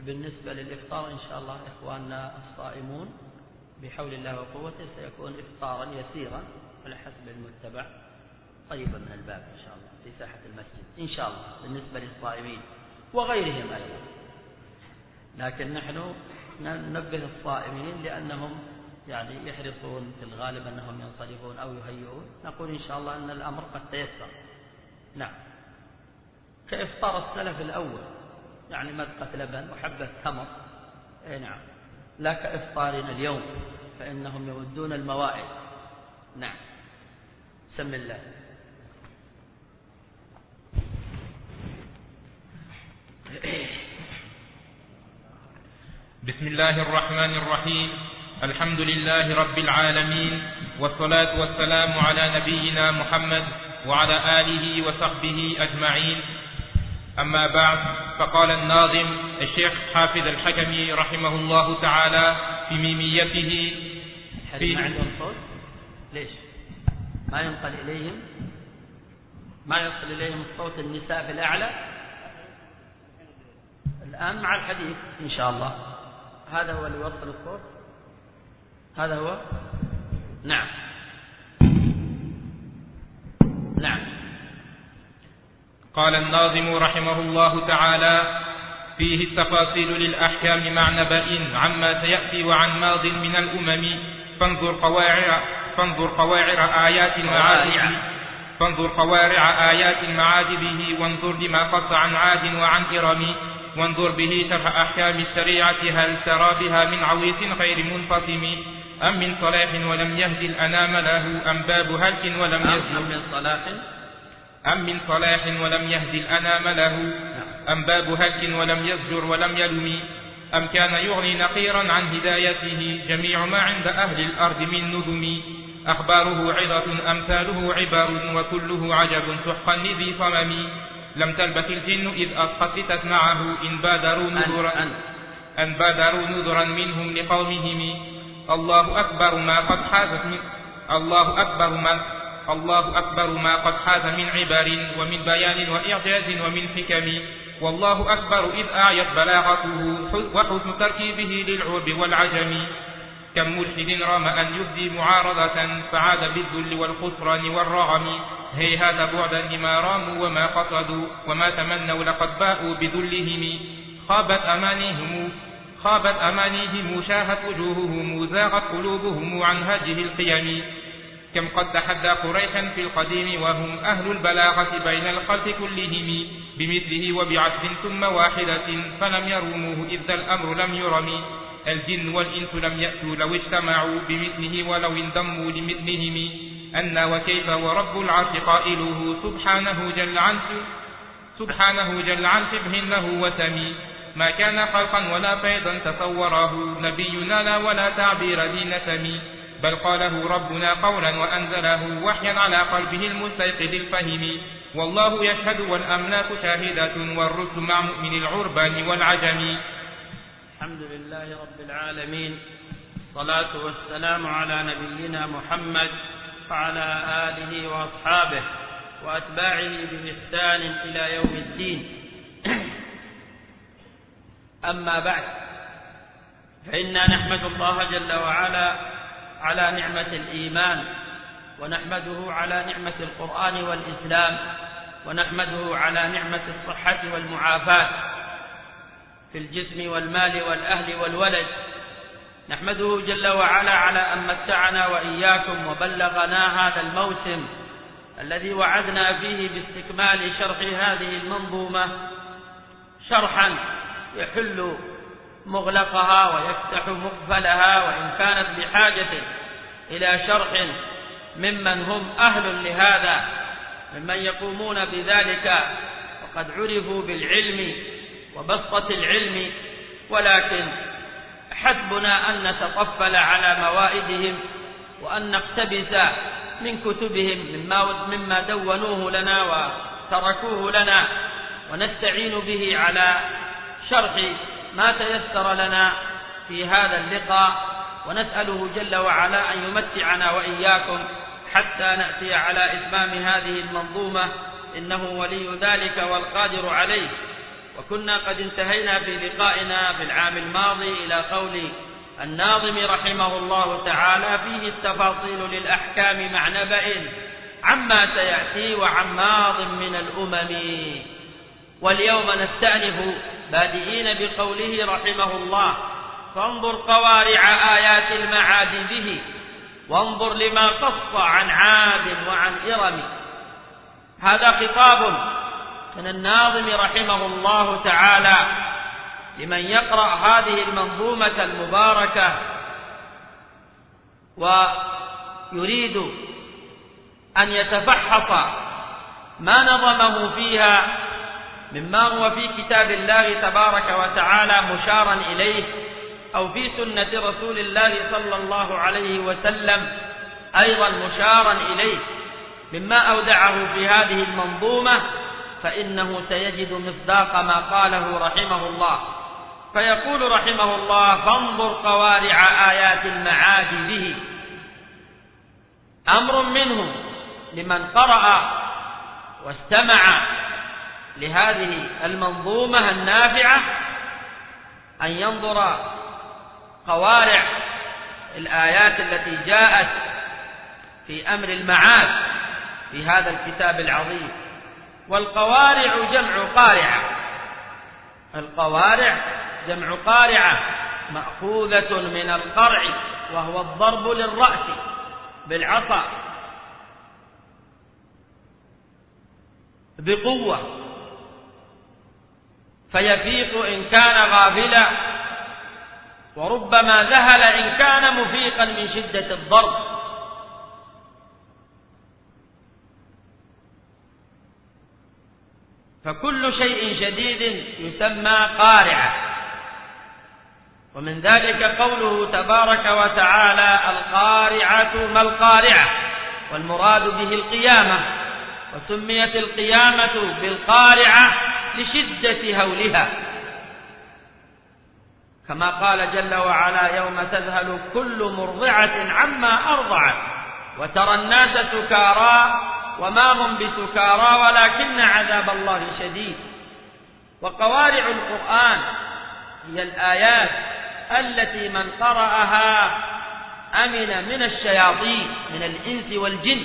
بالنسبة للإفطار إن شاء الله إخواننا الصائمون بحول الله وقوته سيكون إفطارا يسيرا على حسب المتبع قريبا من الباب إن شاء الله في ساحة المسجد إن شاء الله بالنسبة للصائمين وغيرهم أيضا. لكن نحن ننبه الصائمين لأنهم يعني يحرصون في الغالب أنهم ينصرفون أو يهيئون، نقول إن شاء الله أن الأمر قد تيسر. نعم، كإفطار السلف الأول يعني مذقة لبن وحبة تمر، نعم، لا كإفطارنا اليوم فإنهم يودون الموائد. نعم، بسم الله. بسم الله الرحمن الرحيم. الحمد لله رب العالمين، والصلاة والسلام على نبينا محمد وعلى آله وصحبه أجمعين. أما بعد، فقال الناظم الشيخ حافظ الحكمي رحمه الله تعالى في ميميته ما عندهم صوت؟ ليش ما ينقل إليهم؟ ما يصل إليهم صوت النساء في الأعلى الآن مع الحديث إن شاء الله. هذا هو اللي يوصل الصوت، هذا هو. نعم نعم. قال الناظم رحمه الله تعالى فيه التفاصيل للأحكام مع نبأ عما سيأتي وعن ماض من الأمم، فانظر قوارع آيات معاجبه وانظر لما قص عن عاد وعن إرم، وانظر به شرح أحكام الشريعة هل ترى بها من عويص غير منفصم، أم من صلاح ولم يهد الأنام له، أم باب هلك ولم يزجر، أم من صلاح ولم يهد الأنام له، أم باب هلك ولم يزجر ولم يلم، أم كان يغني نقيرا عن هدايته جميع ما عند أهل الأرض من نظم، أخباره عظة أمثاله عبر وكله عجب سحقا لذي صمم، لم تلبث الجن إذ أسقطت معه إن بادروا نذرا منهم لقومهم، الله أكبر ما قد حاز من عبر ومن بيان وإعجاز ومن حكم، والله أكبر إذ أعيت بلاغته وحسن تركيبه للعرب والعجم، كم ملحد رام أن يبدي معارضة فعاد بالذل والخسران والرغم، هيهات بعدا لما راموا وما قصدوا وما تمنوا لقد باءوا بذلهم، خابت أمانيهم شاهت وجوههم زاغت قلوبهم عن هذه القيم، كم قد تحدى قريشا في القديم وهم أهل البلاغة بين الخلق كلهم، بمثله وبعدل ثم واحدة فلم يروموه إذ الأمر لم يرم، الجن والإنس لم يأتوا لو اجتمعوا بمثله ولو انضموا لمثلهم، أن وكيف ورب العرش قائله سبحانه جل عن شبه له وسمي، ما كان خلقا ولا فيضا تصوره نبينا لا ولا تعبير ذي نسم، بل قاله ربنا قولا وأنزله وحيا على قلبه المستيقظ الفهم، والله يشهد والأملاك شاهدة والرسل مع مؤمن العربان والعجم. الحمد لله رب العالمين، الصلاة والسلام على نبينا محمد وعلى آله وأصحابه وأتباعه بإحسان إلى يوم الدين. أما بعد، فإنا نحمد الله جل وعلا على نعمة الإيمان، ونحمده على نعمة القرآن والإسلام، ونحمده على نعمة الصحة والمعافاة في الجسم والمال والأهل والولد، نحمده جل وعلا على أن متعنا وإياكم وبلغنا هذا الموسم الذي وعدنا فيه باستكمال شرح هذه المنظومة شرحا يحل مغلقها ويفتح مقفلها، وإن كانت بحاجة إلى شرح ممن هم أهل لهذا ممن يقومون بذلك وقد عرفوا بالعلم وبسطة العلم، ولكن حسبنا أن نتطفل على موائدهم وأن نقتبس من كتبهم مما دونوه لنا وتركوه لنا، ونستعين به على شرح ما تيسر لنا في هذا اللقاء، ونسأله جل وعلا أن يمتعنا وإياكم حتى نأتي على إتمام هذه المنظومة، إنه ولي ذلك والقادر عليه. وكنا قد انتهينا في لقائنا في العام الماضي إلى قول الناظم رحمه الله تعالى: فيه التفاصيل للأحكام مع نبأ عما سيأتي وعن ماض من الأمم. واليوم نستأنف بادئين بقوله رحمه الله: فانظر قوارع آيات المعاد به وانظر لما قص عن عاد وعن إرم. هذا خطاب من الناظم رحمه الله تعالى لمن يقرأ هذه المنظومة المباركة ويريد أن يتفحص ما نظمه فيها مما هو في كتاب الله تبارك وتعالى مشارا إليه، أو في سنة رسول الله صلى الله عليه وسلم أيضا مشارا إليه مما أودعه في هذه المنظومة، فإنه سيجد مصداق ما قاله رحمه الله. فيقول رحمه الله: فانظر قوارع آيات المعاد به. أمر منه لمن قرأ واستمع لهذه المنظومة النافعة أن ينظر قوارع الآيات التي جاءت في أمر المعاد في هذا الكتاب العظيم. والقوارع جمع قارعة، القوارع جمع قارعة مأخوذة من القرع، وهو الضرب للرأس بالعصا بقوة فيفيق إن كان غافلا، وربما ذهل إن كان مفيقا من شدة الضرب. فكل شيء شديد يسمى قارعة. ومن ذلك قوله تبارك وتعالى: القارعة ما القارعة، والمراد به القيامة، وسميت القيامة بالقارعة لشدة هولها، كما قال جل وعلا: يوم تذهل كل مرضعة عما أرضعت وترى الناس سكارى وما هم بسكارى ولكن عذاب الله شديد. وقوارع القرآن هي الآيات التي من قرأها أمن من الشياطين من الإنس والجن.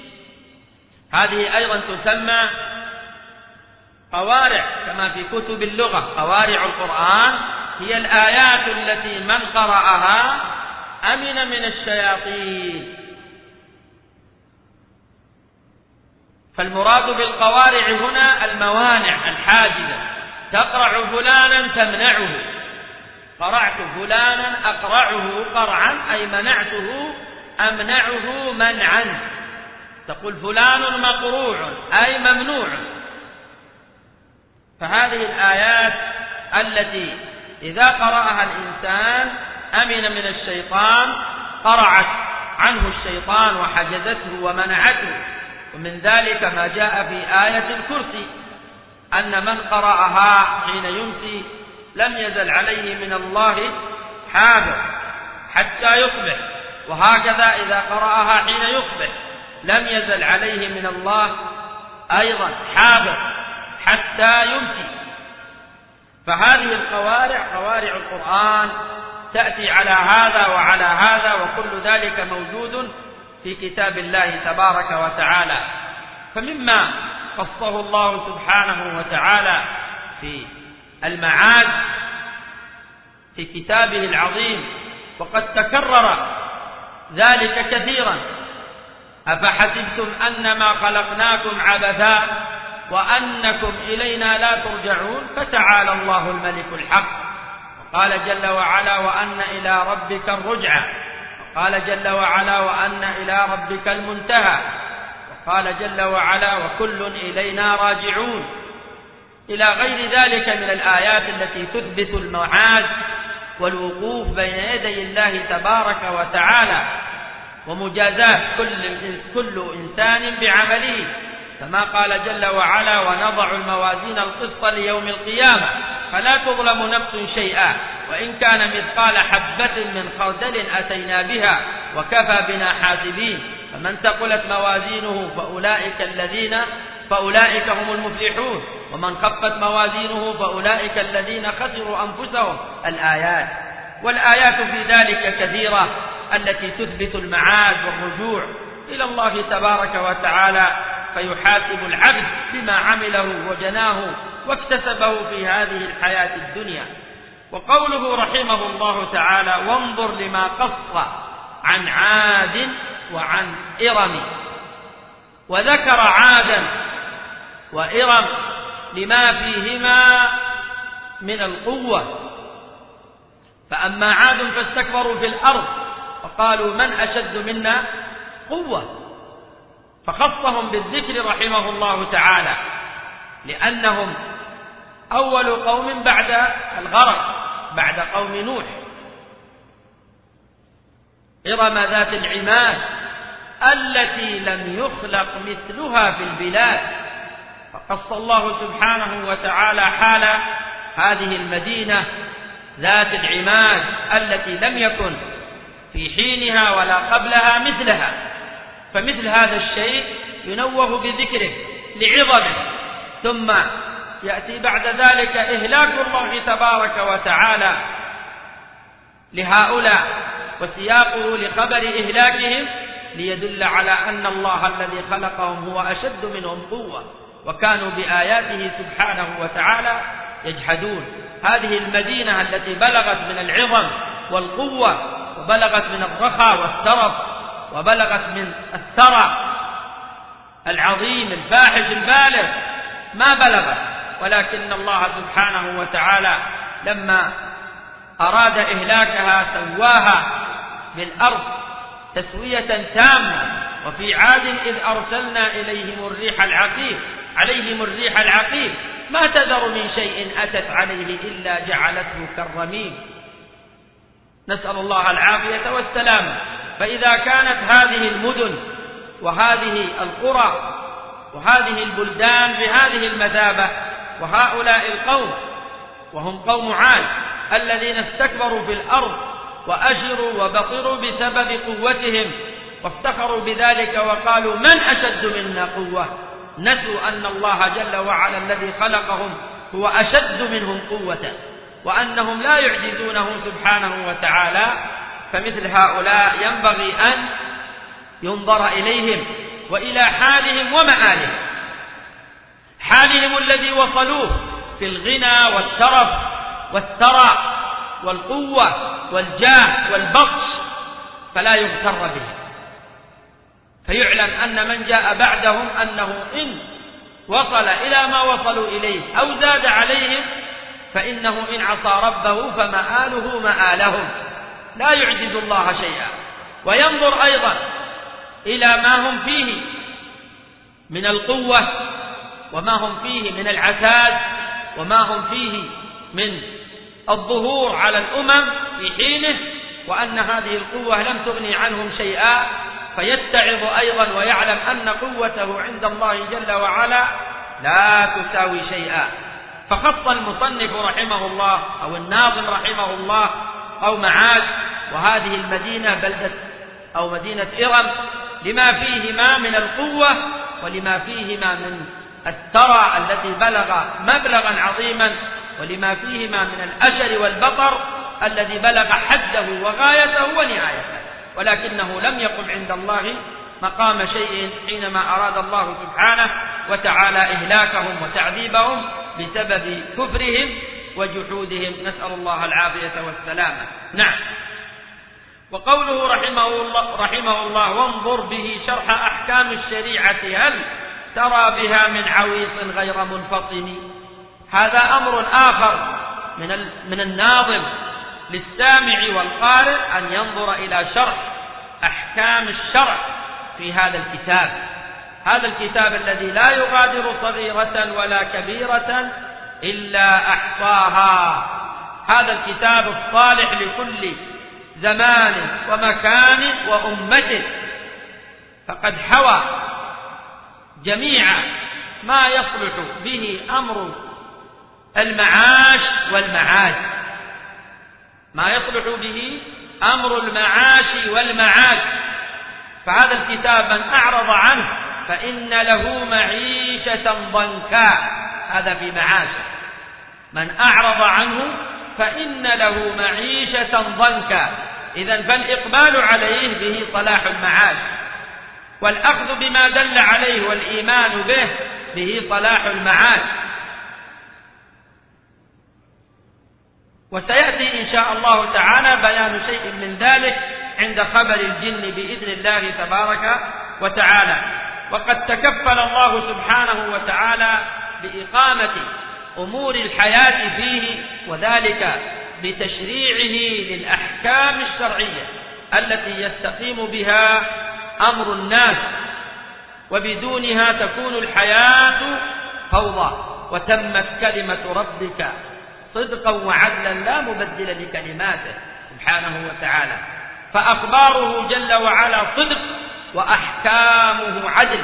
هذه أيضا تسمى قوارع كما في كتب اللغة. قوارع القرآن هي الآيات التي من قرأها أمن من الشياطين. فالمراد بالقوارع هنا الموانع الحاجزة. تقرع فلانا تمنعه، قرعت فلانا أقرعه قرعا أي منعته أمنعه منعا. تقول فلان مقروع أي ممنوع. فهذه الآيات التي إذا قرأها الإنسان أمن من الشيطان، قرعت عنه الشيطان وحجزته ومنعته. ومن ذلك ما جاء في آية الكرسي أن من قرأها حين يمسي لم يزل عليه من الله حافظ حتى يصبح، وهكذا إذا قرأها حين يصبح لم يزل عليه من الله أيضا حافظ حتى يمسي. فهذه القوارع قوارع القرآن تأتي على هذا وعلى هذا، وكل ذلك موجود في كتاب الله تبارك وتعالى. فمما قصه الله سبحانه وتعالى في المعاد في كتابه العظيم، وقد تكرر ذلك كثيرا: أفحسبتم أنما خلقناكم عبثا وأنكم إلينا لا ترجعون فتعالى الله الملك الحق. وقال جل وعلا: وأن إلى ربك الرجعى. وقال جل وعلا: وأن إلى ربك المنتهى. وقال جل وعلا: وكل إلينا راجعون، إلى غير ذلك من الآيات التي تثبت المعاد والوقوف بين يدي الله تبارك وتعالى ومجازاة كل إنسان بعمله، كما قال جل وعلا: ونضع الموازين القسط ليوم القيامة فلا تظلم نفس شيئا وإن كان مثقال حبة من خردل أتينا بها وكفى بنا حاسبين. فمن ثقلت موازينه فأولئك الذين فأولئك هم المفلحون ومن خفت موازينه فأولئك الذين خسروا أنفسهم. الآيات، والآيات في ذلك كثيرة التي تثبت المعاد والرجوع إلى الله تبارك وتعالى فيحاسب العبد بما عمله وجناه واكتسبه في هذه الحياة الدنيا. وقوله رحمه الله تعالى: وانظر لما قص عن عاد وعن إرم، وذكر عادا وإرم لما فيهما من القوة. فأما عاد فاستكبروا في الأرض وقالوا من أشد منا قوة، فخصهم بالذكر رحمه الله تعالى لأنهم أول قوم بعد الغرق، بعد قوم نوح. إرم ذات العماد التي لم يخلق مثلها في البلاد. فقص الله سبحانه وتعالى حال هذه المدينة ذات العماد التي لم يكن في حينها ولا قبلها مثلها، فمثل هذا الشيء ينوه بذكره لعظمه، ثم يأتي بعد ذلك إهلاك الله تبارك وتعالى لهؤلاء، وسياقه لخبر إهلاكهم ليدل على أن الله الذي خلقهم هو أشد منهم قوة، وكانوا بآياته سبحانه وتعالى يجحدون. هذه المدينة التي بلغت من العظم والقوة وبلغت من الرخاء والترف وبلغت من الثرى العظيم الفاحش البالغ ما بلغت، ولكن الله سبحانه وتعالى لما أراد إهلاكها سواها بالأرض تسوية تامة. وفي عاد إذ أرسلنا عليهم الريح العقيم ما تذر من شيء أتت عليه إلا جعلته كالرميم. نسأل الله العافية والسلامة. فإذا كانت هذه المدن وهذه القرى وهذه البلدان بهذه المثابة، وهؤلاء القوم وهم قوم عاد الذين استكبروا في الأرض وأجروا وبطروا بسبب قوتهم وافتخروا بذلك وقالوا من أشد منا قوة، نسوا أن الله جل وعلا الذي خلقهم هو أشد منهم قوة، وأنهم لا يعجزونه سبحانه وتعالى. فمثل هؤلاء ينبغي أن ينظر إليهم وإلى حالهم ومآلهم، حالهم الذي وصلوه في الغنى والترف والثرى والقوة والجاه والبطش، فلا يغتر به، فيعلم أن من جاء بعدهم أنه إن وصل إلى ما وصلوا إليه أو زاد عليهم فإنه إن عصى ربه فمآله مآلهم، لا يعجز الله شيئا. وينظر أيضا إلى ما هم فيه من القوة وما هم فيه من العتاد وما هم فيه من الظهور على الأمم في حينه، وأن هذه القوة لم تغني عنهم شيئا، فيتعظ أيضا ويعلم أن قوته عند الله جل وعلا لا تساوي شيئا. فخص المصنف رحمه الله أو الناظم رحمه الله قوم عاد وهذه المدينة بلدة أو مدينة إرم لما فيهما من القوة ولما فيهما من الثرى التي بلغ مبلغا عظيما، ولما فيهما من الأجر والبطر الذي بلغ حده وغايته ونهايته، ولكنه لم يقم عند الله مقام شيء حينما أراد الله سبحانه وتعالى إهلاكهم وتعذيبهم بسبب كفرهم وجحودهم، نسأل الله العافية والسلامة. نعم. وقوله رحمه الله وانظر به شرح أحكام الشريعة هل ترى بها من عويص غير منفطم. هذا أمر آخر من الناظم للسامع والقارئ أن ينظر إلى شرح أحكام الشرع في هذا الكتاب، هذا الكتاب الذي لا يغادر صغيرة ولا كبيرة إلا أحصاها، هذا الكتاب الصالح لكل زمان ومكان وأمة، فقد حوى جميع ما يصلح به أمر المعاش والمعاد، ما يصلح به أمر المعاش والمعاد. فهذا الكتاب من أعرض عنه فإن له معيشة معيشة ضنكا، هذا في معاشه. من أعرض عنه فإن له معيشة ضنكا. إذن فالإقبال عليه به صلاح المعاش، والأخذ بما دل عليه والإيمان به صلاح المعاش. وسيأتي إن شاء الله تعالى بيان شيء من ذلك عند خبر الجن بإذن الله تبارك وتعالى. وقد تكفل الله سبحانه وتعالى بإقامة أمور الحياة فيه، وذلك بتشريعه للأحكام الشرعية التي يستقيم بها أمر الناس، وبدونها تكون الحياة فوضى. وتمت كلمة ربك صدقا وعدلا لا مبدل لكلماته سبحانه وتعالى. فأخباره جل وعلا صدق وأحكامه عدل.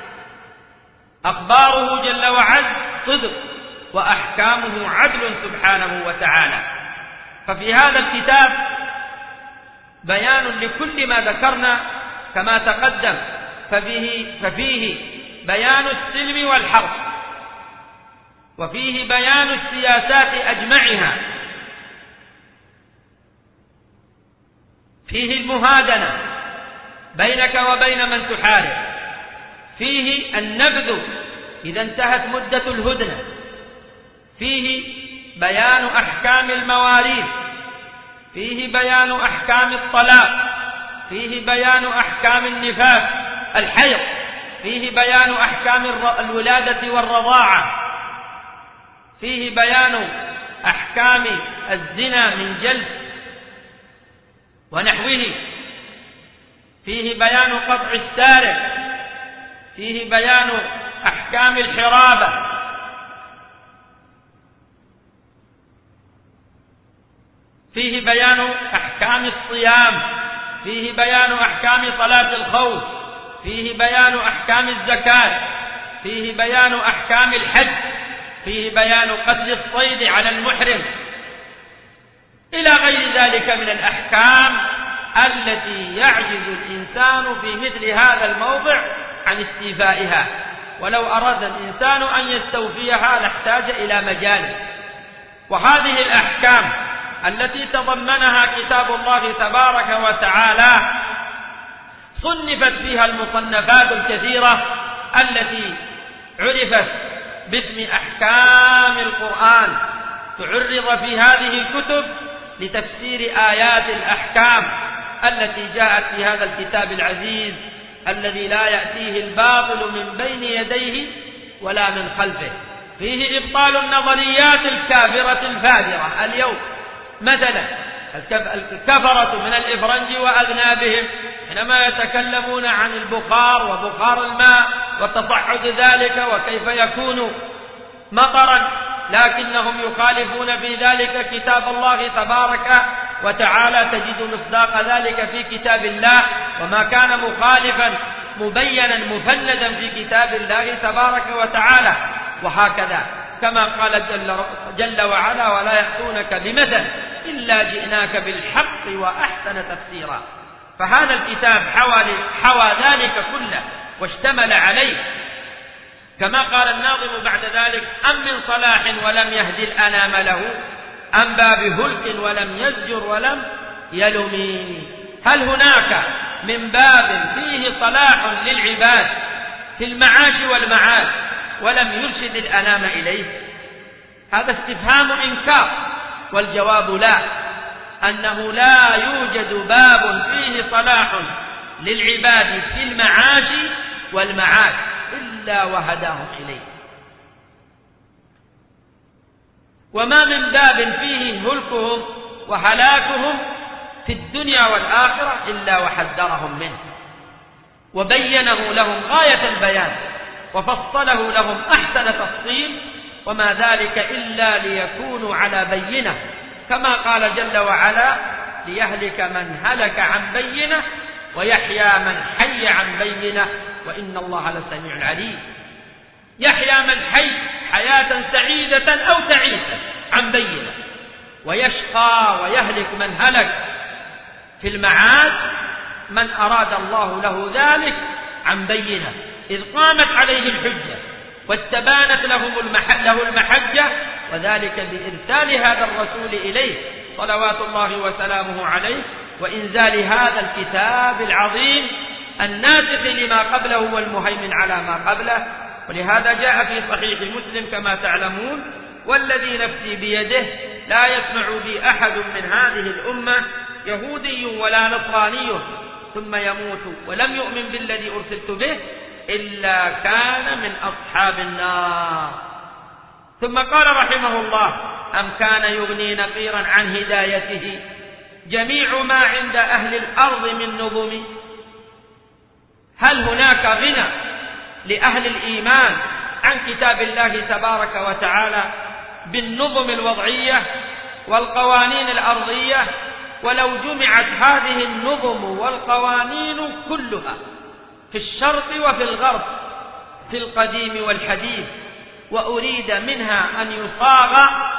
أخباره جل وعلا صدق وأحكامه عدل سبحانه وتعالى. ففي هذا الكتاب بيان لكل ما ذكرنا كما تقدم، ففيه بيان السلم والحرب، وفيه بيان السياسات أجمعها، فيه المهادنة بينك وبين من تحارب، فيه النبذ إذا انتهت مدة الهدنة، فيه بيان أحكام المواريث، فيه بيان أحكام الطلاق، فيه بيان أحكام النفاس الحيض، فيه بيان أحكام الولادة والرضاعة، فيه بيان أحكام الزنا من جلد ونحوه، فيه بيان قطع السارق، فيه بيان أحكام الحرابة، فيه بيان أحكام الصيام، فيه بيان أحكام صلاة الخوف، فيه بيان أحكام الزكاة، فيه بيان أحكام الحج، فيه بيان قتل الصيد على المحرم، إلى غير ذلك من الأحكام التي يعجز الإنسان في مثل هذا الموضع عن استيفائها، ولو أراد الإنسان أن يستوفيها لاحتاج إلى مجال. وهذه الأحكام التي تضمنها كتاب الله تبارك وتعالى صنفت فيها المصنفات الكثيرة التي عرفت باسم أحكام القرآن، تعرض في هذه الكتب لتفسير آيات الأحكام التي جاءت في هذا الكتاب العزيز الذي لا يأتيه الباطل من بين يديه ولا من خلفه. فيه إبطال النظريات الكافرة الفاجرة اليوم، مثلا الكفرة من الإفرنج وأذنابهم حينما يتكلمون عن البخار وبخار الماء وتصعد ذلك وكيف يكون مطرا، لكنهم يخالفون في ذلك كتاب الله تبارك وتعالى. تجد مصداق ذلك في كتاب الله، وما كان مخالفا مبينا مفندا في كتاب الله تبارك وتعالى. وهكذا كما قال جل وعلا: ولا يأتونك بمثل إلا جئناك بالحق وأحسن تفسيرا. فهذا الكتاب حوى ذلك كله واشتمل عليه، كما قال الناظم بعد ذلك: أم من صلاح ولم يهدي الأنام له، أم باب هلك ولم يزجر ولم يلم. هل هناك من باب فيه صلاح للعباد في المعاش والمعاد ولم يرشد الأنام إليه؟ هذا استفهام إنكار، والجواب لا، أنه لا يوجد باب فيه صلاح للعباد في المعاش والمعاد إلا وهداهم إليه، وما من باب فيه هلكهم وهلاكهم في الدنيا والآخرة إلا وحذرهم منه وبينه لهم غاية البيان وفصله لهم أحسن تفصيل، وما ذلك إلا ليكونوا على بينة، كما قال جل وعلا: ليهلك من هلك عن بينة ويحيى من حي عن بينة وإن الله لسميع عليم. يحيى من حي حياة سعيدة أو تعيسة عن بينة، ويشقى ويهلك من هلك في المعاد من أراد الله له ذلك عن بينة، إذ قامت عليه الحجة واستبانت له المحجة، وذلك بإرسال هذا الرسول إليه صلوات الله وسلامه عليه، وإنزال هذا الكتاب العظيم الناسخ لما قبله والمهيمن على ما قبله. ولهذا جاء في صحيح مسلم كما تعلمون: والذي نفسي بيده لا يسمع بي أحد من هذه الأمة يهودي ولا نصراني ثم يموت ولم يؤمن بالذي أرسلت به إلا كان من أصحاب النار. ثم قال رحمه الله: أم كان يغني نقيرا عن هدايته جميع ما عند أهل الأرض من نظم؟ هل هناك غنى لأهل الإيمان عن كتاب الله تبارك وتعالى بالنظم الوضعية والقوانين الأرضية؟ ولو جمعت هذه النظم والقوانين كلها في الشرق وفي الغرب في القديم والحديث، وأريد منها أن يصاغ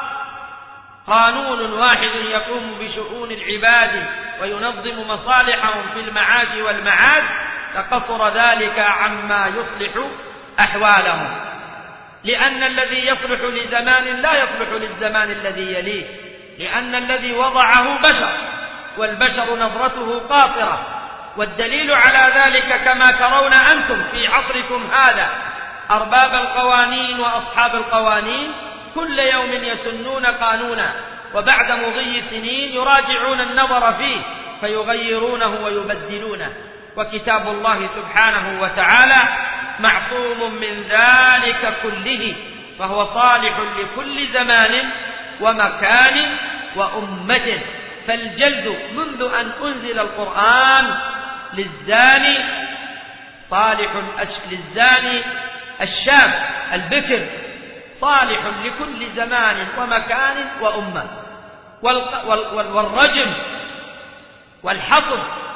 قانون واحد يقوم بشؤون العباد وينظم مصالحهم في المعاش والمعاد، لقصر ذلك عما يصلح أحوالهم، لأن الذي يصلح لزمان لا يصلح للزمان الذي يليه، لأن الذي وضعه بشر، والبشر نظرته قاصرة. والدليل على ذلك كما ترون أنتم في عصركم هذا أرباب القوانين وأصحاب القوانين كل يوم يسنون قانونا، وبعد مضي سنين يراجعون النظر فيه فيغيرونه ويبدلونه. وكتاب الله سبحانه وتعالى معصوم من ذلك كله، فهو صالح لكل زمان ومكان وأمة. فالجلد منذ أن أنزل القرآن للزاني صالح، للزاني الشاب البكر صالح لكل زمان ومكان وأمة. والرجم والحصب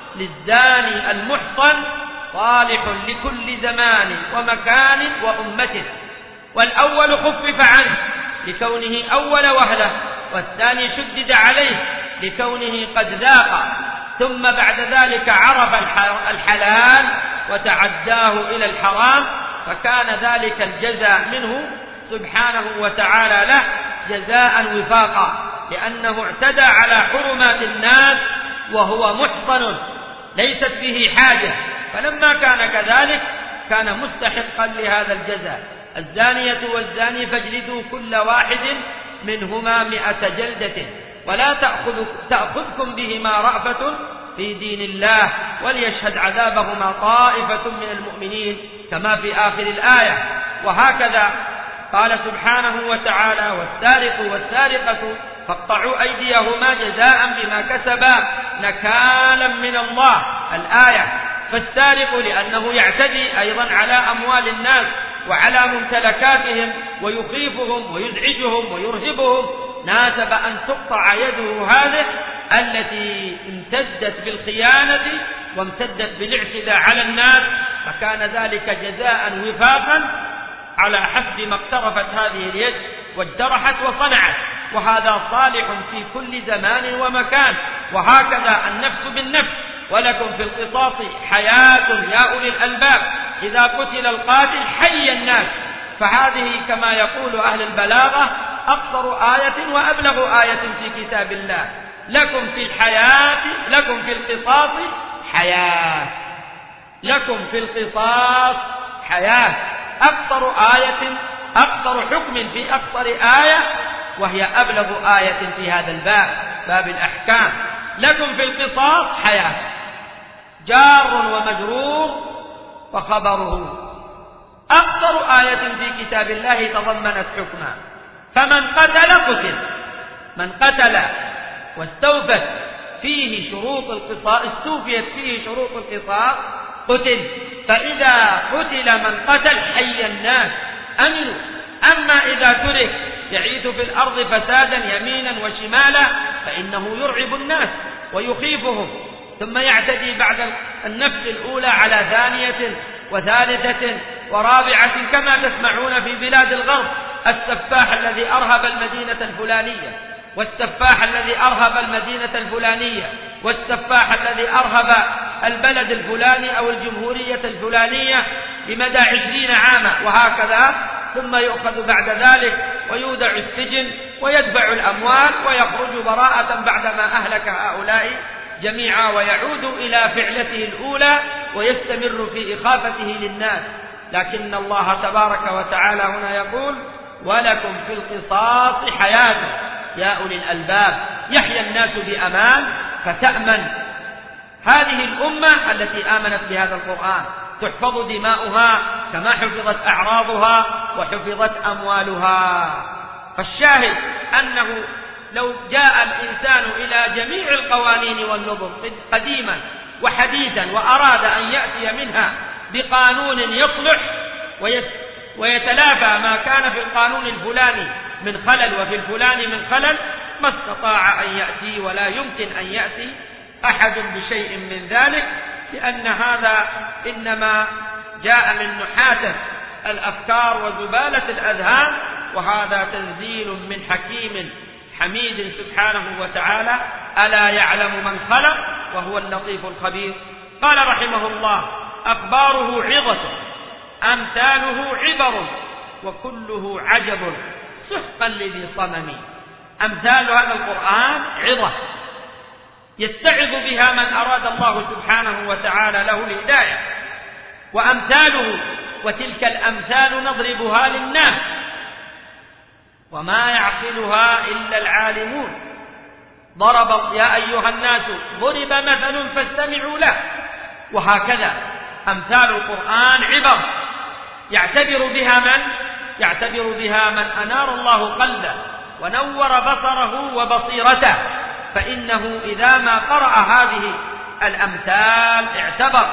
للزاني المحصن صالح لكل زمان ومكان وأمة. والأول خفف عنه لكونه أول وهلة، والثاني شدد عليه لكونه قد ذاق، ثم بعد ذلك عرف الحلال وتعداه إلى الحرام، فكان ذلك الجزاء منه سبحانه وتعالى له جزاء وفاقا، لأنه اعتدى على حرمات الناس وهو محصن ليست فيه حاجة، فلما كان كذلك كان مستحقا لهذا الجزاء. الزانية والزاني فاجلدوا كل واحد منهما 100 جلدة، ولا تأخذكم بهما رأفة في دين الله، وليشهد عذابهما طائفة من المؤمنين، كما في آخر الآية. وهكذا قال سبحانه وتعالى: والسارق والسارقة فاقطعوا أيديهما جزاء بما كسبا نكالا من الله، الآية. فالسارق لأنه يعتدي أيضا على أموال الناس وعلى ممتلكاتهم ويخيفهم ويزعجهم ويرهبهم، ناسب أن تقطع يده هذه التي امتدت بالخيانة وامتدت بالاعتداء على الناس، فكان ذلك جزاء وفاقا على حسب ما اقترفت هذه اليد وادرحت وصنعت. وهذا صالح في كل زمان ومكان. وهكذا النفس بالنفس، ولكم في القصاص حياة يا أولي الألباب إذا قتل القاتل حي الناس. فهذه كما يقول أهل البلاغة أقصر آية وأبلغ آية في كتاب الله. لكم في الحياة، لكم في القصاص حياة، لكم في القصاص حياة. أقصر آية، أقصر حكم في أقصر آية، وهي أبلغ آية في هذا الباب، باب الأحكام. لكم في القصاص حياة، جار ومجرور وخبره. أقصر آية في كتاب الله تضمنت حكما. فمن قتل قتل، من قتل واستوفت فيه شروط القصاص، استوفيت فيه شروط القصاص قتل. فإذا قتل من قتل حي الناس أمنوا. أما إذا ترك يعيث في الأرض فسادا يمينا وشمالا فإنه يرعب الناس ويخيفهم، ثم يعتدي بعد النفس الأولى على ثانية وثالثة ورابعة، كما تسمعون في بلاد الغرب: السفاح الذي أرهب المدينة الفلانية، والسفاح الذي أرهب المدينة الفلانية، والسفاح الذي أرهب البلد الفلاني أو الجمهورية الفلانية لمدى 20 عاما. وهكذا ثم يؤخذ بعد ذلك ويودع السجن ويدفع الأموال ويخرج براءة بعدما أهلك هؤلاء جميعا، ويعود إلى فعلته الأولى ويستمر في إخافته للناس. لكن الله تبارك وتعالى هنا يقول: ولكم في القصاص حياة يا أولي الألباب، يحيا الناس بأمان فتأمن هذه الأمة التي آمنت بهذا القرآن، تحفظ دماؤها كما حفظت أعراضها وحفظت أموالها. فالشاهد أنه لو جاء الإنسان إلى جميع القوانين والنظم قديما وحديثا وأراد أن يأتي منها بقانون يصلح ويتلافى ما كان في القانون الفلاني من خلل وفي الفلان من خلل، ما استطاع أن يأتي ولا يمكن أن يأتي أحد بشيء من ذلك، لأن هذا إنما جاء من نحاتة الأفكار وزبالة الأذهان، وهذا تنزيل من حكيم حميد سبحانه وتعالى. ألا يعلم من خلق وهو اللطيف الخبير. قال رحمه الله: أخباره عظة، أمثاله عبر، وكله عجب سحقا لذي صمم. أمثال هذا القرآن عظة يستعظ بها من أراد الله سبحانه وتعالى له الهداية، وأمثاله وتلك الأمثال نضربها للناس وما يعقلها إلا العالمون. ضرب يا أيها الناس ضرب مثل فاستمعوا له. وهكذا أمثال القرآن عبر يعتبر بها من أنار الله قلبه ونور بصره وبصيرته، فإنه إذا ما قرأ هذه الأمثال اعتبر،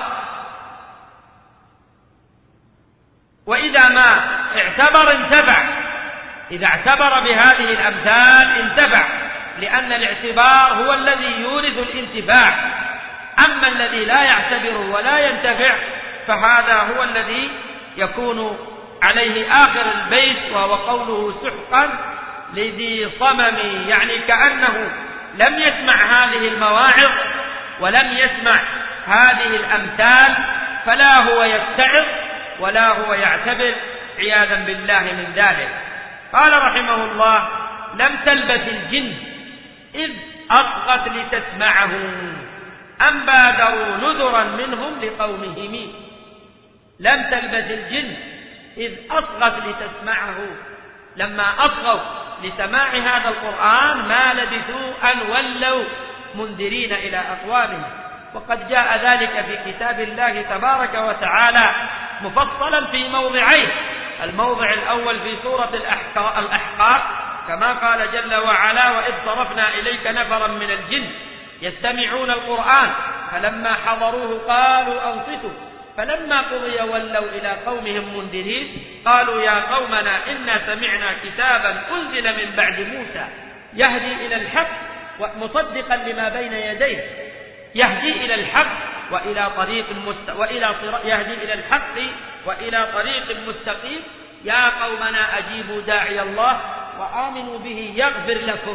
وإذا ما اعتبر انتفع. إذا اعتبر بهذه الأمثال انتفع، لأن الاعتبار هو الذي يورث الانتفاع. أما الذي لا يعتبر ولا ينتفع فهذا هو الذي يكون عليه آخر البيت، وهو قوله سحقا لذي صمم، يعني كأنه لم يسمع هذه المواعظ ولم يسمع هذه الأمثال، فلا هو يتعظ ولا هو يعتبر عياذا بالله من ذلك. قال رحمه الله: لم تلبث الجن إذ أصغت لتسمعه أم بادروا نذرا منهم لقومهم. لم تلبث الجن إذ أصغت لتسمعه، لما أصغوا لسماع هذا القرآن ما لبثوا أن ولوا منذرين إلى أقوامهم. وقد جاء ذلك في كتاب الله تبارك وتعالى مفصلا في موضعين: الموضع الأول في سورة الأحقاف كما قال جل وعلا: وإذ صرفنا إليك نفرا من الجن يستمعون القرآن فلما حضروه قالوا أنصتوا فلما قضي ولوا إلى قومهم منذرين قالوا يا قومنا إنا سمعنا كتابا أنزل من بعد موسى يهدي إلى الحق ومصدقا لما بين يديه، يهدي إلى الحق وإلى طريق يهدي إلى الحق وإلى طريق مستقيم، يا قومنا أجيبوا داعي الله وآمنوا به يغفر لكم.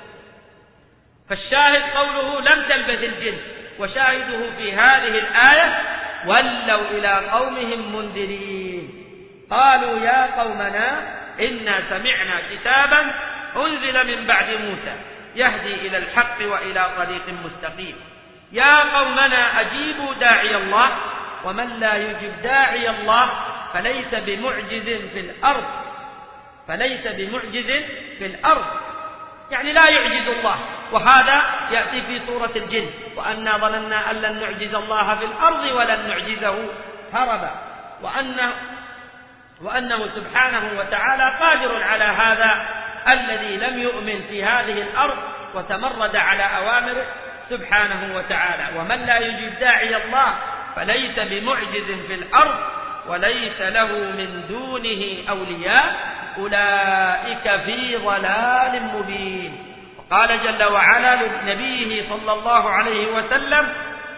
فالشاهد قوله لم تلبث الجن، وشاهده في هذه الآية ولوا إلى قومهم منذرين قالوا يا قومنا إنا سمعنا كتابا أنزل من بعد موسى يهدي إلى الحق وإلى طريق مستقيم. يا قومنا أجيبوا داعي الله، ومن لا يجب داعي الله فليس بمعجز في الأرض، يعني لا يعجز الله. وهذا يأتي في سورة الجن: وأنا ظننا أن لن نعجز الله في الأرض ولن نعجزه هربا، وأنه سبحانه وتعالى قادر على هذا الذي لم يؤمن في هذه الأرض وتمرد على أوامره سبحانه وتعالى. ومن لا يجيب داعي الله فليس بمعجز في الأرض وليس له من دونه أولياء أولئك في ضلال مبين. وقال جل وعلا لنبيه صلى الله عليه وسلم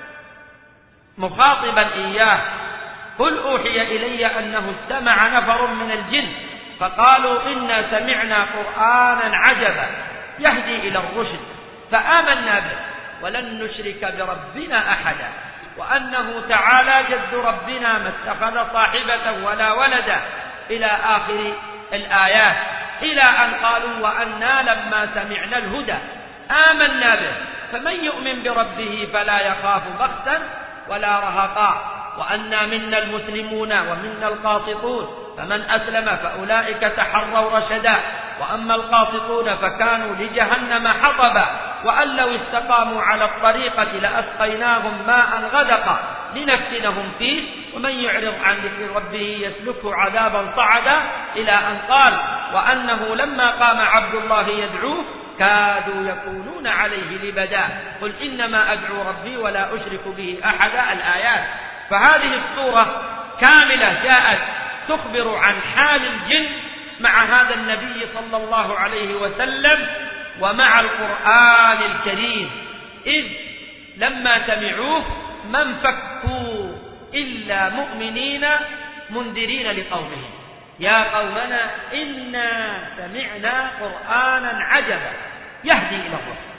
مخاطبا إياه: قل أوحي إلي أنه استمع نفر من الجن فقالوا إنا سمعنا قرآنا عجبا يهدي إلى الرشد فآمنا به ولن نشرك بربنا أحدا وأنه تعالى جد ربنا ما اتخذ صاحبة ولا ولدا إلى آخر الآيات، إلى أن قالوا وأنا لما سمعنا الهدى آمنا به فمن يؤمن بربه فلا يخاف بخسا ولا رهقا وأنا منا المسلمون ومنا القاسطون فمن أسلم فأولئك تحروا رشدا وأما القاسطون فكانوا لجهنم حطبا وأن لو استقاموا على الطريقة لأسقيناهم ماء غدقا لنفتنهم فيه ومن يعرض عن ذكر ربه يسلكه عذابا صعدا إلى أن قال وأنه لما قام عبد الله يدعوه كادوا يكونون عليه لبدا قل إنما أدعو ربي ولا أشرك به أحدا الآيات. فهذه السورة كاملة جاءت تخبر عن حال الجن مع هذا النبي صلى الله عليه وسلم ومع القرآن الكريم، إذ لما سمعوه ما انفكوا إلا مؤمنين منذرين لقومهم يا قومنا إنا سمعنا قرآنا عجبا يهدي إلى الرشد.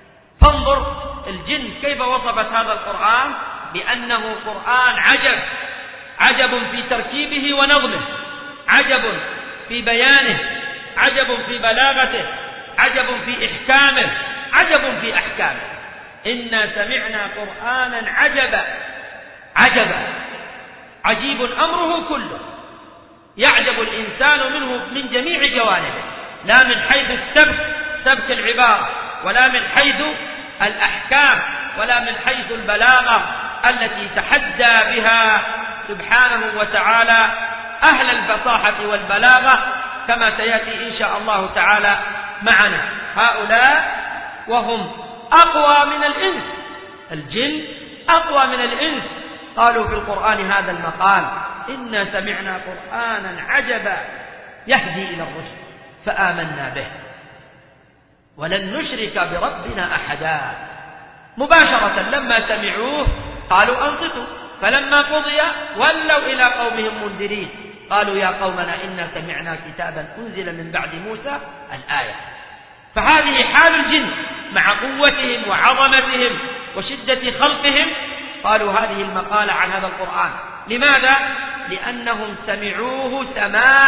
فانظر الجن كيف وصفت هذا القرآن بأنه قرآن عجب، عجب في تركيبه ونظمه، عجب في بيانه، عجب في بلاغته، عجب في إحكامه، عجب في أحكامه. إنا سمعنا قرآنا عجبا، عجبا عجيب أمره كله، يعجب الإنسان منه من جميع جوانبه، لا من حيث سبك العبارة، ولا من حيث الأحكام، ولا من حيث البلاغة التي تحدى بها سبحانه وتعالى أهل الفصاحة والبلاغة كما سيأتي إن شاء الله تعالى معنا. هؤلاء وهم أقوى من الإنس، الجن أقوى من الإنس، قالوا في القرآن هذا المقال إنا سمعنا قرآنا عجبا يهدي إلى الرشد فآمنا به ولن نشرك بربنا أحدا. مباشرة لما سمعوه قالوا أنصتوا، فلما قضي ولوا إلى قومهم منذرين قالوا يا قومنا إنا سمعنا كتابا أنزل من بعد موسى الآية. فهذه حال الجن مع قوتهم وعظمتهم وشدة خلقهم، قالوا هذه المقالة عن هذا القرآن. لماذا؟ لأنهم سمعوه سماع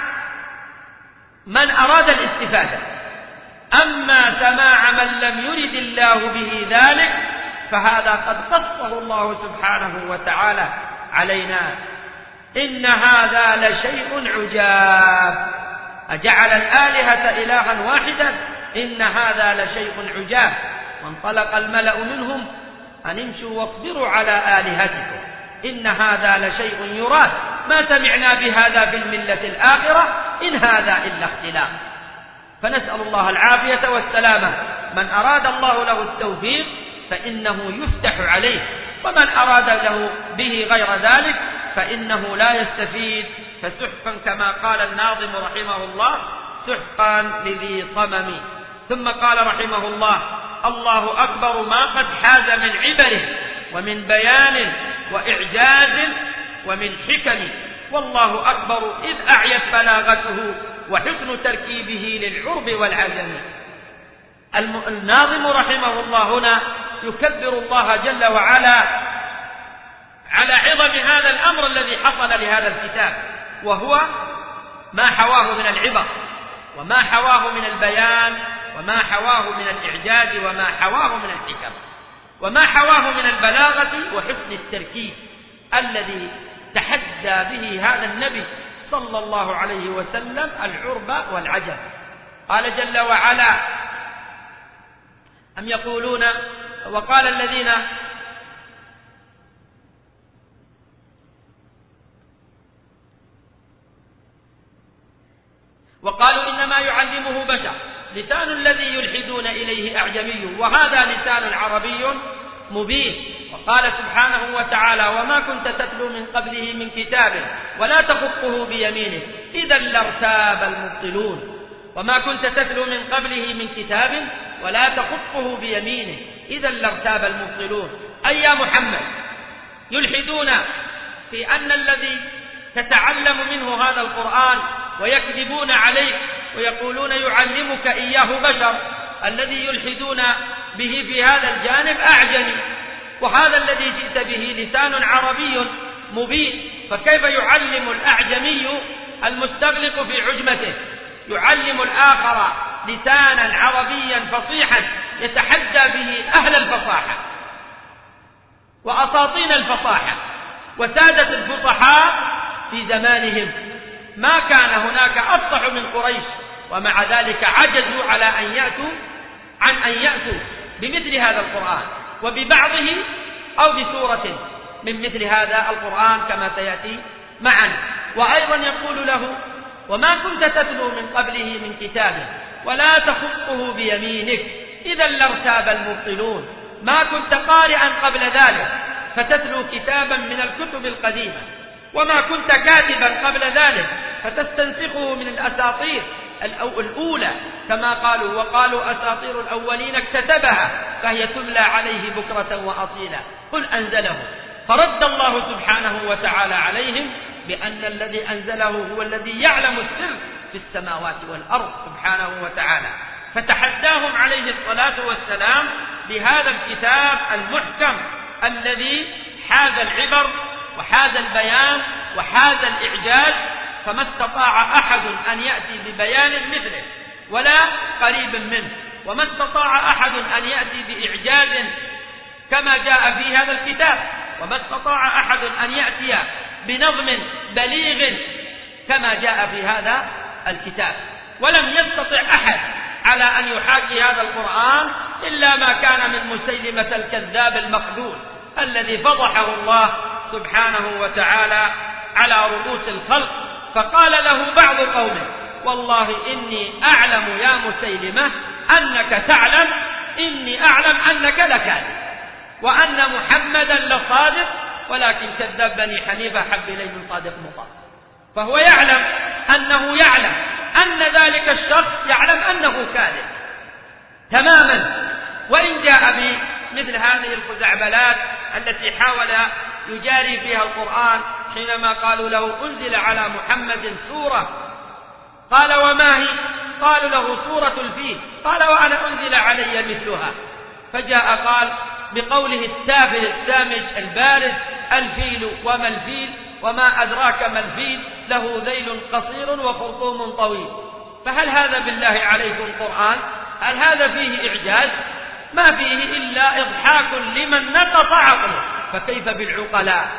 من أراد الاستفادة، أما سماع من لم يرد الله به ذلك فهذا قد قصه الله سبحانه وتعالى علينا. إن هذا لشيء عجاب أجعل الآلهة إلها واحدا إن هذا لشيء عجاب. وانطلق الملأ منهم أن امشوا واصبروا على آلهتكم إن هذا لشيء يراد ما سمعنا بهذا في الملة الآخرة إن هذا إلا اختلاف. فنسأل الله العافية والسلامة. من أراد الله له التوفيق فإنه يفتح عليه، ومن أراد له به غير ذلك فإنه لا يستفيد. فسحقا كما قال الناظم رحمه الله سحقا لذي صمم. ثم قال رحمه الله الله أكبر ما قد حاز من عبره ومن بيان وإعجاز ومن حكم، والله أكبر إذ أعيت بلاغته وحسن تركيبه للعرب والعجم. الناظم رحمه الله هنا يكبر الله جل وعلا على عظم هذا الأمر الذي حصل لهذا الكتاب، وهو ما حواه من العبر وما حواه من البيان وما حواه من الإعجاز وما حواه من الحكم وما حواه من البلاغة وحسن التركيب الذي تحدى به هذا النبي صلى الله عليه وسلم العرب والعجم. قال جل وعلا أم يقولون وقال الذين وقالوا إنما يعلمه بشر لسان الذي يلحدون إليه أعجمي وهذا لسان عربي مبين. وقال سبحانه وتعالى وما كنت تتلو من قبله من كتاب ولا تخطه بيمينه إذا لارتاب المبطلون. وما كنت تتلو من قبله من كتاب ولا تخطه بيمينه إذا لارتاب المبطلون. أي يا محمد يلحدون في أن الذي تتعلم منه هذا القرآن ويكذبون عليك ويقولون يعلمك إياه بشر، الذي يلحدون به في هذا الجانب أعجمي، وهذا الذي جئت به لسان عربي مبين، فكيف يعلم الأعجمي المستغلق في عجمته، يعلم الآخر لسانا عربيا فصيحا يتحدى به أهل الفصاحة وأساطين الفصاحة وسادة الفصحاء في زمانهم. ما كان هناك أفصح من قريش، ومع ذلك عجزوا عن أن يأتوا بمثل هذا القرآن وببعضه أو بسورة من مثل هذا القرآن كما سيأتي معا. وأيضا يقول له: وما كنت تتلو من قبله من كتاب ولا تخطه بيمينك إذا لارتاب المبطلون. ما كنت قارئا قبل ذلك فتتلو كتابا من الكتب القديمة، وما كنت كاتبا قبل ذلك فتستنسخه من الأساطير الأولى كما قالوا، وقالوا أساطير الأولين اكتتبها فهي تملى عليه بكرة وأصيلا قل أنزله. فرد الله سبحانه وتعالى عليهم بأن الذي أنزله هو الذي يعلم السر في السماوات والأرض سبحانه وتعالى، فتحداهم عليه الصلاة والسلام بهذا الكتاب المحكم الذي حاز العبر وحاز البيان وحاز الإعجاز، فما استطاع أحد أن يأتي ببيان مثله ولا قريب منه، وما استطاع أحد أن يأتي بإعجاز كما جاء في هذا الكتاب، وما استطاع أحد أن يأتي بنظم بليغ كما جاء في هذا الكتاب. ولم يستطع أحد على أن يحاكي هذا القرآن إلا ما كان من مسيلمة الكذاب المخذول الذي فضحه الله سبحانه وتعالى على رؤوس الخلق، فقال له بعض قومه: والله إني أعلم يا مسيلمة أنك تعلم إني أعلم أنك لكاذب وأن محمدا لصادق ولكن كذب بني حنيفة حب إليه من صادق مطاع. فهو يعلم أنه يعلم أن ذلك الشخص يعلم أنه كاذب تماما، وإن جاء بمثل هذه الخزعبلات التي حاول يجاري فيها القرآن حينما قالوا له: أنزل على محمد سورة، قال: وما هي؟ قالوا له: سورة الفيل، قال: وأنا أنزل علي مثلها. فجاء قال بقوله التافه السامج البارز: الفيل وما الفيل وما أدراك ما الفيل له ذيل قصير وخرطوم طويل. فهل هذا بالله عليكم قرآن؟ هل هذا فيه إعجاز؟ ما فيه إلا إضحاك لمن نقص عقله، فكيف بالعقلاء؟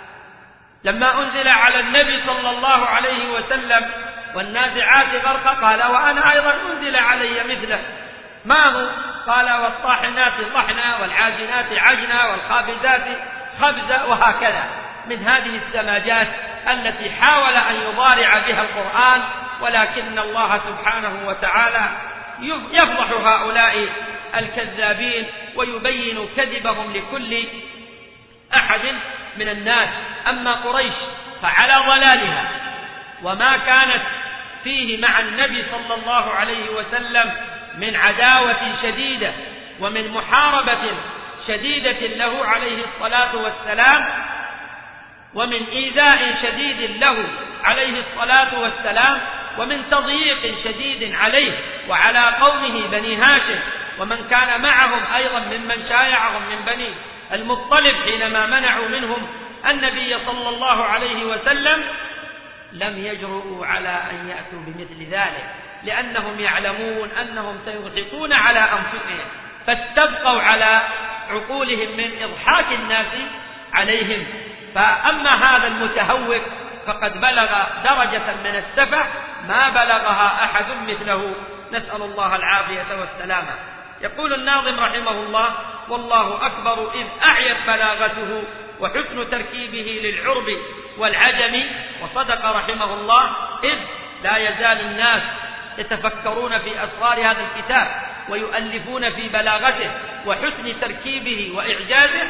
لما أنزل على النبي صلى الله عليه وسلم والنازعات غرقا قال: وأنا أيضا أنزل علي مثله. ما هو؟ قال: والطاحنات طحنا والعاجنات عجنا والخابزات خبزا، وهكذا من هذه السماجات التي حاول أن يضارع بها القرآن، ولكن الله سبحانه وتعالى يفضح هؤلاء الكذابين ويبين كذبهم لكل أحد من الناس. أما قريش فعلى ضلالها وما كانت فيه مع النبي صلى الله عليه وسلم من عداوة شديدة ومن محاربة شديدة له عليه الصلاة والسلام، ومن إيذاء شديد له عليه الصلاة والسلام، ومن تضييق شديد عليه وعلى قومه بني هاشم ومن كان معهم أيضا ممن شايعهم من بني المطلب حينما منعوا منهم النبي صلى الله عليه وسلم، لم يجرؤوا على أن يأتوا بمثل ذلك، لأنهم يعلمون أنهم سيضحكون على أنفسهم، فاستبقوا على عقولهم من إضحاك الناس عليهم. فأما هذا المتهوك فقد بلغ درجة من السفه ما بلغها أحد مثله، نسأل الله العافية والسلامة. يقول الناظم رحمه الله: والله أكبر إذ أعيت بلاغته وحسن تركيبه للعرب والعجم. وصدق رحمه الله، إذ لا يزال الناس يتفكرون في أسرار هذا الكتاب ويؤلفون في بلاغته وحسن تركيبه وإعجازه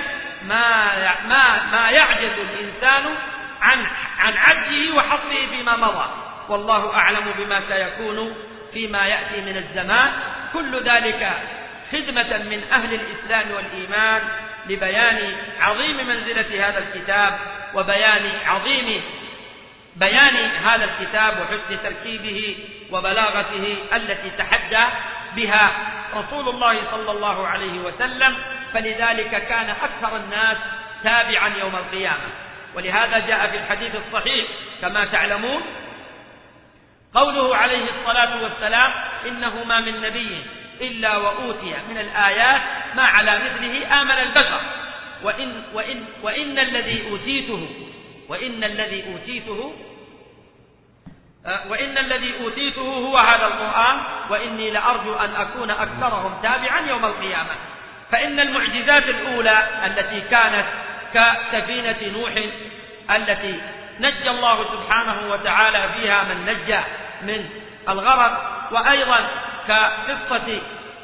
ما يعجز الإنسان عن عجزه وحصره فيما مضى، والله أعلم بما سيكون فيما يأتي من الزمان. كل ذلك خدمة من أهل الإسلام والإيمان لبيان عظيم منزلة هذا الكتاب وبيان عظيم بيان هذا الكتاب وحسن تركيبه وبلاغته التي تحدى بها رسول الله صلى الله عليه وسلم، فلذلك كان أكثر الناس تابعا يوم القيامة. ولهذا جاء في الحديث الصحيح كما تعلمون قوله عليه الصلاة والسلام إنه ما من نبي إلا وأوتي من الآيات ما على مثله آمن البشر وإن الذي أوتيته هو هذا القرآن وإني لأرجو أن أكون أكثرهم تابعا يوم القيامة. فإن المعجزات الأولى التي كانت كسفينة نوح التي نجى الله سبحانه وتعالى فيها من نجى من الغرق، وأيضا كقصة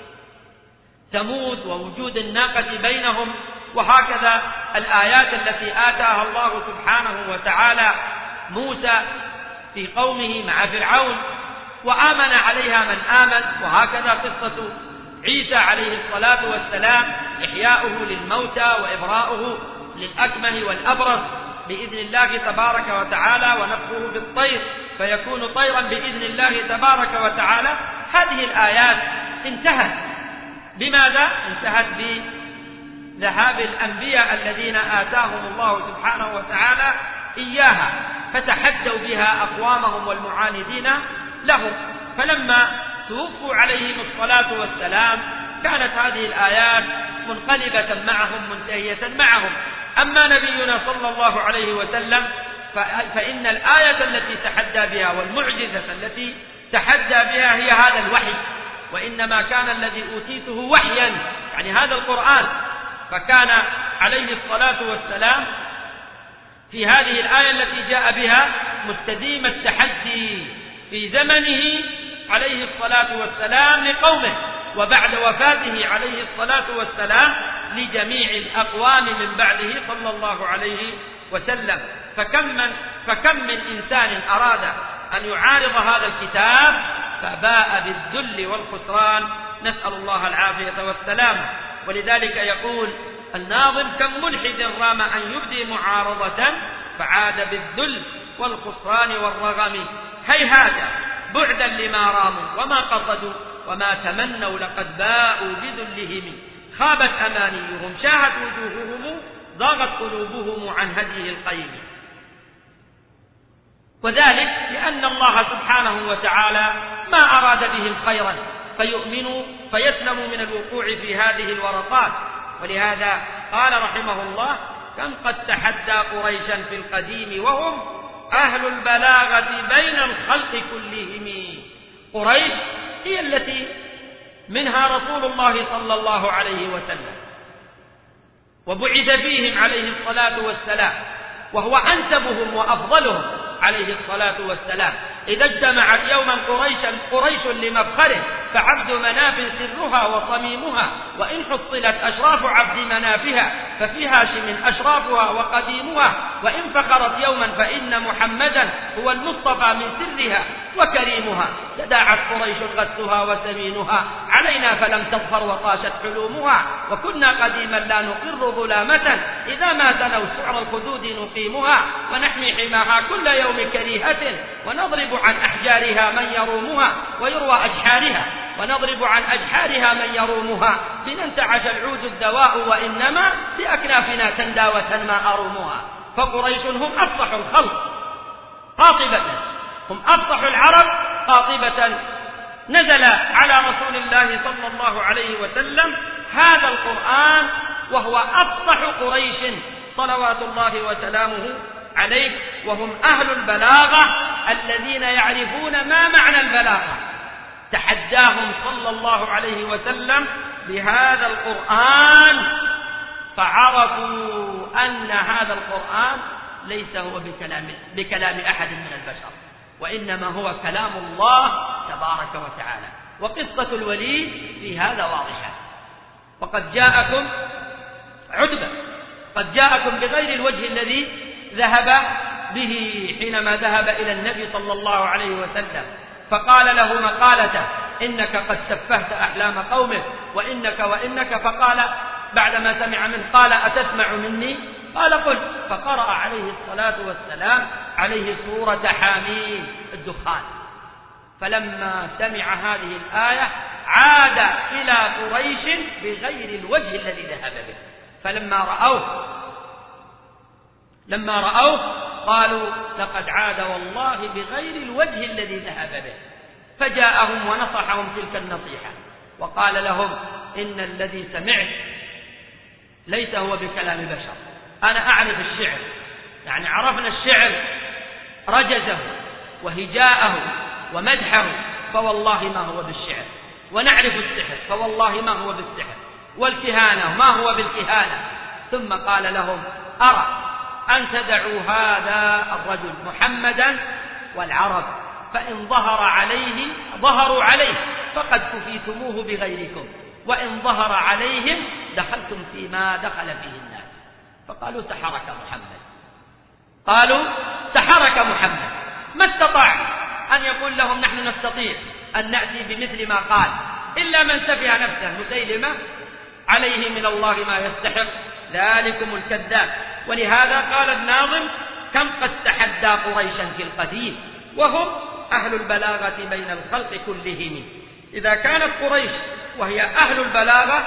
ثمود ووجود الناقة بينهم، وهكذا الآيات التي آتاها الله سبحانه وتعالى موسى في قومه مع فرعون وآمن عليها من آمن، وهكذا قصة عيسى عليه الصلاة والسلام إحياؤه للموتى وإبراؤه للأكمه والأبرص بإذن الله تبارك وتعالى، ونفخه بالطير فيكون طيرا بإذن الله تبارك وتعالى. هذه الآيات انتهت بماذا؟ انتهت بذهاب الأنبياء الذين آتاهم الله سبحانه وتعالى إياها، فتحدوا بها أقوامهم والمعاندين لهم، فلما توفوا عليهم الصلاة والسلام كانت هذه الآيات منقلبة معهم منتهية معهم. أما نبينا صلى الله عليه وسلم فإن الآية التي تحدى بها والمعجزة التي تحدى بها هي هذا الوحي، وإنما كان الذي أوتيته وحيا يعني هذا القرآن، فكان عليه الصلاة والسلام في هذه الآية التي جاء بها مستديم التحدي في زمنه عليه الصلاة والسلام لقومه، وبعد وفاته عليه الصلاة والسلام لجميع الأقوام من بعده صلى الله عليه وسلم. فكم من إنسان أراد أن يعارض هذا الكتاب فباء بالذل والخسران، نسأل الله العافية والسلام. ولذلك يقول الناظم كم ملحد رام أن يبدي معارضة فعاد بالذل والخسران والرغم، هيهات بعدا لما راموا وما قصدوا وما تمنوا لقد باءوا بذلهم، خابت أمانيهم شاهت وجوههم ضاغت قلوبهم عن هديه القيم. وذلك لأن الله سبحانه وتعالى ما أراد بهم خيرا فيؤمنوا فيسلموا من الوقوع في هذه الورطات. ولهذا قال رحمه الله كم قد تحدى قريشا في القديم وهم أهل البلاغة بين الخلق كلهم. قريش هي التي منها رسول الله صلى الله عليه وسلم وبعث فيهم عليه الصلاة والسلام، وهو أنسبهم وأفضلهم عليه الصلاة والسلام. إذا اجتمعت يوما قريش لمفخره فعبد مناف سرها وصميمها، وإن حصلت أشراف عبد منافها ففي هاشم أشرافها وقديمها، وإن فقرت يوما فإن محمدا هو المصطفى من سرها وكريمها. تداعت قريش غثها وسمينها علينا فلم تظفر وطاشت حلومها، وكنا قديما لا نقر ظلامة إذا ما تنوا سعر الخدود نقيمها، ونحمي حماها كل يوم كريهة ونضرب عن أحجارها من يرومها ويروى أجحارها، ونضرب عن أجحارها من يرومها، بننتعش العود الدواء وإنما بأكنافنا تندى وتنمى أرومها. فقريش هم أفصح الخلق قاطبة، هم أفصح العرب قاطبة. نزل على رسول الله صلى الله عليه وسلم هذا القرآن وهو أفصح قريش صلوات الله وسلامه عليه، وهم أهل البلاغة الذين يعرفون ما معنى البلاغة. تحداهم صلى الله عليه وسلم بهذا القرآن فعرفوا أن هذا القرآن ليس هو بكلام أحد من البشر، وإنما هو كلام الله تبارك وتعالى. وقصة الوليد في هذا واضحة. وقد جاءكم عتبة، قد جاءكم بغير الوجه الذي ذهب به حينما ذهب إلى النبي صلى الله عليه وسلم فقال له مقالته إنك قد سفهت أحلام قومك وإنك فقال بعدما سمع منه قال أتسمع مني؟ قال قل. فقرأ عليه الصلاة والسلام عليه سورة حاميم الدخان. فلما سمع هذه الآية عاد إلى قريش بغير الوجه الذي ذهب به. فلما رأوه قالوا لقد عاد والله بغير الوجه الذي ذهب به. فجاءهم ونصحهم تلك النصيحة وقال لهم إن الذي سمعت ليس هو بكلام بشر، أنا أعرف الشعر، يعني عرفنا الشعر رجزه وهجاءه ومدحه، فوالله ما هو بالشعر، ونعرف السحر فوالله ما هو بالسحر، والكهانة ما هو بالكهانة. ثم قال لهم أرى أن تدعوا هذا الرجل محمدا والعرب، فإن ظهر عليه ظهروا عليه فقد كفيتموه بغيركم، وإن ظهر عليهم دخلتم فيما دخل فيه الناس. فقالوا سحرك محمد، قالوا سحرك محمد. ما استطاع أن يقول لهم نحن نستطيع أن نأتي بمثل ما قال إلا من سفه نفسه مسيلمة عليه من الله ما يستحق، ذلكم الكذاب. ولهذا قال الناظم كم قد تحدى قريشا في القديم وهم أهل البلاغة بين الخلق كلهم. إذا كانت قريش وهي أهل البلاغة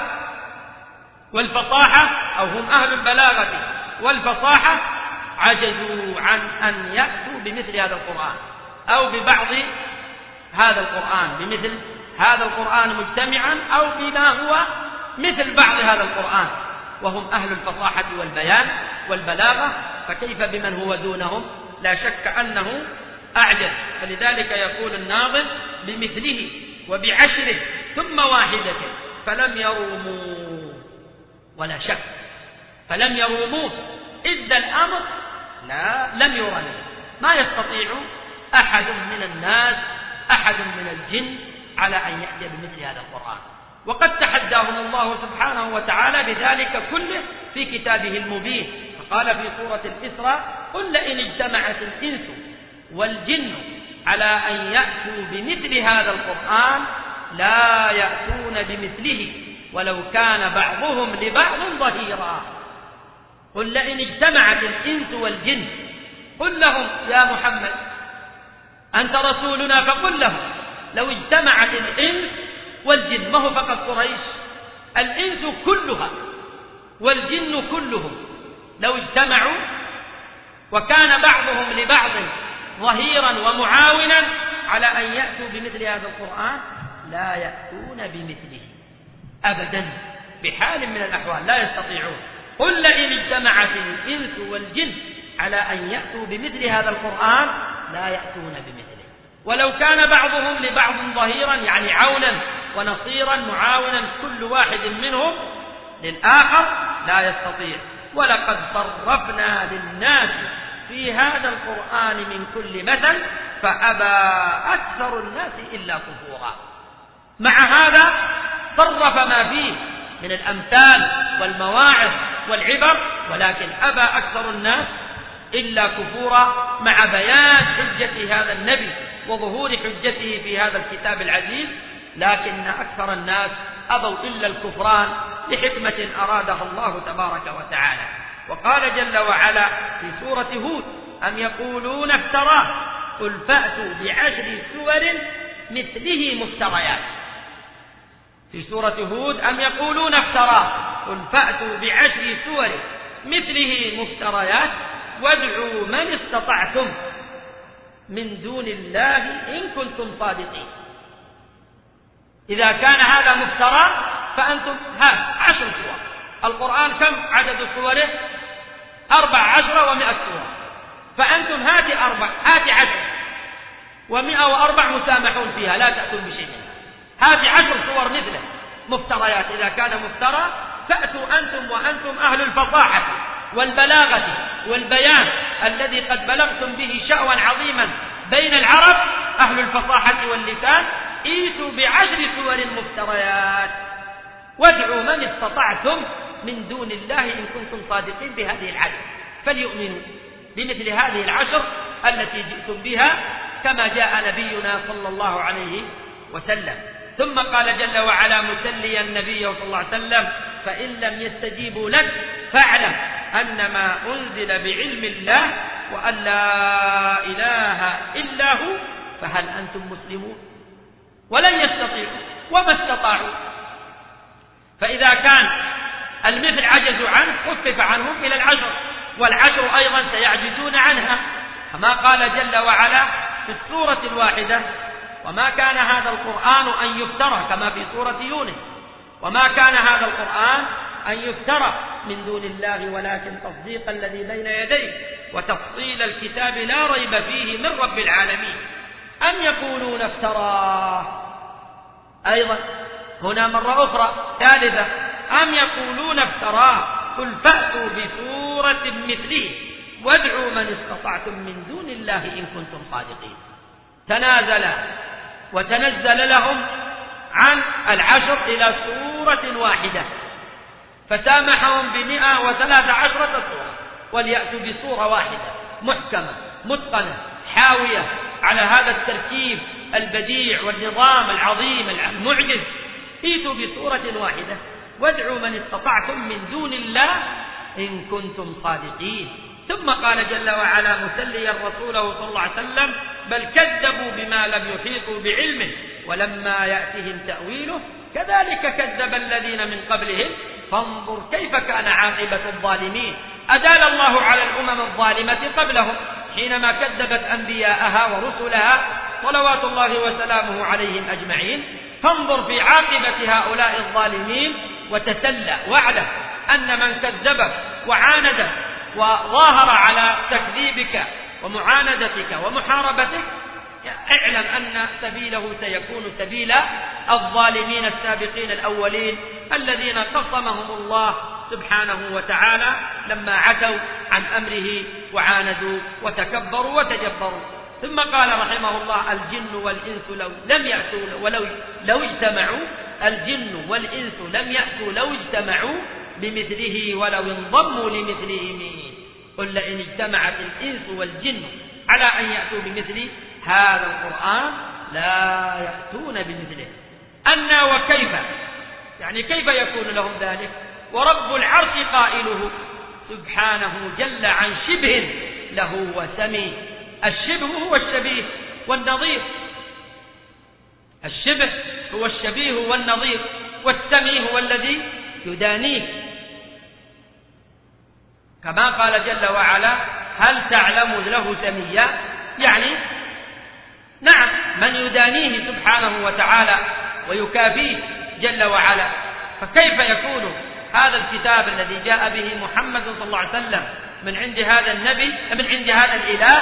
والفصاحة، أو هم أهل البلاغة والفصاحة، عجزوا عن أن يأتوا بمثل هذا القرآن أو ببعض هذا القرآن، بمثل هذا القرآن مجتمعا أو بما هو مثل بعض هذا القرآن، وهم أهل الفصاحة والبيان والبلاغة، فكيف بمن هو دونهم؟ لا شك أنه أعجز. فلذلك يقول الناظم بمثله وبعشره ثم واحدة فلم يروموا، ولا شك فلم يروموه إذ الأمر لم يرن. ما يستطيع أحد من الناس أحد من الجن على أن يأتي بمثل هذا القرآن، وقد تحداهم الله سبحانه وتعالى بذلك كله في كتابه المبين. فقال في سورة الإسراء قل لئن اجتمعت الإنس والجن على أن يأتوا بمثل هذا القرآن لا يأتون بمثله ولو كان بعضهم لبعض ظهيرا. قل لئن اجتمعت الإنس والجن، قل لهم يا محمد أنت رسولنا، فقل لهم لو اجتمعت الإنس والجن، ما هو فقط قريش، الإنس كلها والجن كلهم لو اجتمعوا وكان بعضهم لبعض ظهيرا ومعاونا على أن يأتوا بمثل هذا القرآن لا يأتون بمثله أبدا بحال من الأحوال، لا يستطيعون. قل لئن اجتمعت الإنس والجن على أن يأتوا بمثل هذا القرآن لا يأتون بمثله ولو كان بعضهم لبعض ظهيرا، يعني عونا ونصيرا معاونا كل واحد منهم للآخر، لا يستطيع. ولقد صرفنا للناس في هذا القرآن من كل مثل فأبى أكثر الناس إلا كفورا. مع هذا صرف ما فيه من الأمثال والمواعظ والعبر، ولكن أبى أكثر الناس إلا كفورا، مع بيان حجة هذا النبي وظهور حجته في هذا الكتاب العزيز، لكن أكثر الناس أبوا إلا الكفران لحكمة أرادها الله تبارك وتعالى. وقال جل وعلا في سورة هود أم يقولون افتراه قل فأتوا بعشر سور مثله مفتريات. في سورة هود أم يقولون افتراه قل فأتوا بعشر سور مثله مفتريات وادعوا من استطعتم من دون الله إن كنتم صادقين. إذا كان هذا مفترى فأنتم 10 سور. القرآن كم عدد سوره؟ 14 و100 سورة. فأنتم هات 10 و104 مسامحون فيها، لا تأتون بشيء منها. هات 10 سور مثله مفتريات. إذا كان مفترى فأتوا أنتم وأنتم أهل الفصاحة والبلاغة والبيان الذي قد بلغتم به شأوا عظيما بين العرب، أهل الفصاحة واللسان، ائتوا ب10 سور مفتريات وادعوا من استطعتم من دون الله إن كنتم صادقين بهذه العدد، فليؤمنوا بمثل هذه 10 التي جئتم بها كما جاء نبينا صلى الله عليه وسلم. ثم قال جل وعلا مسليا النبي صلى الله عليه وسلم فإن لم يستجيبوا لك فاعلم أنما أنزل بعلم الله وأن لا إله إلا هو فهل أنتم مسلمون؟ ولن يستطيعوا وما استطاعوا. فإذا كان المثل عجزوا عنه خفف عنهم إلى 10، والعشر أيضا سيعجزون عنها، كما قال جل وعلا في السورة الواحدة: وما كان هذا القرآن أن يفترى، كما في سورة يونس: وما كان هذا القرآن أن يفترى من دون الله ولكن تصديق الذي بين يديه وتفصيل الكتاب لا ريب فيه من رب العالمين. أم يقولون افتراه، أيضا هنا مرة أخرى ثالثة: أم يقولون افتراه قل فأتوا بسورة مثله وادعوا من استطعتم من دون الله إن كنتم صادقين. تنازل وتنزل لهم عن العشر إلى سورة واحدة، فسامحهم ب113 سورة، وليأتوا بسورة واحدة محكمة متقنة حاوية على هذا التركيب البديع والنظام العظيم المعجز. ائتوا بسورة واحدة وادعوا من استطعتم من دون الله إن كنتم صادقين. ثم قال جل وعلا مسليا رسوله صلى الله عليه وسلم: بل كذبوا بما لم يحيطوا بعلمه ولما يأتهم تأويله كذلك كذب الذين من قبلهم فانظر كيف كان عاقبة الظالمين. أدال الله على الأمم الظالمة قبلهم حينما كذبت أنبياءها ورسلها صلوات الله وسلامه عليهم أجمعين، فانظر في عاقبة هؤلاء الظالمين وتسلى واعلم أن من كذبك وعاندك وظاهر على تكذيبك ومعاندتك ومحاربتك، اعلم أن سبيله سيكون سبيل الظالمين السابقين الأولين الذين قصمهم الله سبحانه وتعالى لما عتوا عن أمره وعاندوا وتكبروا وتجبروا. ثم قال رحمه الله: الجن والإنس لو اجتمعوا الجن والإنس لم يأتوا لو اجتمعوا بمثله ولو انضموا لمثلهم. قل لئن اجتمعت الإنس والجن على أن يأتوا بمثل هذا القرآن لا يأتون بمثله. أنا وكيف، يعني كيف يكون لهم ذلك؟ ورب العرش قائله سبحانه جل عن شبه له وسمي. الشبه هو الشبيه والنظير، الشبه هو الشبيه والنظير، والسمي هو الذي يدانيه، كما قال جل وعلا: هل تعلم له سميا؟ يعني نعم، من يدانيه سبحانه وتعالى ويكافيه جل وعلا. فكيف يكون هذا الكتاب الذي جاء به محمد صلى الله عليه وسلم من عند هذا النبي، من عند هذا الإله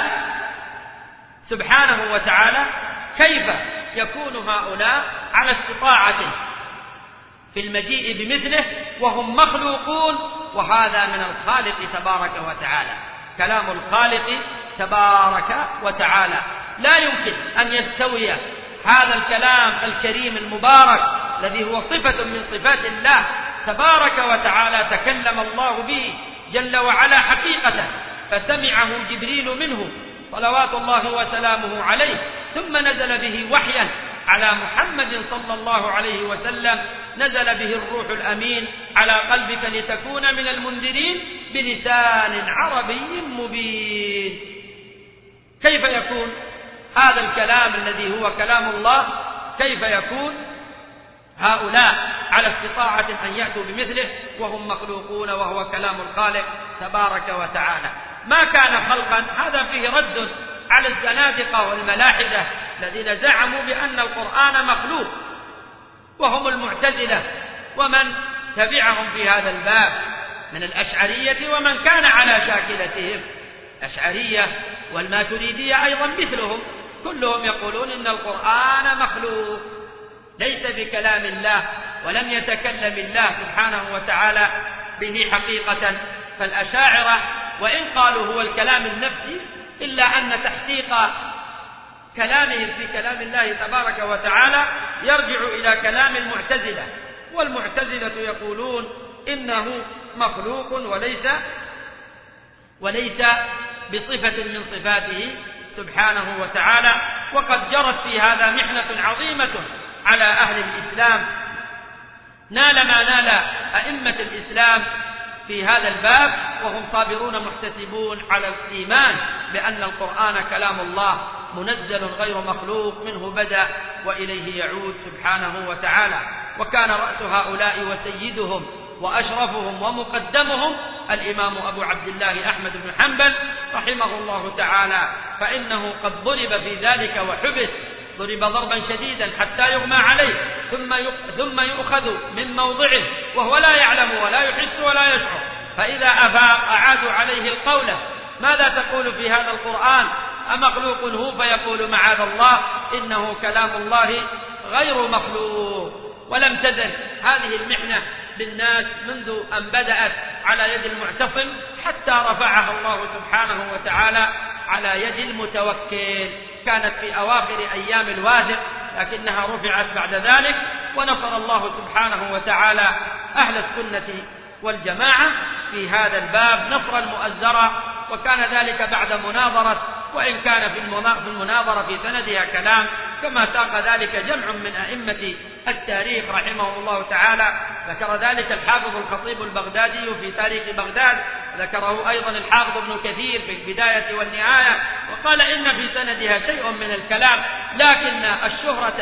سبحانه وتعالى، كيف يكون هؤلاء على استطاعته في المجيء بمثله وهم مخلوقون؟ وهذا من الخالق تبارك وتعالى، كلام الخالق تبارك وتعالى. لا يمكن أن يستوي هذا الكلام الكريم المبارك الذي هو صفة من صفات الله تبارك وتعالى، تكلم الله به جل وعلا حقيقة، فسمعه جبريل منه صلوات الله وسلامه عليه، ثم نزل به وحيا على محمد صلى الله عليه وسلم، نزل به الروح الأمين على قلبك لتكون من المنذرين بلسان عربي مبين. كيف يكون هذا الكلام الذي هو كلام الله، كيف يكون هؤلاء على استطاعة أن يأتوا بمثله وهم مخلوقون وهو كلام الخالق تبارك وتعالى؟ ما كان خلقا. هذا فيه رد على الزنادقة والملاحدة الذين زعموا بأن القرآن مخلوق، وهم المعتزلة ومن تبعهم في هذا الباب من الأشعرية ومن كان على شاكلتهم. الأشعرية والماتريدية أيضا مثلهم، كلهم يقولون إن القرآن مخلوق ليس بكلام الله، ولم يتكلم الله سبحانه وتعالى به حقيقة. فالأشاعرة وإن قالوا هو الكلام النفسي، إلا أن تحقيق كلامهم في كلام الله تبارك وتعالى يرجع إلى كلام المعتزلة، والمعتزلة يقولون إنه مخلوق وليس بصفة من صفاته سبحانه وتعالى. وقد جرت في هذا محنة عظيمة على أهل الإسلام، نال ما نال أئمة الإسلام في هذا الباب، وهم صابرون محتسبون على الإيمان بأن القرآن كلام الله منزل غير مخلوق، منه بدأ وإليه يعود سبحانه وتعالى. وكان رأس هؤلاء وسيدهم وأشرفهم ومقدمهم الإمام أبو عبد الله أحمد بن حنبل رحمه الله تعالى، فإنه قد ضرب في ذلك وحبس، ضرب ضربا شديدا حتى يغمى عليه، ثم يؤخذ من موضعه وهو لا يعلم ولا يحس ولا يشعر، فإذا أفاق أعادوا عليه القولة: ماذا تقول في هذا القرآن؟ أمخلوق هو؟ فيقول: معاذ الله، إنه كلام الله غير مخلوق. ولم تزل هذه المحنة بالناس منذ أن بدأت على يد المعتصم حتى رفعها الله سبحانه وتعالى على يد المتوكل. كانت في أواخر أيام الواثق لكنها رفعت بعد ذلك، ونصر الله سبحانه وتعالى أهل السنة والجماعة في هذا الباب نصرا مؤزرا، وكان ذلك بعد مناظرة، وإن كان في المناظرة في سندها كلام، كما ساق ذلك جمع من أئمة التاريخ رحمه الله تعالى. ذكر ذلك الحافظ الخطيب البغدادي في تاريخ بغداد، ذكره أيضا الحافظ ابن كثير في البداية والنهاية، وقال إن في سندها شيء من الكلام، لكن الشهرة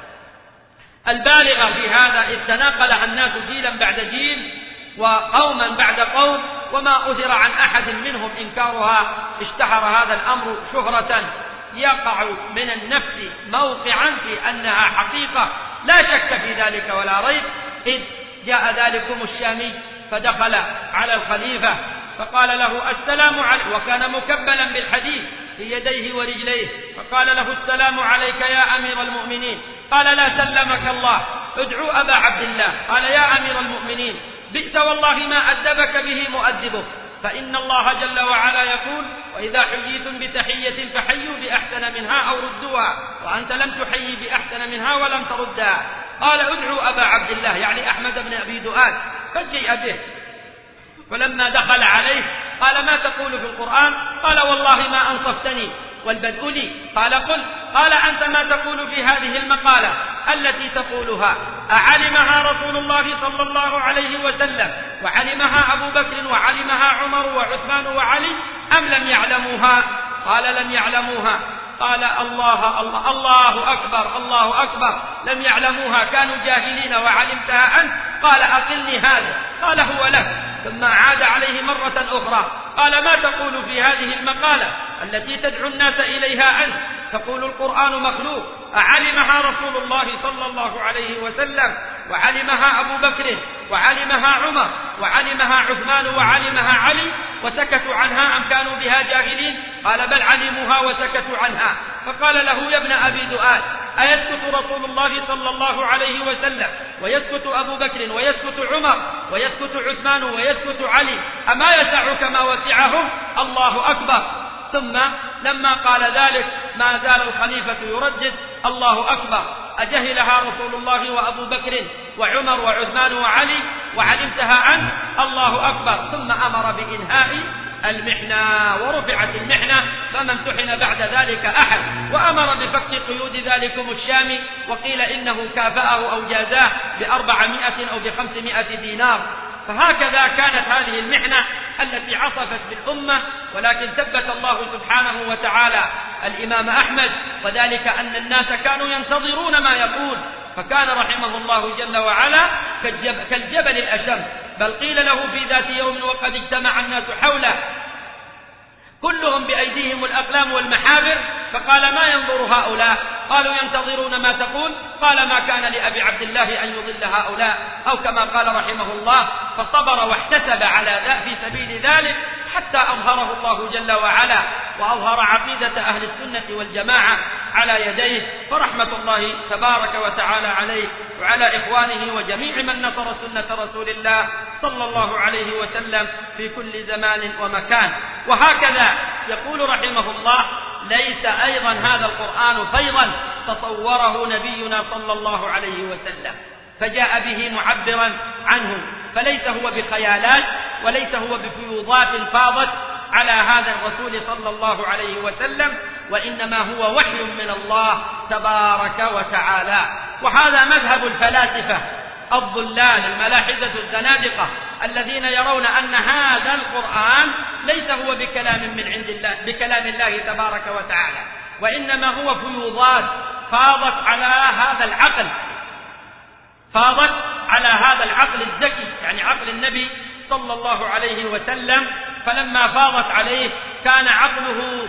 البالغة في هذا إذ تناقلها الناس جيلا بعد جيل وقوما بعد قوم، وما أثر عن أحد منهم إنكارها، اشتهر هذا الأمر شهرة يقع من النفس موقعا في أنها حقيقة لا شك في ذلك ولا ريب. إذ جاء ذلكم الشامي فدخل على الخليفة فقال له: السلام عليك، وكان مكبلا بالحديد في يديه ورجليه، فقال له: السلام عليك يا أمير المؤمنين. قال: لا سلمك الله، ادعوا أبا عبد الله. قال: يا أمير المؤمنين، بئس والله ما أدبك به مؤدبك، فإن الله جل وعلا يقول: وإذا حييتم بتحية فحيوا بأحسن منها أو ردوها، وأنت لم تحيي بأحسن منها ولم تردها. قال: ادعوا أبا عبد الله، يعني أحمد بن أبي دؤاد، فجيء به، فلما دخل عليه قال: ما تقول في القرآن؟ قال: والله ما أنصفتني والبدء لي. قال: قل. قال: أنت ما تقول في هذه المقالة التي تقولها؟ أعلمها رسول الله صلى الله عليه وسلم وعلمها أبو بكر وعلمها عمر وعثمان وعلي أم لم يعلموها؟ قال: لم يعلموها. قال: الله الله الله أكبر الله أكبر، لم يعلموها، كانوا جاهلين وعلمتها أنت. قال: أقلني هذا. قال: هو لك. ثم عاد عليه مرة أخرى قال: ما تقول في هذه المقالة التي تدعو الناس إليها أنت؟ تقول القرآن مخلوق. أعلمها رسول الله صلى الله عليه وسلم وعلمها أبو بكر وعلمها عمر وعلمها عثمان وعلمها علي وسكتوا عنها أم كانوا بها جاهلين؟ قال: بل علموها وسكتوا عنها. فقال له: يا ابن أبي دؤاد، أيسكت رسول الله صلى الله عليه وسلم ويسكت أبو بكر ويسكت عمر ويسكت عثمان ويسكت علي، أما يسعك ما وسعهم؟ الله أكبر. ثم لما قال ذلك ما زال الخليفة يردد: الله أكبر، أجهلها رسول الله وأبو بكر وعمر وعثمان وعلي وعلمتها أنت؟ الله أكبر. ثم أمر بإنهاء المحنة ورفعت المحنة، فما امتحن بعد ذلك أحد، وأمر بفك قيود ذلكم الشامي، وقيل إنه كافأه أو جازاه ب400 أو ب500 دينار. فهكذا كانت هذه المحنة التي عصفت بالأمة، ولكن ثبت الله سبحانه وتعالى الإمام أحمد، وذلك أن الناس كانوا ينتظرون ما يقول، فكان رحمه الله جل وعلا كالجبل الأشم، بل قيل له في ذات يوم وقد اجتمع الناس حوله كلهم بأيديهم الأقلام والمحابر، فقال: ما ينظر هؤلاء؟ قالوا: ينتظرون ما تقول. قال: ما كان لأبي عبد الله أن يضل هؤلاء، أو كما قال رحمه الله: فصبر واحتسب على في سبيل ذلك حتى أظهره الله جل وعلا، وأظهر عقيدة أهل السنة والجماعة على يديه، فرحمة الله تبارك وتعالى عليه وعلى إخوانه وجميع من نصر سنة رسول الله صلى الله عليه وسلم في كل زمان ومكان. وهكذا يقول رحمه الله: ليس أيضا هذا القرآن فيضا تصوره نبينا صلى الله عليه وسلم فجاء به معبرا عنه، فليس هو بخيالات وليس هو بفيوضات فاضت على هذا الرسول صلى الله عليه وسلم، وإنما هو وحي من الله تبارك وتعالى. وهذا مذهب الفلاسفة الضلال الملاحدة الزنادقة الذين يرون أن هذا القرآن ليس هو بكلام من عند الله، بكلام الله تبارك وتعالى، وإنما هو فيوضات فاضت على هذا العقل، فاضت على هذا العقل الذكي، يعني عقل النبي صلى الله عليه وسلم، فلما فاضت عليه كان عقله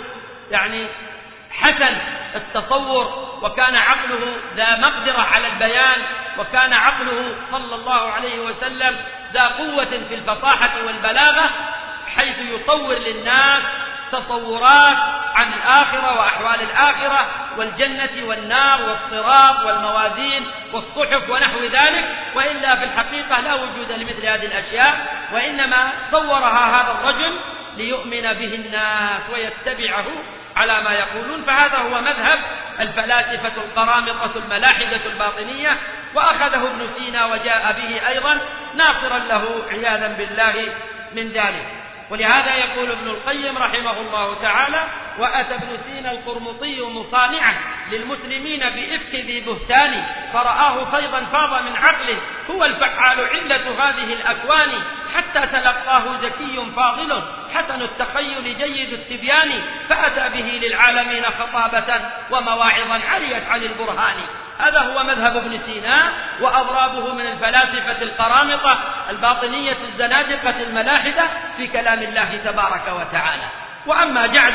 حسن التصور، وكان عقله ذا مقدرة على البيان، وكان عقله صلى الله عليه وسلم ذا قوة في الفصاحة والبلاغة، حيث يطور للناس تصورات عن الآخرة وأحوال الآخرة والجنة والنار والصراط والموازين والصحف ونحو ذلك. وإلا في الحقيقة لا وجود لمثل هذه الأشياء، وإنما صورها هذا الرجل ليؤمن به الناس ويتبعه على ما يقولون. فهذا هو مذهب الفلاسفة القرامطة الملاحدة الباطنية، وأخذه ابن سينا وجاء به أيضا ناصرا له عياذا بالله من ذلك. ولهذا يقول ابن القيم رحمه الله تعالى: وأتى ابن سينا القرمطي مصانعا للمسلمين بإفك ذي بهتان، فرآه فيضا فاض من عقله، هو الفعال علة هذه الأكوان، حتى تلقاه ذكي فاضل حسن التخيل جيد التبيان، فأتى به للعالمين خطابة ومواعظا عريت عن البرهان. هذا هو مذهب ابن سينا وأضرابه من الفلاسفة القرامطة الباطنية الزنادقة الملاحدة في كلام الله تبارك وتعالى. وأما جعد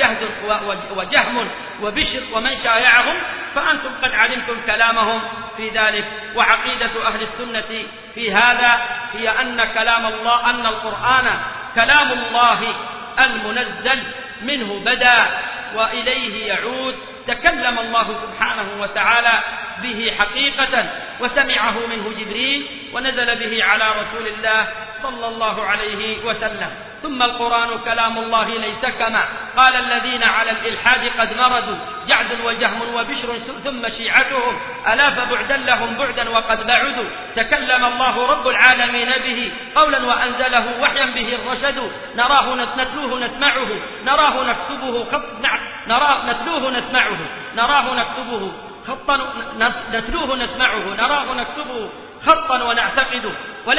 وجهم وبشر ومن شايعهم فأنتم قد علمتم كلامهم في ذلك. وعقيدة أهل السنة في هذا هي أن القرآن كلام الله المنزل منه بدأ وإليه يعود، تكلم الله سبحانه وتعالى به حقيقة وسمعه منه جبريل ونزل به على رسول الله صلى الله عليه وسلم. ثم القرآن كلام الله ليس كما قال الذين على الإلحاد قد مردوا، جعد وجهم وبشر ثم شيعتهم، ألا فبعدا لهم بعدا وقد بعدوا. تكلم الله رب العالمين به قولا وأنزله وحيا به الرشد، نراه نتلوه نسمعه، نراه نكتبه نتلوه نسمعه، نراه نكتبه خطا، نتلوه نسمعه، نراه نكتبه خطا ونعتقده.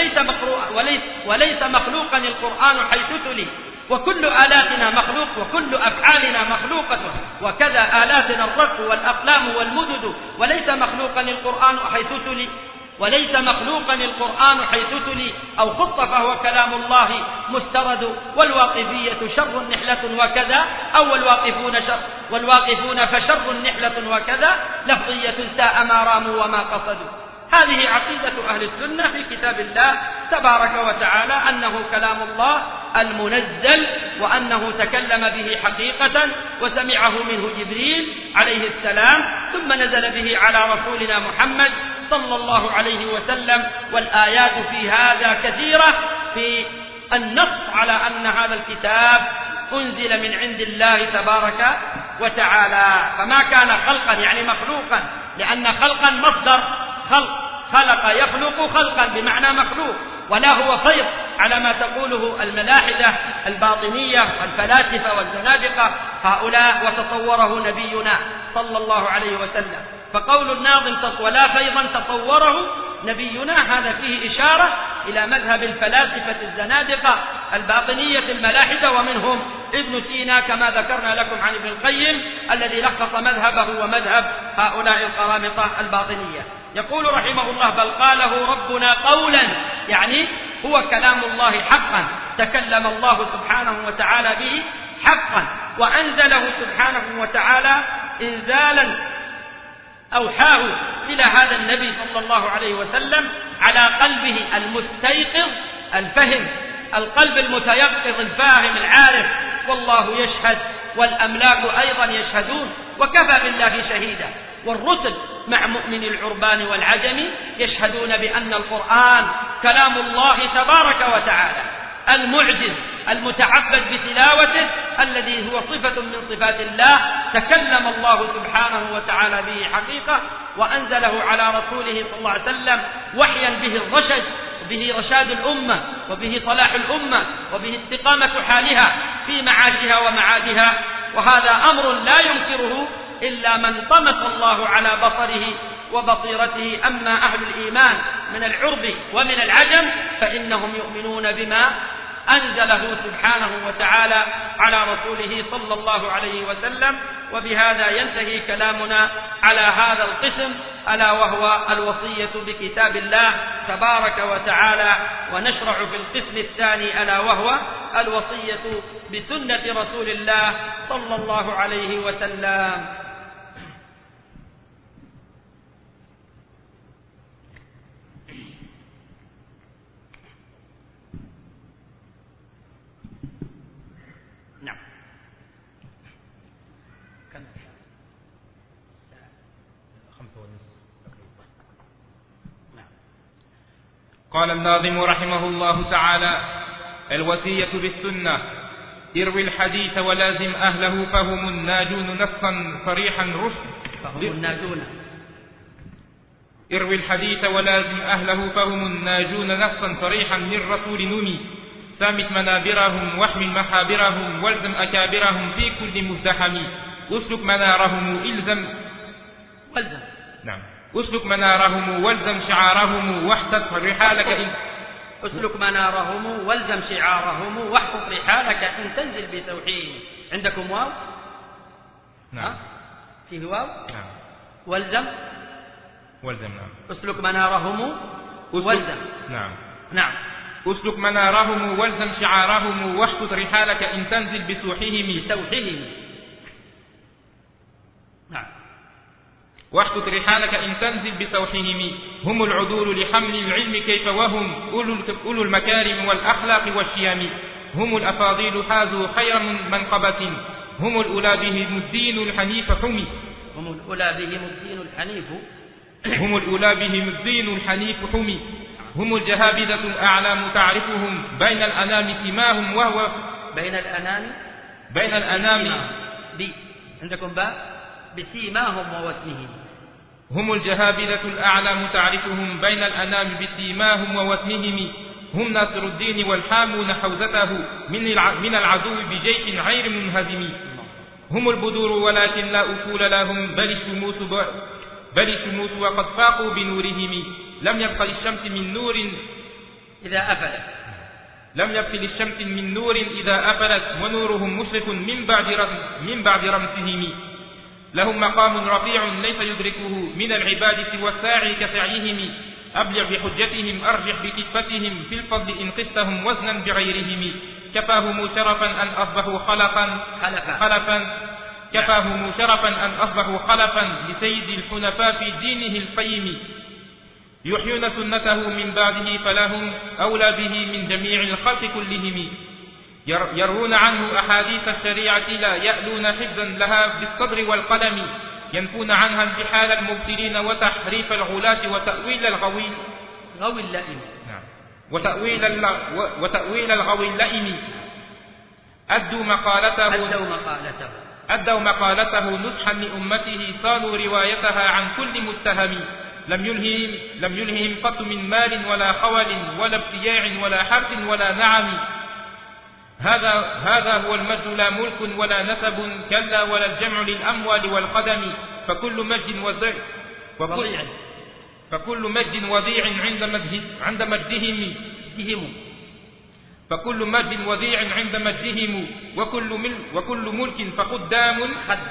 وليس مخلوقا القرآن حيث تلي، وكل آلاتنا مخلوق وكل أفعالنا مخلوقة، وكذا آلاتنا الرق والأقلام والمدد. وليس مخلوقا القرآن حيث تلي أو خط فهو كلام الله مسترد. والواقفية شر نحلة وكذا، أو والواقفون فشر نحلة وكذا، لفظية ساء ما راموا وما قصدوا. هذه عقيدة أهل السنة في كتاب الله تبارك وتعالى، أنه كلام الله المنزل، وأنه تكلم به حقيقة وسمعه منه جبريل عليه السلام، ثم نزل به على رسولنا محمد صلى الله عليه وسلم. والآيات في هذا كثيرة في النص على أن هذا الكتاب أنزل من عند الله تبارك وتعالى. فما كان خلقا مخلوقا، لأن خلقا مصدر خلق يخلق خلقا بمعنى مخلوق، ولا هو فيض على ما تقوله الملاحدة الباطنية والفلاسفة والزنادقة هؤلاء، وتصوره نبينا صلى الله عليه وسلم. فقول الناظم ولا فيضا تصوره نبينا، هذا فيه إشارة إلى مذهب الفلاسفة الزنادقة الباطنية الملاحدة، ومنهم ابن سينا كما ذكرنا لكم عن ابن القيم الذي لخص مذهبه ومذهب هؤلاء القرامطة الباطنية. يقول رحمه الله: بل قاله ربنا قولا، هو كلام الله حقا، تكلم الله سبحانه وتعالى به حقا، وأنزله سبحانه وتعالى إنزالا أوحاه إلى هذا النبي صلى الله عليه وسلم على قلبه المستيقظ الفهم، القلب المتيقظ الفاهم العارف. والله يشهد والأملاك أيضا يشهدون، وكفى بالله شهيدا. والرسل مع مؤمن العربان والعجم يشهدون بأن القرآن كلام الله تبارك وتعالى المعجز المتعبد بتلاوته، الذي هو صفة من صفات الله، تكلم الله سبحانه وتعالى به حقيقة، وأنزله على رسوله صلى الله عليه وسلم وحيا به الرشد، وبه رشاد الأمة، وبه صلاح الأمة، وبه استقامة حالها في معاشها ومعادها. وهذا أمر لا ينكره إلا من طمس الله على بصره وبصيرته. أما أهل الإيمان من العرب ومن العجم فإنهم يؤمنون بما أنزله سبحانه وتعالى على رسوله صلى الله عليه وسلم. وبهذا ينتهي كلامنا على هذا القسم، ألا وهو الوصية بكتاب الله تبارك وتعالى. ونشرع في القسم الثاني، ألا وهو الوصية بسنة رسول الله صلى الله عليه وسلم. قال الناظم رحمه الله تعالى: الوصية بالسنة: اروي الحديث ولازم أهله فهم الناجون نصا صريحا اروي الحديث ولازم أهله فهم الناجون نصا صريحا للرسول نمي سامت منابرهم واحمل محابرهم والزم أكابرهم في كل مزدحم اسلك منارهم اسلك منارهم والزم شعارهم واحتط رحالك اسلك منارهم والزم شعارهم واحفظ رحالك إن تنزل بتوحيد. عندكم واو؟ نعم. فيه واو؟ نعم. والزم نعم. اسلك منارهم والزم. نعم. اسلك منارهم والزم شعارهم واحفظ رحالك إن تنزل بتوحيهم. نعم. واحفظ رحالك إن تنزل بسوحهم. هم العدول لحمل العلم كيف وهم أولو المكارم والأخلاق والشيم. هم الأفاضيل حازوا خير منقبة. هم الأولى بهم الدين الحنيف حمي. هم الجهابذة الأعلام تعرفهم بين الأنام سماهم وهو بين الأنام عندكم باء بسيماهم ووسمهم. هم الجهابذة الأعلام تعرفهم بين الأنام بسيماهم ووسمهم. هم ناصر الدين والحامون حوزته من العدو بجيش غير منهزم. هم البدور ولكن لا أفول لهم بل الشموس وقد فاقوا بنورهم. لم يبق للشمس من نور إذا أفلت ونورهم مشرق من بعد رمسهم. لهم مقام رفيع ليس يدركه من العباد سوى الساعي كسعيهم. أبلغ بحجتهم أرجح بكفتهم في الفضل إن قستهم وزنا بغيرهم. كفاهم شرفا أن أصبحوا خلفا لسيد الحنفاء في دينه القيم. يحيون سنته من بعده فلهم أولى به من جميع الخلق كلهم. يرون عنه أحاديث الشريعة لا يألون حفظا لها بالصبر والقلم. ينفون عنها انتحال المبتلين وتحريف الغلاة وتأويل الغوي اللئيم. أدوا مقالته نصحا لأمته صانوا روايتها عن كل متهم. لم يلههم قط من مال ولا خول ولا ابتياع ولا حرث ولا نعم. هذا هو المجد لا ملك ولا نسب كلا ولا الجمع للأموال والقدم. فكل مجد وضيع عند مجدهم وكل ملك فخدام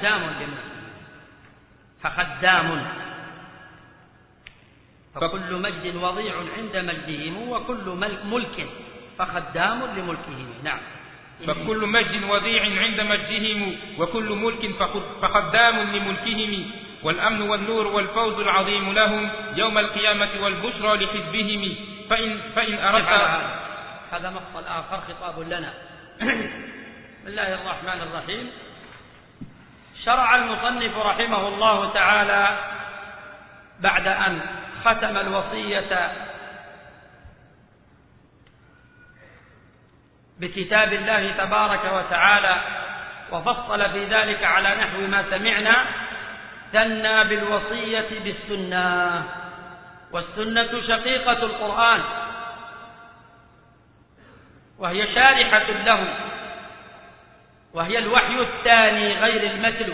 فكل مجد وضيع عند مجدهم وكل ملك فخدام لملكهم. نعم. فكل مجد وضيع عند مجدهم وكل ملك فخدام لملكهم. والأمن والنور والفوز العظيم لهم يوم القيامة والبشرى لحزبهم. فإن أردت هذا مقطع آخر خطاب لنا. بسم الله الرحمن الرحيم. شرع المصنف رحمه الله تعالى بعد أن ختم الوصية بكتاب الله تبارك وتعالى وفصل في ذلك على نحو ما سمعنا، ثنى بالوصية بالسنة. والسنة شقيقة القرآن وهي شارحة له، وهي الوحي الثاني غير المثل.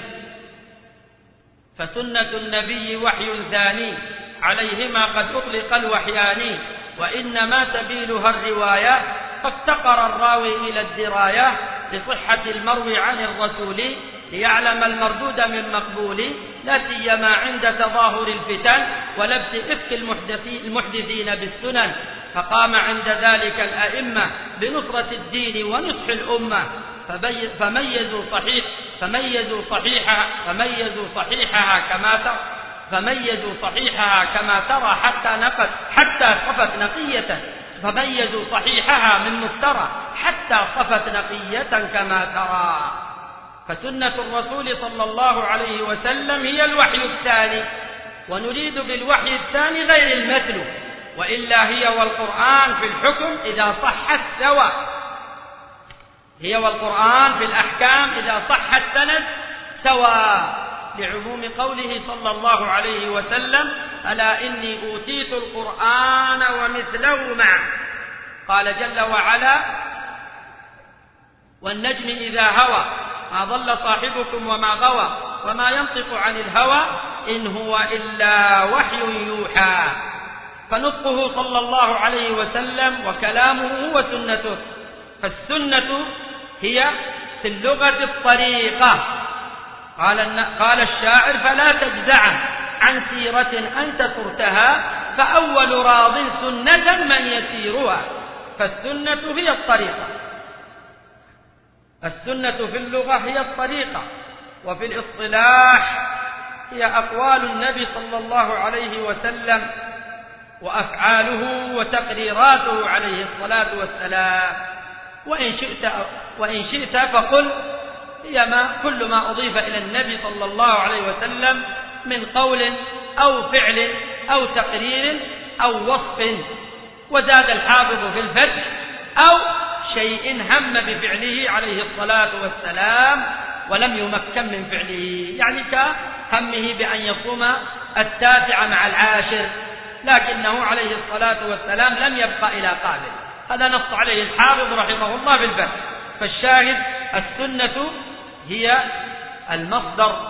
فسنة النبي وحي ثاني عليهما قد أطلق الوحيان. وإنما سبيلها الرواية فافتقر الراوي إلى الدراية لصحة المروي عن الرسول ليعلم المردود من مقبول، لا سيما عند تظاهر الفتن ولبس إفك المحدثين بالسنن. فقام عند ذلك الأئمة بنصرة الدين ونصح الأمة، فميزوا صحيحها كما ترى حتى صفت نقية، فميزوا صحيحها من مفترى حتى صفت نقية كما ترى. فسنة الرسول صلى الله عليه وسلم هي الوحي الثاني، ونريد بالوحي الثاني غير المثل، وإلا هي والقرآن في الحكم إذا صح سوا، هي والقرآن في الأحكام إذا صح السند سوا، لعموم قوله صلى الله عليه وسلم: ألا إني أوتيت القرآن ومثله معه. قال جل وعلا: والنجم إذا هوى ما ضل صاحبكم وما غوى وما ينطق عن الهوى إن هو إلا وحي يوحى. فنطقه صلى الله عليه وسلم وكلامه هو سنته. فالسنة هي في اللغة الطريقة. قال الشاعر: فلا تجزع عن سيرة أنت صرتها، فأول راض سنة من يسيرها. فالسنة هي الطريقة. السنة في اللغة هي الطريقة، وفي الاصطلاح هي أقوال النبي صلى الله عليه وسلم وأفعاله وتقريراته عليه الصلاة والسلام. وإن شئت فقل هي كل ما أضيف إلى النبي صلى الله عليه وسلم من قول أو فعل أو تقرير أو وصف. وزاد الحافظ في الفتح: أو شيء هم بفعله عليه الصلاة والسلام ولم يمكن من فعله، يعني كهمه بأن يصوم 9 مع 10، لكنه عليه الصلاة والسلام لم يبقى إلى قابل. هذا نص عليه الحافظ رحمه الله في الفتح. فالشاهد: السنة هي المصدر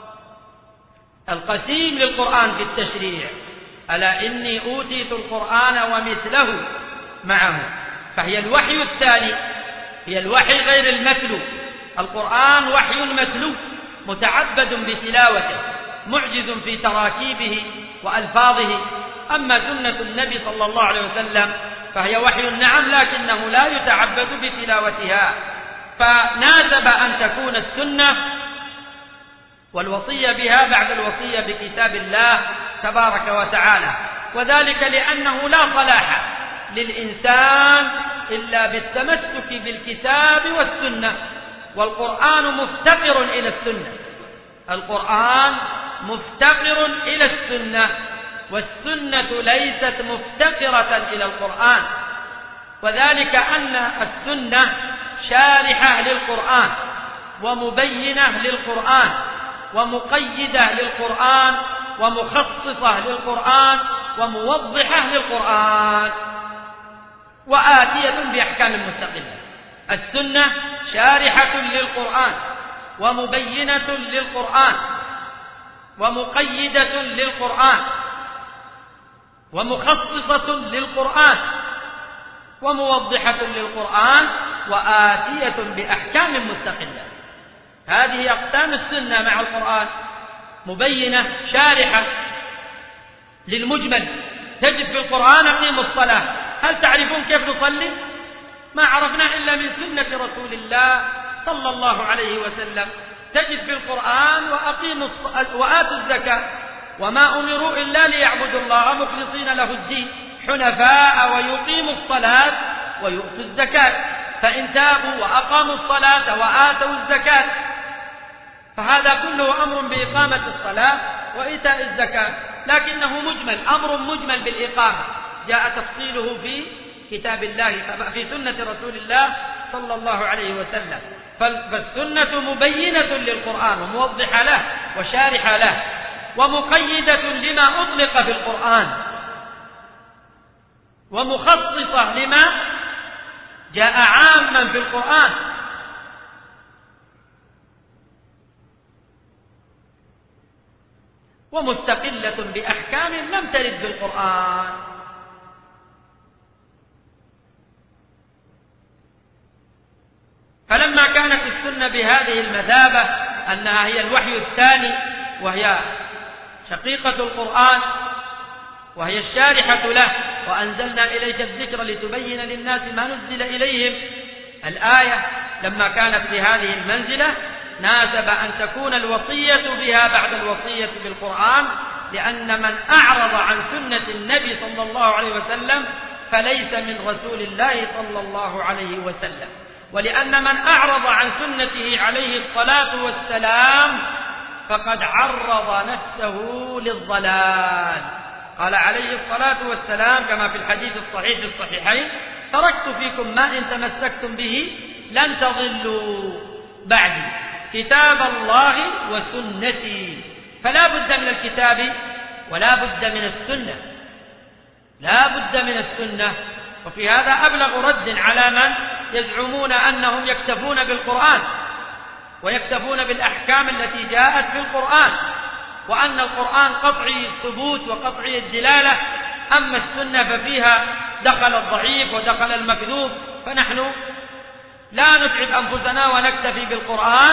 القسيم للقرآن في التشريع. ألا إني أوتيت القرآن ومثله معه. فهي الوحي الثاني، هي الوحي غير المتلو. القرآن وحي متلو متعبد بتلاوته، معجز في تراكيبه وألفاظه. أما سنة النبي صلى الله عليه وسلم فهي وحي نعم، لكنه لا يتعبد بتلاوتها. فناسب أن تكون السنة والوصية بها بعد الوصية بكتاب الله تبارك وتعالى، وذلك لأنه لا صلاح للإنسان إلا بالتمسك بالكتاب والسنة، والقرآن مفتقر إلى السنة. القرآن مفتقر إلى السنة، والسنة ليست مفتقرة إلى القرآن، وذلك أن السنة شارحة للقرآن ومبينة للقرآن ومقيدة للقرآن ومخصصة للقرآن وموضحة للقرآن وآتية بأحكام مستقلة. السنة شارحة للقرآن ومبينة للقرآن ومقيدة للقرآن ومخصصة للقرآن وموضحة للقرآن وآتية بأحكام مستقلة. هذه أقسام السنة مع القرآن: مبينة شارحة للمجمل. تجد في القرآن: أقيموا الصلاة. هل تعرفون كيف نصلي؟ ما عرفنا إلا من سنة رسول الله صلى الله عليه وسلم. تجد في القرآن: وآتوا الزكاة. وما أمروا إلا ليعبدوا الله مخلصين له الدين حنفاء ويقيموا الصلاة ويؤتوا الزكاة. فإن تابوا وأقاموا الصلاة وآتوا الزكاة، فهذا كله أمر بإقامة الصلاة وإيتاء الزكاة، لكنه مجمل، أمر مجمل بالإقامة، جاء تفصيله في كتاب الله في سنة رسول الله صلى الله عليه وسلم. فالسنة مبينة للقرآن وموضحة له وشارحة له ومقيدة لما أطلق في القرآن ومخصصة لما جاء عاما في القرآن. ومستقلة بأحكام لم ترد في القرآن. فلما كانت السنة بهذه المثابة أنها هي الوحي الثاني، وهي شقيقة القرآن، وهي الشارحة له. وأنزلنا إليك الذكر لتبين للناس ما نزل إليهم. الآية لما كانت في هذه المنزلة ناسب أن تكون الوصية بها بعد الوصية بالقرآن، لأن من أعرض عن سنة النبي صلى الله عليه وسلم فليس من رسول الله صلى الله عليه وسلم، ولأن من أعرض عن سنته عليه الصلاة والسلام فقد عرض نفسه للضلال. قال عليه الصلاة والسلام كما في الحديث الصحيح في الصحيحين: تركت فيكم ما إن تمسكتم به لن تضلوا بعدي، كتاب الله وسنتي. فلا بد من الكتاب ولا بد من السنة، لا بد من السنة. وفي هذا أبلغ رد على من يزعمون أنهم يكتفون بالقرآن ويكتفون بالأحكام التي جاءت في القرآن، وأن القرآن قطعي الثبوت وقطعي الدلالة، أما السنة ففيها دخل الضعيف ودخل المكذوب، فنحن لا نتعب أنفسنا ونكتفي بالقرآن.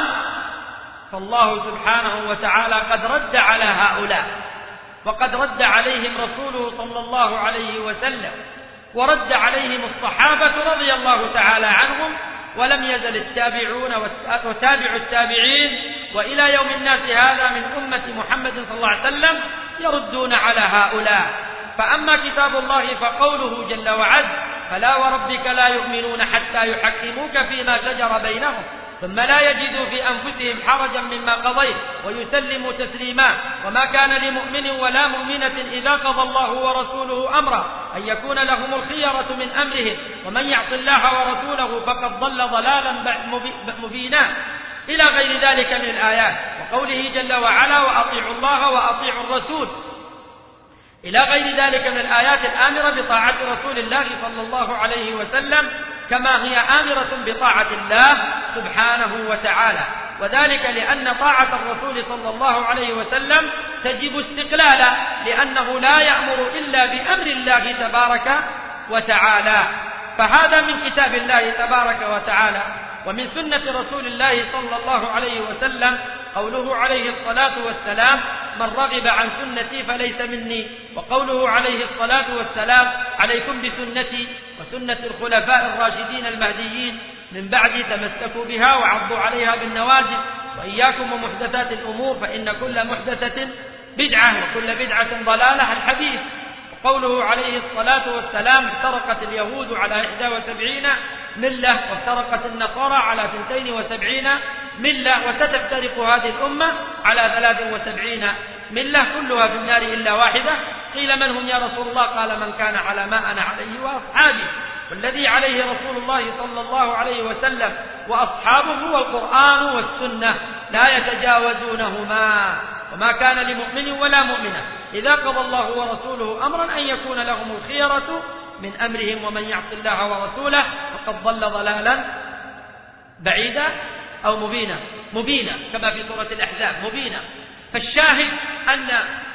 فالله سبحانه وتعالى قد رد على هؤلاء، وقد رد عليهم رسوله صلى الله عليه وسلم، ورد عليهم الصحابة رضي الله تعالى عنهم، ولم يزل التابعون وتابع التابعين وإلى يوم الناس هذا من أمة محمد صلى الله عليه وسلم يردون على هؤلاء. فأما كتاب الله فقوله جل وعز: فلا وربك لا يؤمنون حتى يحكموك فيما شجر بينهم ثم لا يجدوا في أنفسهم حرجا مما قضيت ويسلموا تسليما، وما كان لمؤمن ولا مؤمنة إذا قضى الله ورسوله أمرا أن يكون لهم الخيرة من أمرهم، ومن يعص الله ورسوله فقد ضل ضلالا مبينا، إلى غير ذلك من الآيات. وقوله جل وعلا: وأطيعوا الله وأطيعوا الرسول، إلى غير ذلك من الآيات الآمرة بطاعة رسول الله صلى الله عليه وسلم، كما هي آمرة بطاعة الله سبحانه وتعالى. وذلك لأن طاعة الرسول صلى الله عليه وسلم تجب استقلالا، لأنه لا يأمر إلا بأمر الله تبارك وتعالى. فهذا من كتاب الله تبارك وتعالى. ومن سنة رسول الله صلى الله عليه وسلم قوله عليه الصلاة والسلام: من رغب عن سنتي فليس مني. وقوله عليه الصلاة والسلام: عليكم بسنتي وسنة الخلفاء الراشدين المهديين من بعدي، تمسكوا بها وعضوا عليها بالنواجذ، وإياكم ومحدثات الأمور فإن كل محدثة بدعة وكل بدعة ضلالة. الحديث. وقوله عليه الصلاة والسلام: افترقت اليهود على 71 ملة وافترقت النصارى على 72 ملة، وستفترق هذه الأمة على 73 ملة كلها في النار إلا واحدة. قيل: من هم يا رسول الله؟ قال: من كان على ما أنا عليه وأصحابي. والذي عليه رسول الله صلى الله عليه وسلم وأصحابه هو القرآن والسنة، لا يتجاوزونهما. وما كان لمؤمن ولا مؤمنة إذا قضى الله ورسوله أمرا أن يكون لهم الخيرة من أمرهم، ومن يعص الله ورسوله فقد ضل ضلالا بعيدا أو مبينا كما في سورة الأحزاب، مبينا. فالشاهد أن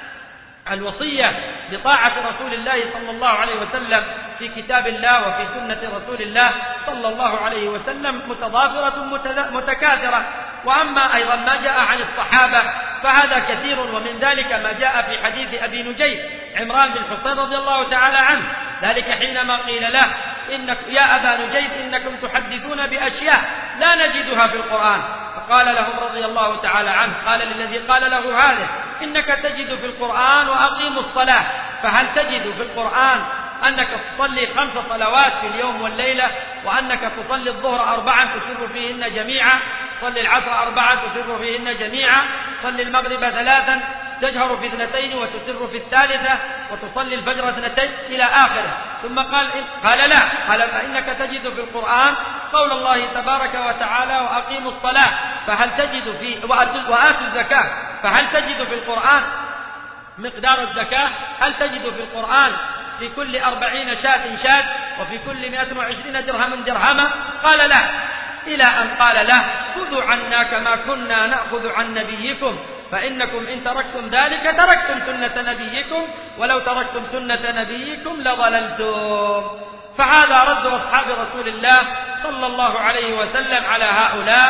الوصية بطاعة رسول الله صلى الله عليه وسلم في كتاب الله وفي سنة رسول الله صلى الله عليه وسلم متضافرة متكاثرة. وأما أيضا ما جاء عن الصحابة فهذا كثير، ومن ذلك ما جاء في حديث أبي نجيب عمران بن حسين رضي الله تعالى عنه، ذلك حينما قيل له: يا أبا نجيب إنكم تحدثون بأشياء لا نجدها في القرآن. فقال لهم رضي الله تعالى عنه، قال للذي قال له هذا: إنك تجد في القرآن وأقيموا الصلاة، فهل تجد في القرآن أنك تصلي 5 صلوات في اليوم والليلة، وأنك تصلي الظهر 4 تسر فيهن جميعا، تصلي العصر 4 تسر فيهن جميعا، تصلي المغرب 3 تجهر في 2 وتسر في 3، وتصلي الفجر 2 إلى آخره. ثم قال لا، قال: فإنك تجد في القرآن قول الله تبارك وتعالى: وأقيموا الصلاة، فهل تجد في وآتوا الزكاة، فهل تجد في القرآن مقدار الزكاة؟ هل تجد في القرآن في كل 40 شاة وفي كل 120 درهما؟ قال لا، إلى أن قال له: خذوا عنا كما كنا نأخذ عن نبيكم، فإنكم إن تركتم ذلك تركتم سنة نبيكم، ولو تركتم سنة نبيكم لضللتم. فهذا رد أصحاب رسول الله صلى الله عليه وسلم على هؤلاء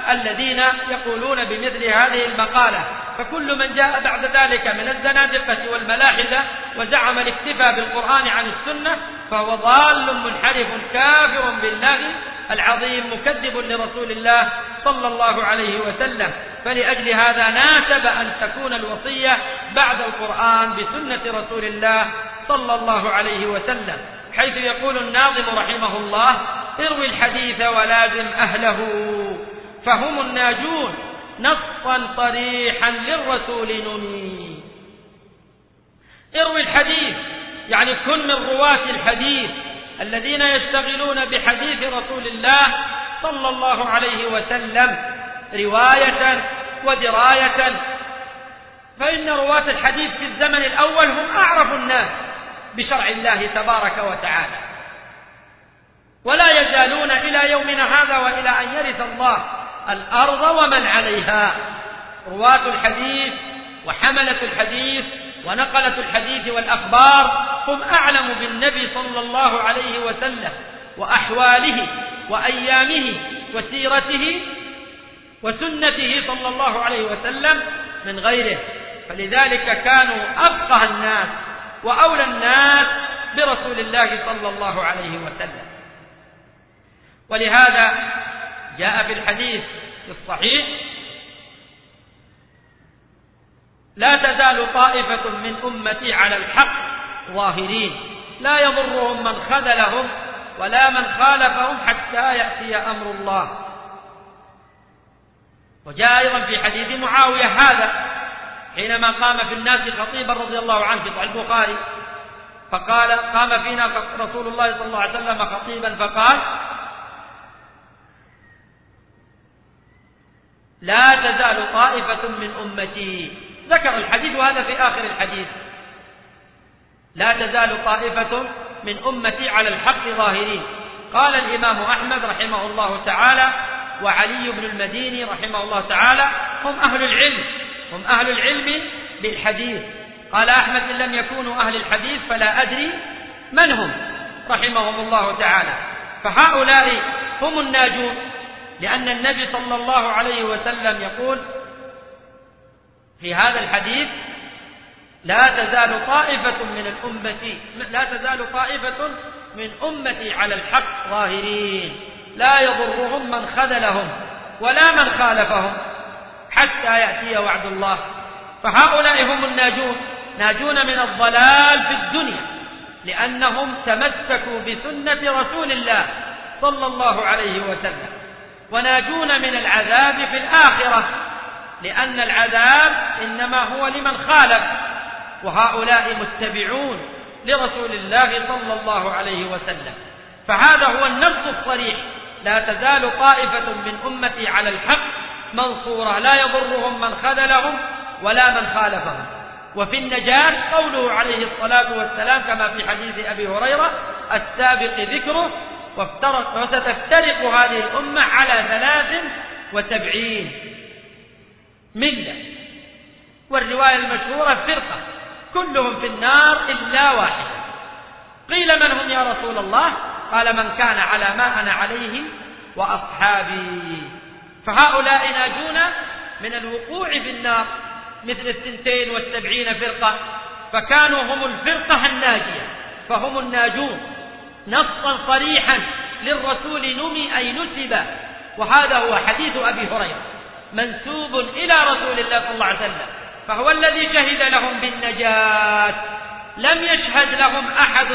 الذين يقولون بمثل هذه المقالة. فكل من جاء بعد ذلك من الزنادقة والملاحدة وزعم الاكتفاء بالقرآن عن السنة فهو ضال منحرف كافر بالله العظيم مكذب لرسول الله صلى الله عليه وسلم. فلأجل هذا ناسب أن تكون الوصية بعد القرآن بسنة رسول الله صلى الله عليه وسلم، حيث يقول الناظم رحمه الله: اروي الحديث ولازم أهله فهم الناجون نصا صريحا للرسول نمي. اروي الحديث يعني كن من رواة الحديث الذين يشتغلون بحديث رسول الله صلى الله عليه وسلم رواية ودراية، فإن رواة الحديث في الزمن الأول هم أعرف الناس بشرع الله تبارك وتعالى، ولا يزالون إلى يومنا هذا وإلى أن يرث الله الأرض ومن عليها. رواة الحديث وحملة الحديث ونقلة الحديث والأخبار هم أعلم بالنبي صلى الله عليه وسلم وأحواله وأيامه وسيرته وسنته صلى الله عليه وسلم من غيره، فلذلك كانوا أفقه الناس وأولى الناس برسول الله صلى الله عليه وسلم. ولهذا جاء في الحديث الصحيح: لا تزال طائفة من أمتي على الحق ظاهرين لا يضرهم من خذلهم ولا من خالفهم حتى يأتي أمر الله. وجاء أيضا في حديث معاوية هذا حينما قام في الناس خطيبا رضي الله عنه في صحيح البخاري فقال: قام فينا رسول الله صلى الله عليه وسلم خطيبا فقال: لا تزال طائفة من أمتي. ذكر الحديث وهذا في آخر الحديث: لا تزال طائفة من أمتي على الحق ظاهرين. قال الإمام أحمد رحمه الله تعالى وعلي بن المديني رحمه الله تعالى: هم أهل العلم، هم أهل العلم بالحديث. قال أحمد: إن لم يكونوا أهل الحديث فلا أدري من هم، رحمهم الله تعالى. فهؤلاء هم الناجون، لأن النبي صلى الله عليه وسلم يقول في هذا الحديث: لا تزال طائفة من أمتي على الحق ظاهرين لا يضرهم من خذلهم ولا من خالفهم حتى يأتي وعد الله. فهؤلاء هم الناجون، ناجون من الضلال في الدنيا لأنهم تمسكوا بسنة رسول الله صلى الله عليه وسلم، وناجون من العذاب في الآخرة لأن العذاب إنما هو لمن خالف، وهؤلاء متبعون لرسول الله صلى الله عليه وسلم. فهذا هو النص الصريح: لا تزال طائفة من أمتي على الحق منصورة لا يضرهم من خذلهم ولا من خالفهم. وفي النجاة قوله عليه الصلاة والسلام كما في حديث أبي هريرة: السابق ذكره وستفترق هذه الأمة على 73 ملة. والرواية المشهورة: فرقة كلهم في النار إلا واحدة. قيل: من هم يا رسول الله؟ قال: من كان على ما أنا عليه وأصحابي. فهؤلاء ناجون من الوقوع في النار مثل 72 فرقة، فكانوا هم الفرقة الناجية، فهم الناجون نصا صريحا للرسول نمي أي نسب. وهذا هو حديث أبي هريرة منسوب إلى رسول الله صلى الله عليه وسلم، فهو الذي شهد لهم بالنجاة، لم يشهد لهم أحد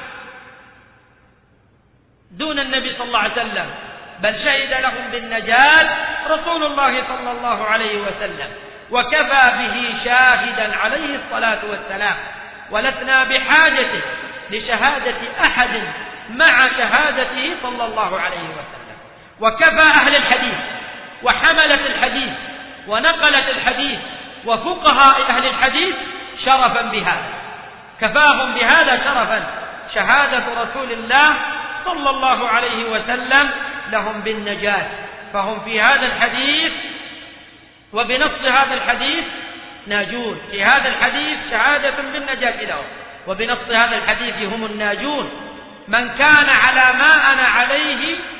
دون النبي صلى الله عليه وسلم، بل شهد لهم بالنجاة رسول الله صلى الله عليه وسلم، وكفى به شاهدا عليه الصلاة والسلام. ولسنا بحاجة لشهادة أحد مع شهادته صلى الله عليه وسلم. وكفى أهل الحديث وحملة الحديث ونقلة الحديث وفقهاء أهل الحديث شرفا بهذا، كفاهم بهذا شرفا شهادة رسول الله صلى الله عليه وسلم لهم بالنجاة. فهم في هذا الحديث وبنص هذا الحديث ناجون، في هذا الحديث شهادة بالنجاة لهم، وبنص هذا الحديث هم الناجون. من كان على ما أنا عليه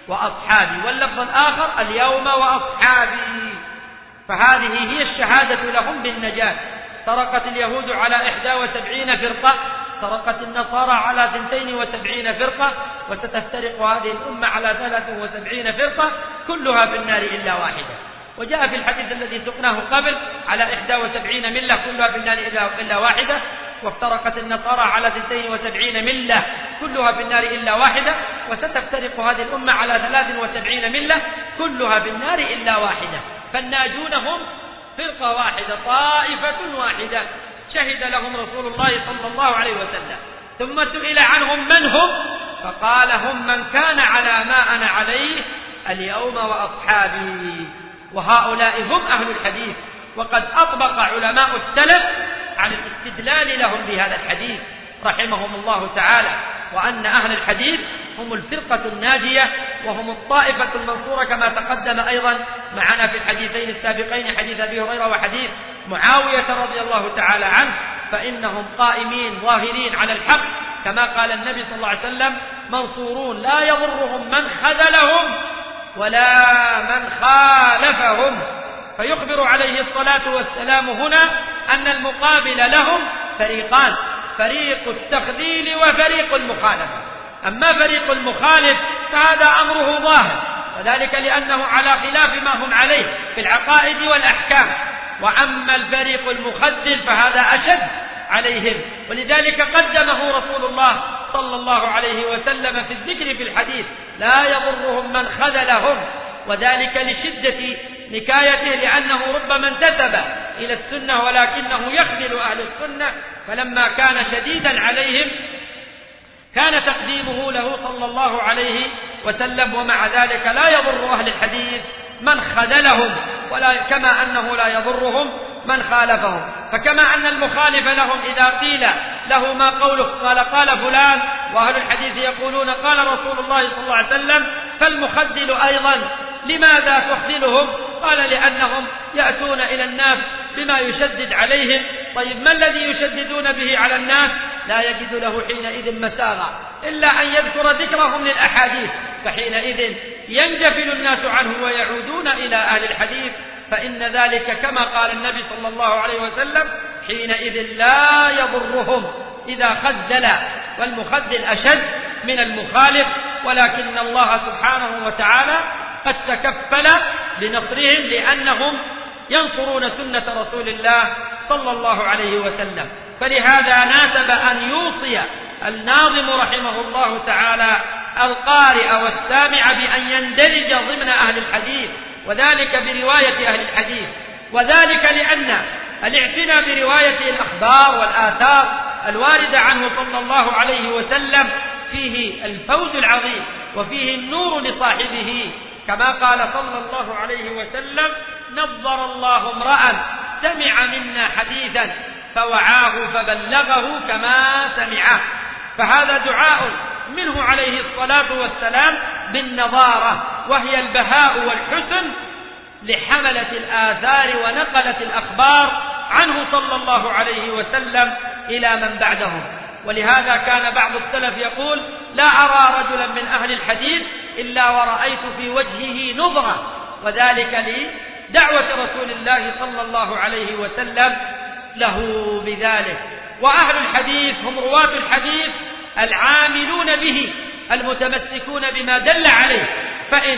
وأصحابي، واللفظ الآخر اليوم وأصحابي. فهذه هي الشهادة لهم بالنجاة. طرقت اليهود على 71 فرقة، طرقت النصارى على 72 فرقة، وستفترق هذه الأمة على 73 فرقة كلها في النار إلا واحدة. وجاء في الحديث الذي سقناه قبل على 71 ملة كلها في النار إلا واحدة، وافترقت النصارى على 72 ملة كلها في النار إلا واحدة، وستفترق هذه الأمة على 73 ملة كلها في النار إلا واحدة. فالناجون هم فرقة واحدة، طائفة واحدة شهد لهم رسول الله صلى الله عليه وسلم. ثم سئل عنهم من هم، فقال هم من كان على ما أنا عليه اليوم وأصحابي. وهؤلاء هم أهل الحديث. وقد أطبق علماء السلف على الاستدلال لهم بهذا الحديث رحمهم الله تعالى، وأن أهل الحديث هم الفرقة الناجية وهم الطائفة المنصورة، كما تقدم أيضا معنا في الحديثين السابقين، حديث أبي هريرة وحديث معاوية رضي الله تعالى عنه، فإنهم قائمين ظاهرين على الحق، كما قال النبي صلى الله عليه وسلم منصورون لا يضرهم من خذلهم ولا من خالفهم. فيخبر عليه الصلاة والسلام هنا أن المقابل لهم فريقان، فريق التخذيل وفريق المخالفة. أما فريق المخالف فهذا أمره ظاهر، وذلك لأنه على خلاف ما هم عليه في العقائد والأحكام. وأما الفريق المخذل فهذا أشد عليهم، ولذلك قدمه رسول الله صلى الله عليه وسلم في الذكر في الحديث لا يضرهم من خذلهم، وذلك لشدة نكايته، لأنه ربما انتسب إلى السنة ولكنه يخذل أهل السنة، فلما كان شديدا عليهم كان تقديمه له صلى الله عليه وسلم. ومع ذلك لا يضر أهل الحديث من خذلهم، كما أنه لا يضرهم من خالفهم. فكما أن المخالف لهم إذا قيل له ما قوله قال فلان، وأهل الحديث يقولون قال رسول الله صلى الله عليه وسلم، فالمخذل أيضا لماذا تخذلهم؟ قال لأنهم يأتون إلى الناس بما يشدد عليهم. طيب ما الذي يشددون به على الناس؟ لا يجد له حينئذ مساغا إلا أن يذكر ذكرهم للأحاديث، فحينئذ ينجفل الناس عنه ويعودون إلى أهل الحديث، فإن ذلك كما قال النبي صلى الله عليه وسلم حينئذ لا يضرهم إذا خذل، والمخذل أشد من المخالف. ولكن الله سبحانه وتعالى قد تكفل بنصرهم لأنهم ينصرون سنة رسول الله صلى الله عليه وسلم. فلهذا ناسب أن يوصي الناظم رحمه الله تعالى القارئ والسامع بأن يندرج ضمن أهل الحديث، وذلك برواية أهل الحديث، وذلك لأن الاعتناء برواية الأخبار والآثار الواردة عنه صلى الله عليه وسلم فيه الفوز العظيم وفيه النور لصاحبه، كما قال صلى الله عليه وسلم نظر الله امرأ سمع منا حديثا فوعاه فبلغه كما سمعه. فهذا دعاء منه عليه الصلاة والسلام بالنظارة، وهي البهاء والحسن لحملة الآثار ونقلة الأخبار عنه صلى الله عليه وسلم إلى من بعدهم. ولهذا كان بعض السلف يقول لا أرى رجلا من أهل الحديث إلا ورأيت في وجهه نظرة، وذلك لدعوة رسول الله صلى الله عليه وسلم له بذلك. وأهل الحديث هم رواة الحديث العاملون به المتمسكون بما دل عليه، فإن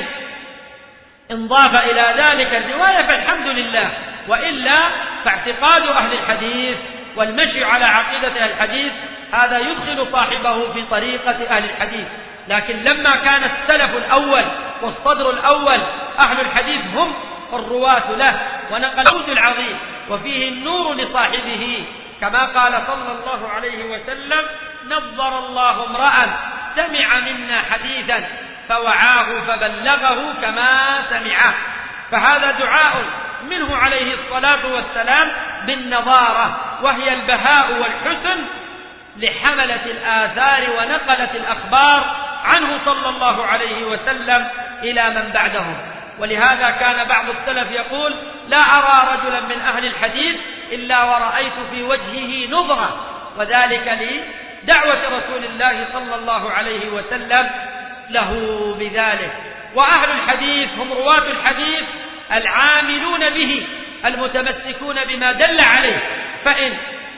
انضاف إلى ذلك الرواية فالحمد لله، وإلا فاعتقاد أهل الحديث والمشي على عقيدة أهل الحديث هذا يدخل صاحبه في طريقة أهل الحديث. لكن لما كان السلف الأول والصدر الأول أهل الحديث هم الرواة له ونقل الفوز العظيم وفيه النور لصاحبه، كما قال صلى الله عليه وسلم نظر الله امرأ سمع منا حديثا فوعاه فبلغه كما سمعه. فهذا دعاء منه عليه الصلاة والسلام بالنظارة، وهي البهاء والحسن لحملة الآثار ونقلة الأخبار عنه صلى الله عليه وسلم إلى من بعدهم. ولهذا كان بعض السلف يقول لا أرى رجلا من أهل الحديث إلا ورأيت في وجهه نظرة، وذلك لدعوة رسول الله صلى الله عليه وسلم له بذلك. وأهل الحديث هم رواة الحديث العاملون به المتمسكون بما دل عليه، فإن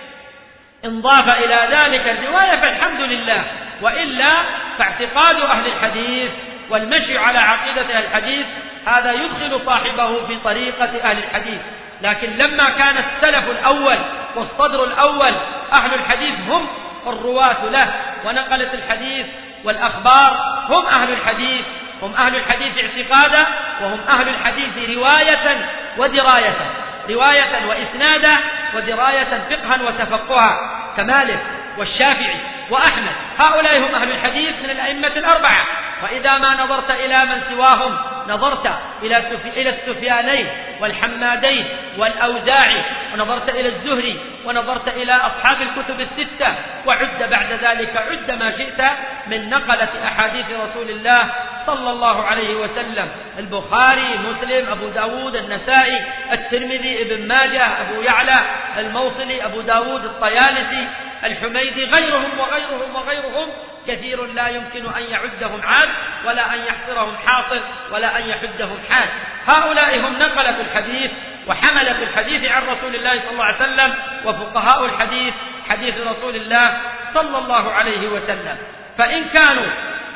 انضاف إلى ذلك الرواية فالحمد لله، وإلا فاعتقاد أهل الحديث والمشي على عقيدة أهل الحديث هذا يدخل صاحبه في طريقة أهل الحديث. لكن لما كان السلف الأول والصدر الأول أهل الحديث هم الرواة له ونقلة الحديث والأخبار، هم أهل الحديث، هم أهل الحديث اعتقادا، وهم أهل الحديث رواية ودراية، رواية وإسنادا ودراية فقها وتفقها، كمالك والشافعي وأحمد، هؤلاء هم أهل الحديث من الأئمة الأربعة. وإذا ما نظرت إلى من سواهم نظرت إلى السفيانين والحمادين والأوزاعي، ونظرت إلى الزهري، ونظرت إلى أصحاب الكتب الستة، وعد بعد ذلك عد ما شئت من نقلة أحاديث رسول الله صلى الله عليه وسلم: البخاري، مسلم، أبو داود، النسائي، الترمذي، ابن ماجه، أبو يعلى، الموصلي، أبو داود، الطيالسي، الحميدي، غيرهم وغيرهم وغيرهم كثير لا يمكن أن يعدهم عاد، ولا أن يحصرهم حاصر، ولا أن يحدهم حاد. هؤلاء هم نقلة الحديث وحملة الحديث عن رسول الله صلى الله عليه وسلم، وفقهاء الحديث حديث رسول الله صلى الله عليه وسلم. فإن كانوا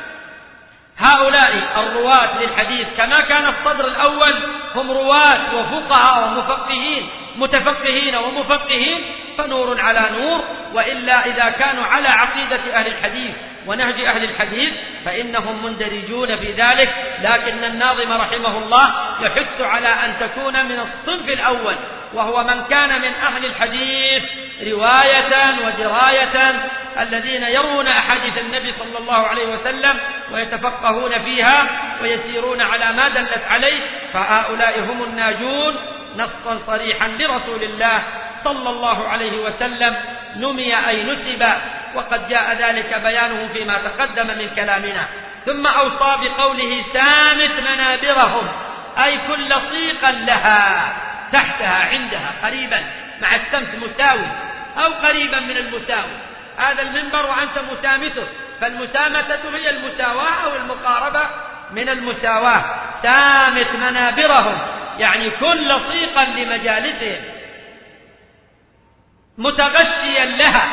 هؤلاء الرواة للحديث كما كان الصدر الأول هم رواة وفقهاء ومفقهين، متفقهين ومفقهين، فنور على نور. وإلا إذا كانوا على عقيدة أهل الحديث ونهج أهل الحديث فإنهم مندرجون في ذلك. لكن الناظم رحمه الله يحث على أن تكون من الصنف الأول، وهو من كان من أهل الحديث رواية ودراية، الذين يرون أحاديث النبي صلى الله عليه وسلم ويتفقهون فيها ويسيرون على ما دلت عليه، فهؤلاء هم الناجون نصا صريحا لرسول الله صلى الله عليه وسلم، نمي أي نسب، وقد جاء ذلك بيانه فيما تقدم من كلامنا. ثم أوصى بقوله: سامت منابرهم، أي كل صيقا لها تحتها عندها قريبا، مع السمت مساوي أو قريبا من المساوي، هذا المنبر وأنت مسامته، فالمسامة هي المساواة أو المقاربة من المساواة. سامت منابرهم يعني كل صيقا لمجالسهم، متغشيا لها،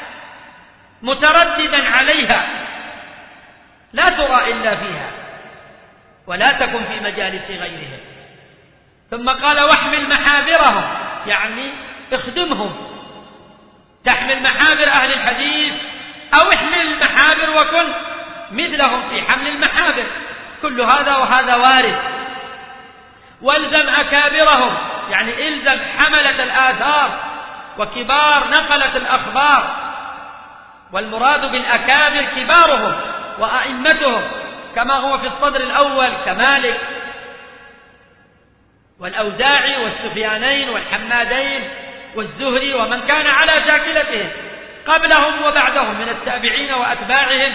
مترددا عليها، لا ترى إلا فيها، ولا تكن في مجالس غيرهم. ثم قال: واحمل محابرهم، يعني اخدمهم، تحمل محابر أهل الحديث، أو احمل المحابر وكن مثلهم في حمل المحابر، كل هذا وهذا وارد. والزم أكابرهم، يعني الزم حملة الآثار وكبار نقلة الأخبار، والمراد بالأكابر كبارهم وأئمتهم، كما هو في الصدر الأول كمالك والأوزاعي والسفيانين والحمادين والزهري، ومن كان على شاكلتهم قبلهم وبعدهم من التابعين وأتباعهم.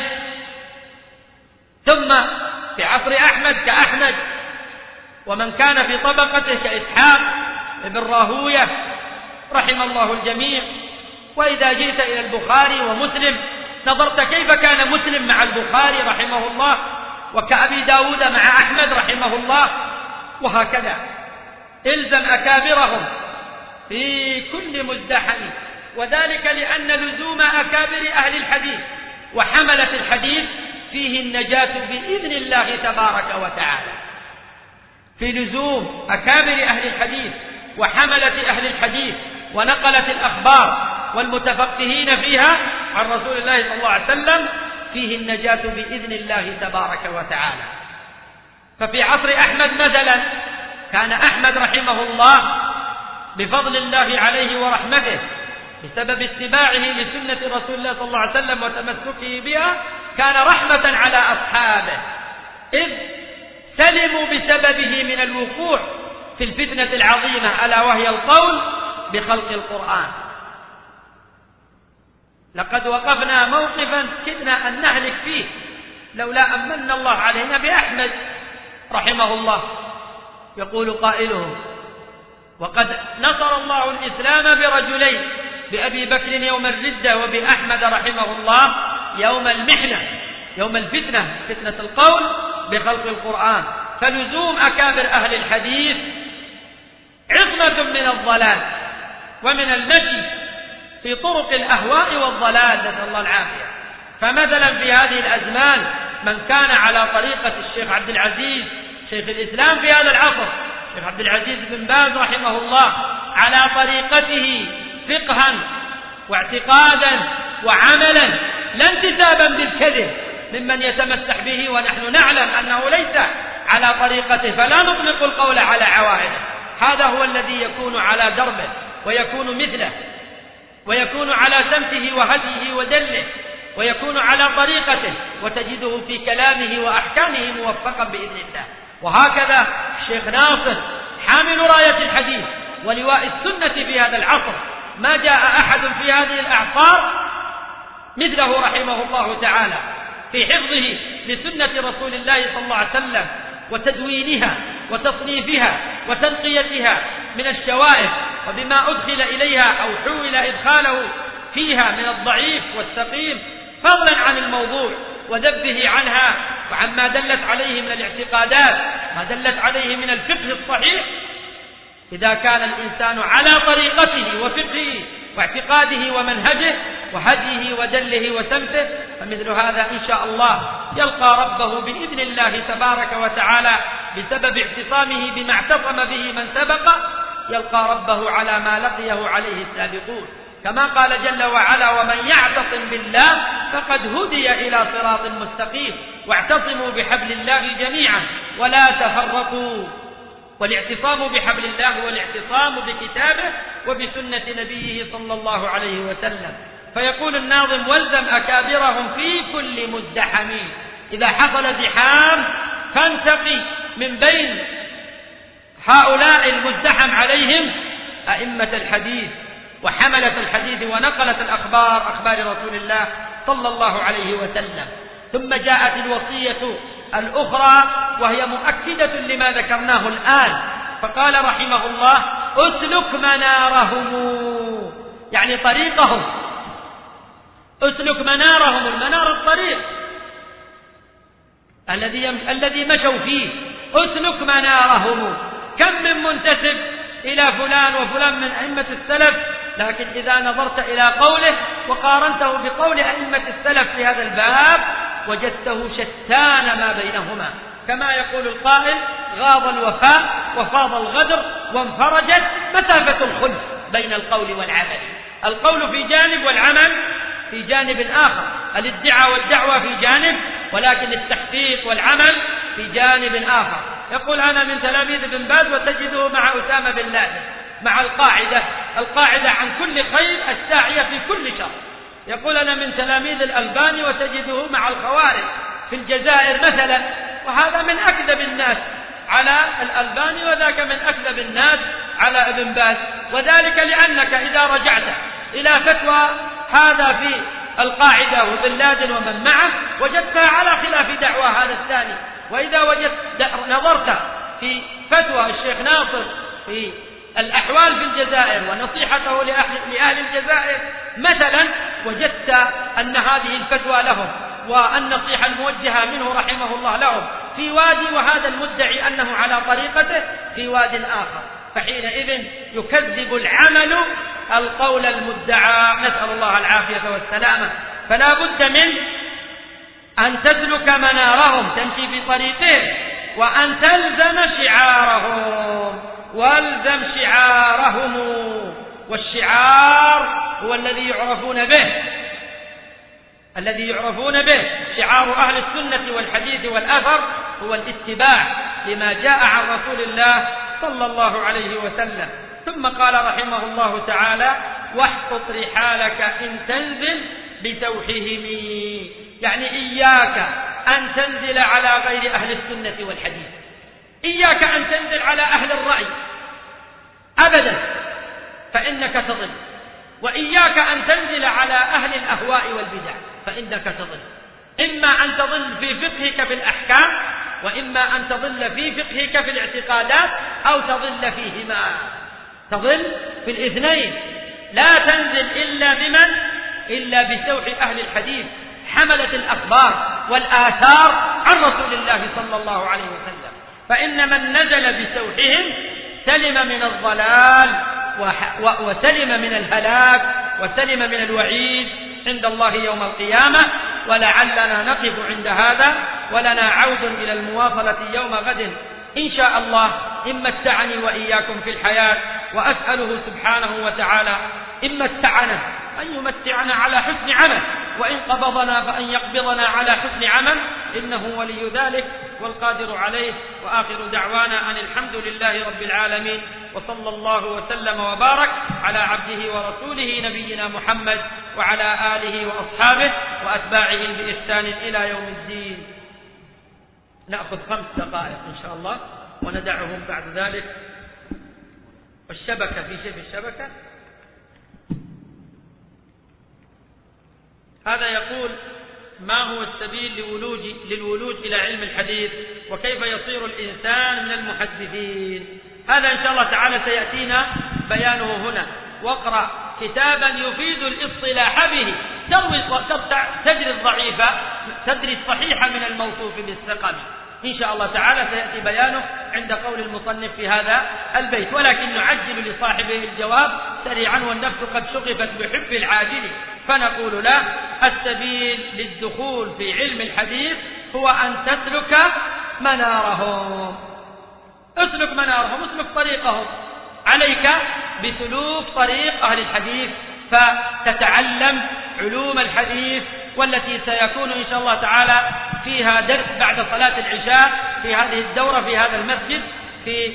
ثم في عصر أحمد كأحمد، ومن كان في طبقته كإسحاق ابن راهوية رحم الله الجميع. وإذا جئت إلى البخاري ومسلم نظرت كيف كان مسلم مع البخاري رحمه الله، وكأبي داود مع أحمد رحمه الله، وهكذا. الزم أكابرهم في كل مزدحم، وذلك لأن لزوم أكابر أهل الحديث وحملة الحديث فيه النجاة بإذن الله تبارك وتعالى. في لزوم أكابر أهل الحديث وحملة أهل الحديث ونقلة الأخبار والمتفقهين فيها عن رسول الله صلى الله عليه وسلم فيه النجاة بإذن الله تبارك وتعالى. ففي عصر أحمد مثلا كان أحمد رحمه الله بفضل الله عليه ورحمته بسبب اتباعه لسنة رسول الله صلى الله عليه وسلم وتمسكه بها، كان رحمة على أصحابه، إذ سلموا بسببه من الوقوع في الفتنة العظيمة، ألا وهي القول بخلق القرآن. لقد وقفنا موقفا كدنا أن نهلك فيه لولا أمن الله علينا بأحمد رحمه الله. يقول قائلهم: وقد نصر الله الإسلام برجلين، بأبي بكر يوم الردة، وبأحمد رحمه الله يوم المحنة، يوم الفتنة، فتنة القول بخلق القرآن. فلزوم أكابر أهل الحديث عصمة من الضلال ومن المشي في طرق الأهواء والضلال، نسأل الله العافية. فمثلا في هذه الأزمان من كان على طريقة الشيخ عبد العزيز شيخ الإسلام في هذا العصر، الشيخ عبد العزيز بن باز رحمه الله، على طريقته فقها واعتقادا وعملا، لا انتسابا بالكذب ممن يتمسح به ونحن نعلم أنه ليس على طريقته، فلا نطلق القول على عوائده. هذا هو الذي يكون على دربه ويكون مثله ويكون على سمته وهديه ودله ويكون على طريقته، وتجده في كلامه وأحكامه موفقا بإذن الله. وهكذا الشيخ ناصر حامل راية الحديث ولواء السنة في هذا العصر، ما جاء أحد في هذه الأعصار مثله رحمه الله تعالى في حفظه لسنة رسول الله صلى الله عليه وسلم وتدوينها وتصنيفها وتنقيتها من الشوائب، وبما أدخل إليها أو حول إدخاله فيها من الضعيف والسقيم، فضلا عن الموضوع وذبه عنها وعما دلت عليه من الاعتقادات، ما دلت عليه من الفقه الصحيح. إذا كان الإنسان على طريقته وفقهه واعتقاده ومنهجه وهديه ودله وسمته، فمثل هذا إن شاء الله يلقى ربه بإذن الله تبارك وتعالى بسبب اعتصامه بما اعتصم به من سبق، يلقى ربه على ما لقيه عليه السابقون، كما قال جل وعلا: ومن يعتصم بالله فقد هدي إلى صراط مستقيم، واعتصموا بحبل الله جميعا ولا تفرقوا. والاعتصام بحبل الله هو الاعتصام بكتابه وبسنة نبيه صلى الله عليه وسلم. فيقول الناظم: والزم أكابرهم في كل مزدحم، إذا حصل زحام فانتقي من بين هؤلاء المزدحم عليهم أئمة الحديث وحملة الحديث ونقلة الأخبار، أخبار رسول الله صلى الله عليه وسلم. ثم جاءت الوصية الأخرى وهي مؤكدة لما ذكرناه الآن، فقال رحمه الله: أسلك منارهم، يعني طريقهم، أسلك منارهم، المنار الطريق الذي مشوا فيه، أسلك منارهم. كم من منتسب إلى فلان وفلان من أئمة السلف، لكن إذا نظرت إلى قوله وقارنته بقول أئمة السلف في هذا الباب وجدته شتان ما بينهما، كما يقول القائل: غاض الوفاء وفاض الغدر وانفرجت مسافة الخلف بين القول والعمل. القول في جانب والعمل في جانب آخر، الادعاء والدعوة في جانب، ولكن التحقيق والعمل في جانب آخر. يقول: أنا من تلاميذ ابن باز، وتجده مع أسامة بن لادن، مع القاعدة عن كل خير الساعية في كل شر. يقول: أنا من تلاميذ الألباني، وتجده مع الخوارج في الجزائر مثلا، وهذا من أكذب الناس على الألباني، وذاك من أكذب الناس على ابن باز. وذلك لأنك إذا رجعت إلى فتوى هذا في القاعدة وبن لادن ومن معه وجدتها على خلاف دعوى هذا الثاني، وإذا نظرت في فتوى الشيخ ناصر في الأحوال في الجزائر ونصيحته لأهل الجزائر مثلا، وجدت أن هذه الفتوى لهم والنصيحة الموجهة منه رحمه الله لهم في وادي، وهذا المدعي أنه على طريقته في واد آخر، فحينئذ يكذب العمل القول المدعى، نسأل الله العافية والسلامة. فلا بد من أن تسلك منارهم، تمشي في طريقهم، وأن تلزم شعارهم، والزم شعارهم. والشعار هو الذي يعرفون به شعار أهل السنة والحديث والأثر هو الاتباع لما جاء عن رسول الله صلى الله عليه وسلم. ثم قال رحمه الله تعالى: واحقق رحالك إن تنزل بتوحهم، يعني إياك أن تنزل على غير أهل السنة والحديث، إياك أن تنزل على أهل الرأي أبدا فإنك تضل، وإياك أن تنزل على أهل الأهواء والبدع فإنك تضل. إما أن تضل في فقهك في الأحكام، وإما أن تضل في فقهك في الاعتقادات، أو تضل فيهما، تضل في الاثنين. لا تنزل إلا بمن؟ إلا بسوح أهل الحديث، حملة الأخبار والآثار عن رسول الله صلى الله عليه وسلم. فإن من نزل بسوحهم سلم من الضلال وسلم من الهلاك وسلم من الوعيد عند الله يوم القيامة. ولعلنا نقف عند هذا، ولنا عود إلى المواصلة يوم غد إن شاء الله، إن متعني وإياكم في الحياة، وأسأله سبحانه وتعالى إن متعنا أن يمتعنا على حسن عمل، وإن قبضنا فأن يقبضنا على حسن عمل، إنه ولي ذلك والقادر عليه. وآخر دعوانا أن الحمد لله رب العالمين، وصلى الله وسلم وبارك على عبده ورسوله نبينا محمد وعلى آله وأصحابه وأتباعه بإحسان إلى يوم الدين. نأخذ 5 دقائق إن شاء الله وندعهم بعد ذلك. الشبكة، في شيء في الشبكة. هذا يقول: ما هو السبيل للولوج إلى علم الحديث، وكيف يصير الإنسان من المحدثين؟ هذا إن شاء الله تعالى سيأتينا بيانه هنا. واقرأ كتابا يفيد الاصطلاح به تدري الضعيفة تدري الصحيح من الموصوف بالثقل. إن شاء الله تعالى سيأتي بيانه عند قول المصنف في هذا البيت، ولكن نعجل لصاحبه الجواب سريعا، والنفس قد شغفت بحب العاجل، فنقول له: السبيل للدخول في علم الحديث هو أن تسلك منارهم. اسلك منارهم، اسلك طريقهم. عليك بسلوك طريق أهل الحديث، فتتعلم علوم الحديث، والتي سيكون إن شاء الله تعالى فيها درس بعد صلاة العشاء في هذه الدورة في هذا المسجد في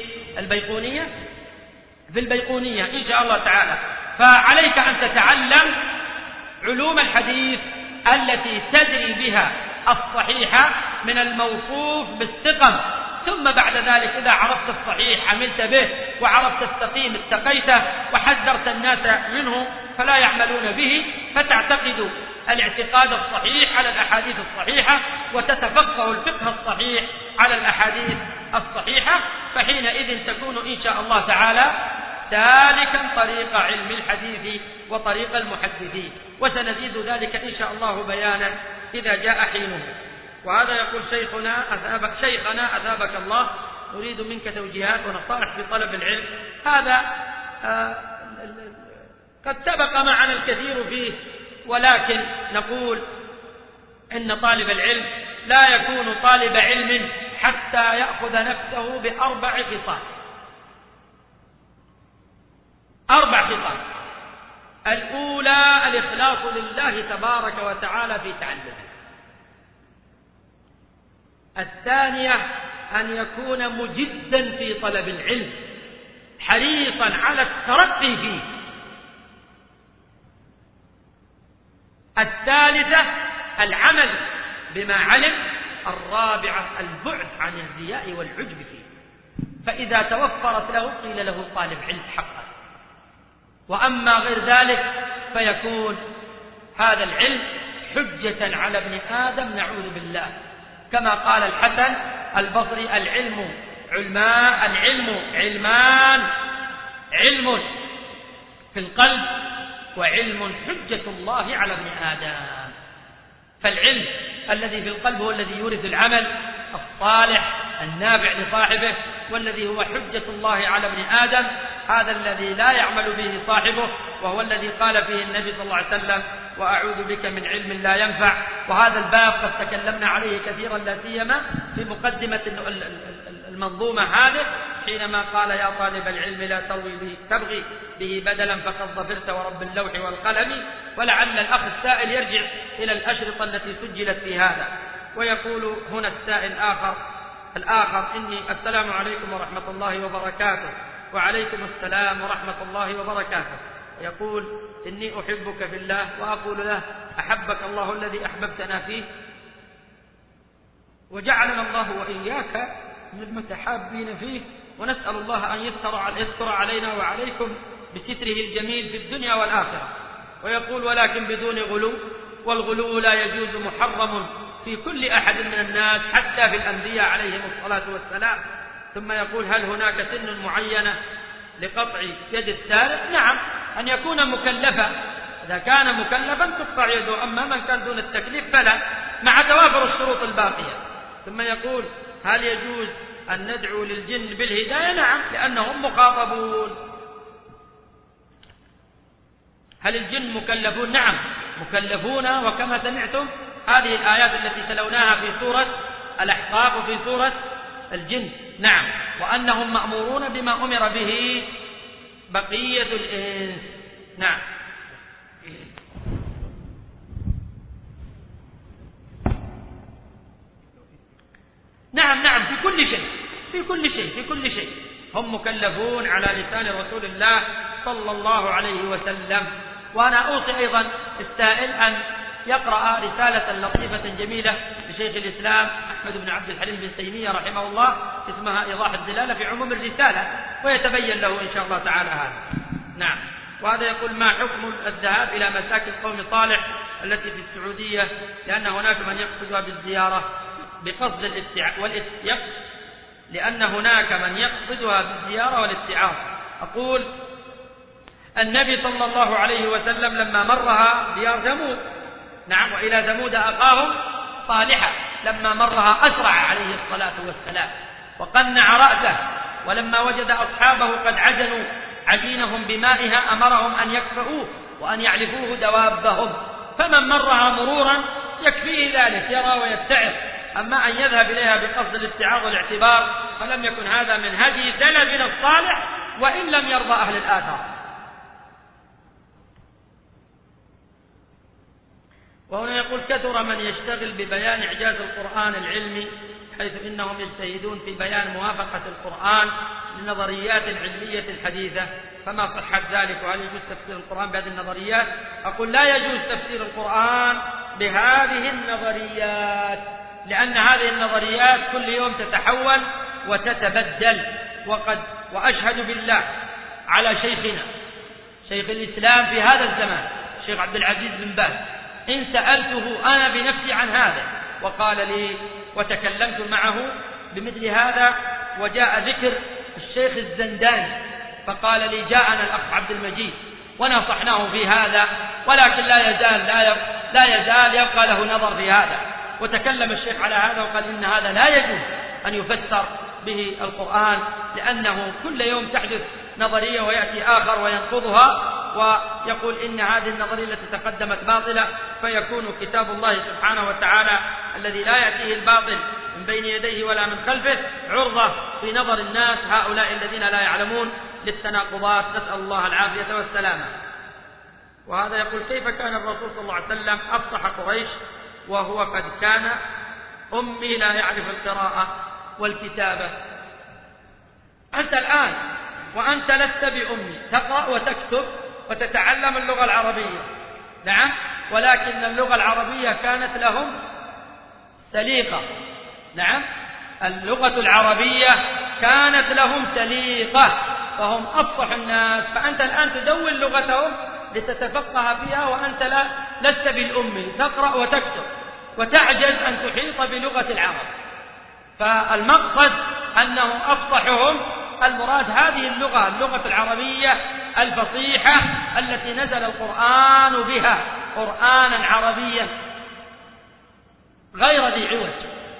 البيقونية إن شاء الله تعالى. فعليك أن تتعلم علوم الحديث التي تدري بها الصحيح من الموصوف بالثقم، ثم بعد ذلك إذا عرفت الصحيح عملت به، وعرفت السقيم اتقيته، وحذرت الناس منه فلا يعملون به، فتعتقد الاعتقاد الصحيح على الأحاديث الصحيحة، وتتفقه الفقه الصحيح على الأحاديث الصحيحة، فحينئذ تكون إن شاء الله تعالى سالكا طريق علم الحديث وطريق المحدثين، وسنزيد ذلك إن شاء الله بيانا إذا جاء حينه. وهذا يقول: شيخنا أثابك الله، نريد منك توجيهات ونصائح في طلب العلم. هذا قد سبق معنا الكثير فيه، ولكن نقول إن طالب العلم لا يكون طالب علم حتى يأخذ نفسه ب4 خصال. 4 خصال. الأولى الإخلاص لله تبارك وتعالى في تعلمه. الثانية أن يكون مجدا في طلب العلم، حريصا على الترقي فيه. الثالثة العمل بما علم. الرابعة البعد عن الرياء والعجب فيه. فإذا توفرت له قيل له طالب علم حقا. وأما غير ذلك فيكون هذا العلم حجة على ابن آدم، نعوذ بالله. كما قال الحسن البصري: العلم علمان، علم في القلب، وعلم حجة الله على ابن آدم. فالعلم الذي في القلب هو الذي يورث العمل الصالح النافع لصاحبه، والذي هو حجة الله على ابن آدم، هذا الذي لا يعمل به صاحبه، وهو الذي قال فيه النبي صلى الله عليه وسلم: وأعوذ بك من علم لا ينفع. وهذا الباب قد تكلمنا عليه كثيرا، لا سيما في مقدمة المنظومة هذه، حينما قال: يا طالب العلم لا تبغي به بدلا فقد ظفرت ورب اللوح والقلم. ولعل الأخ السائل يرجع إلى الأشرطة التي سجلت في هذا. ويقول هنا السائل الآخر: السلام عليكم ورحمة الله وبركاته. وعليكم السلام ورحمة الله وبركاته. يقول: إني أحبك في الله، وأقول له: أحبك الله الذي أحببتنا فيه، وجعلنا الله وإياك من المتحابين فيه، ونسأل الله أن يستر علينا وعليكم بستره الجميل في الدنيا والآخرة. ويقول: ولكن بدون غلو، والغلو لا يجوز، محرم في كل أحد من الناس حتى في الأنبياء عليهم الصلاة والسلام. ثم يقول: هل هناك سن معينة لقطع يد السارق؟ نعم، أن يكون مكلفا إذا كان مكلفا تقطع يده، أما من كان دون التكليف فلا، مع توافر الشروط الباقية. ثم يقول: هل يجوز أن ندعو للجن بالهداية؟ نعم، لأنهم مخاطبون. هل الجن مكلفون؟ نعم مكلفون، وكما سمعتم هذه الآيات التي تلوناها في سورة الأحقاف وفي سورة الجن، نعم، وأنهم مأمورون بما أمر به بقية الإنس. نعم. نعم في كل شيء هم مكلفون على لسان رسول الله صلى الله عليه وسلم. وأنا أوصي أيضا السائل أن يقرأ رسالة لطيفة جميلة لشيخ الإسلام أحمد بن عبد الحليم بن تيمية رحمه الله اسمها إيضاح الدلالة في عموم الرسالة، ويتبين له إن شاء الله تعالى هذا. نعم. وهذا يقول: ما حكم الذهاب إلى مساكن قوم صالح التي في السعودية، لأن هناك من يقصدها بالزيارة بقصد والاستعارة. أقول: النبي صلى الله عليه وسلم لما مرها ديار ثمود، نعم، وإلى ثمود أخاهم صالحا، لما مرها أسرع عليه الصلاة والسلام وقنع رأسه، ولما وجد أصحابه قد عجنوا عجينهم بمائها أمرهم أن يكفؤوه وأن يعلفوه دوابهم، فمن مرها مرورا يكفيه ذلك، يرى ويتعظ. أما أن يذهب إليها بقصد الاستعاض والاعتبار فلم يكن هذا من هدي سلفنا الصالح، وإن لم يرضى أهل الآثار. وهنا يقول: كثر من يشتغل ببيان إعجاز القرآن العلمي، حيث إنهم يجتهدون في بيان موافقة القرآن لنظريات علمية حديثة، فما صحة ذلك؟ وهل يجوز تفسير القرآن بهذه النظريات؟ أقول: لا يجوز تفسير القرآن بهذه النظريات، لأن هذه النظريات كل يوم تتحول وتتبدل. وأشهد بالله على شيخنا شيخ الإسلام في هذا الزمان الشيخ عبد العزيز بن باز، إن سألته أنا بنفسي عن هذا وقال لي وتكلمت معه بمثل هذا، وجاء ذكر الشيخ الزنداني فقال لي: جاءنا الأخ عبد المجيد ونصحناه في هذا، ولكن لا يزال يبقى له نظر في هذا. وتكلم الشيخ على هذا وقال: إن هذا لا يجوز أن يفسر به القرآن، لأنه كل يوم تحدث نظرية ويأتي آخر وينقضها ويقول إن هذه النظرية التي تقدمت باطلة، فيكون كتاب الله سبحانه وتعالى الذي لا يأتيه الباطل من بين يديه ولا من خلفه عرضة في نظر الناس هؤلاء الذين لا يعلمون للتناقضات، نسأل الله العافية والسلامة. وهذا يقول: كيف كان الرسول صلى الله عليه وسلم أفصح قريش وهو قد كان أمي لا يعرف القراءة والكتابة؟ أنت الآن وأنت لست بأمي، تقرأ وتكتب وتتعلم اللغة العربية، نعم، ولكن اللغة العربية كانت لهم سليقة، نعم، اللغة العربية كانت لهم سليقة، فهم أفصح الناس. فأنت الآن تدون لغتهم لتتفقه فيها، وأنت لست بالأمي، تقرأ وتكتب وتعجز أن تحيط بلغة العرب. فالمقصد أنه أفصحهم، المراد هذه اللغة العربية الفصيحة التي نزل القرآن بها قرآنا عربيا غير ذي عوج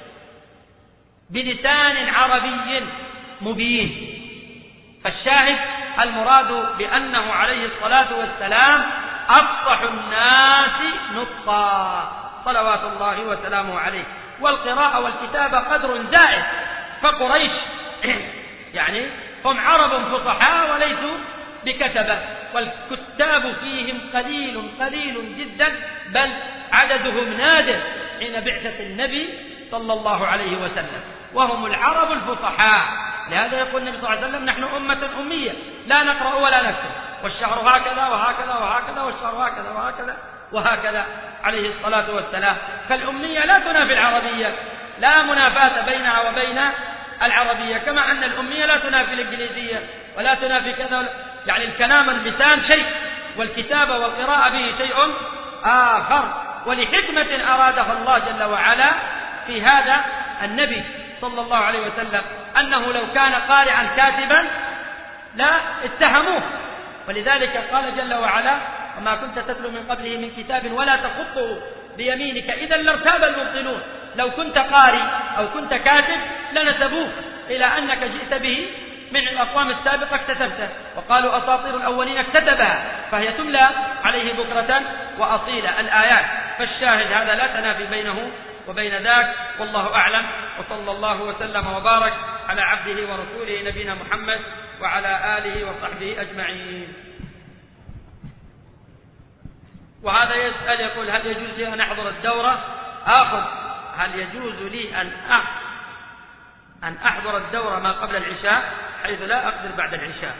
بلسان عربي مبين. فالشاهد المراد بأنه عليه الصلاة والسلام أفصح الناس نطقا صلوات الله وسلامه عليه. والقراءة والكتابة قدر زائد، فقريش يعني هم عرب فصحاء وليسوا بكتبة، والكتاب فيهم قليل جدا، بل عددهم نادر حين بعثة النبي صلى الله عليه وسلم، وهم العرب الفصحاء. لهذا يقول النبي صلى الله عليه وسلم: نحن أمة أمية لا نقرأ ولا نكتب، والشهر هكذا وهكذا وهكذا، والشهر هكذا وهكذا وهكذا عليه الصلاة والسلام. فالأمية لا تنافي العربية، لا منافاة بينها وبين العربية، كما أن الأمية لا تنافي الإنجليزية ولا تنافي كذا. يعني الكلام اللسان شيء، والكتابة والقراءة به شيء آخر، ولحكمة أرادها الله جل وعلا في هذا النبي صلى الله عليه وسلم، أنه لو كان قارعا كاتبا لا اتهموه. ولذلك قال جل وعلا: وما كنت تتلو من قبله من كتاب ولا تخطه بيمينك إذا لارتاب المبطلون. لو كنت قاري أو كنت كاتب لنسبوك إلى أنك جئت به من الأقوام السابقة اكتتبته، وقالوا أساطير الأولين اكتتبها، فهي تملى عليه بكرة وأصيلا الآيات. فالشاهد هذا لا تنافي بينه وبين ذاك، والله أعلم، وصلى الله وسلم وبارك على عبده ورسوله نبينا محمد وعلى آله وصحبه أجمعين. وهذا يسأل يقول: هل يجوز لي أن أحضر الدورة؟ هل يجوز لي أن أحضر الدورة ما قبل العشاء حيث لا أقدر بعد العشاء،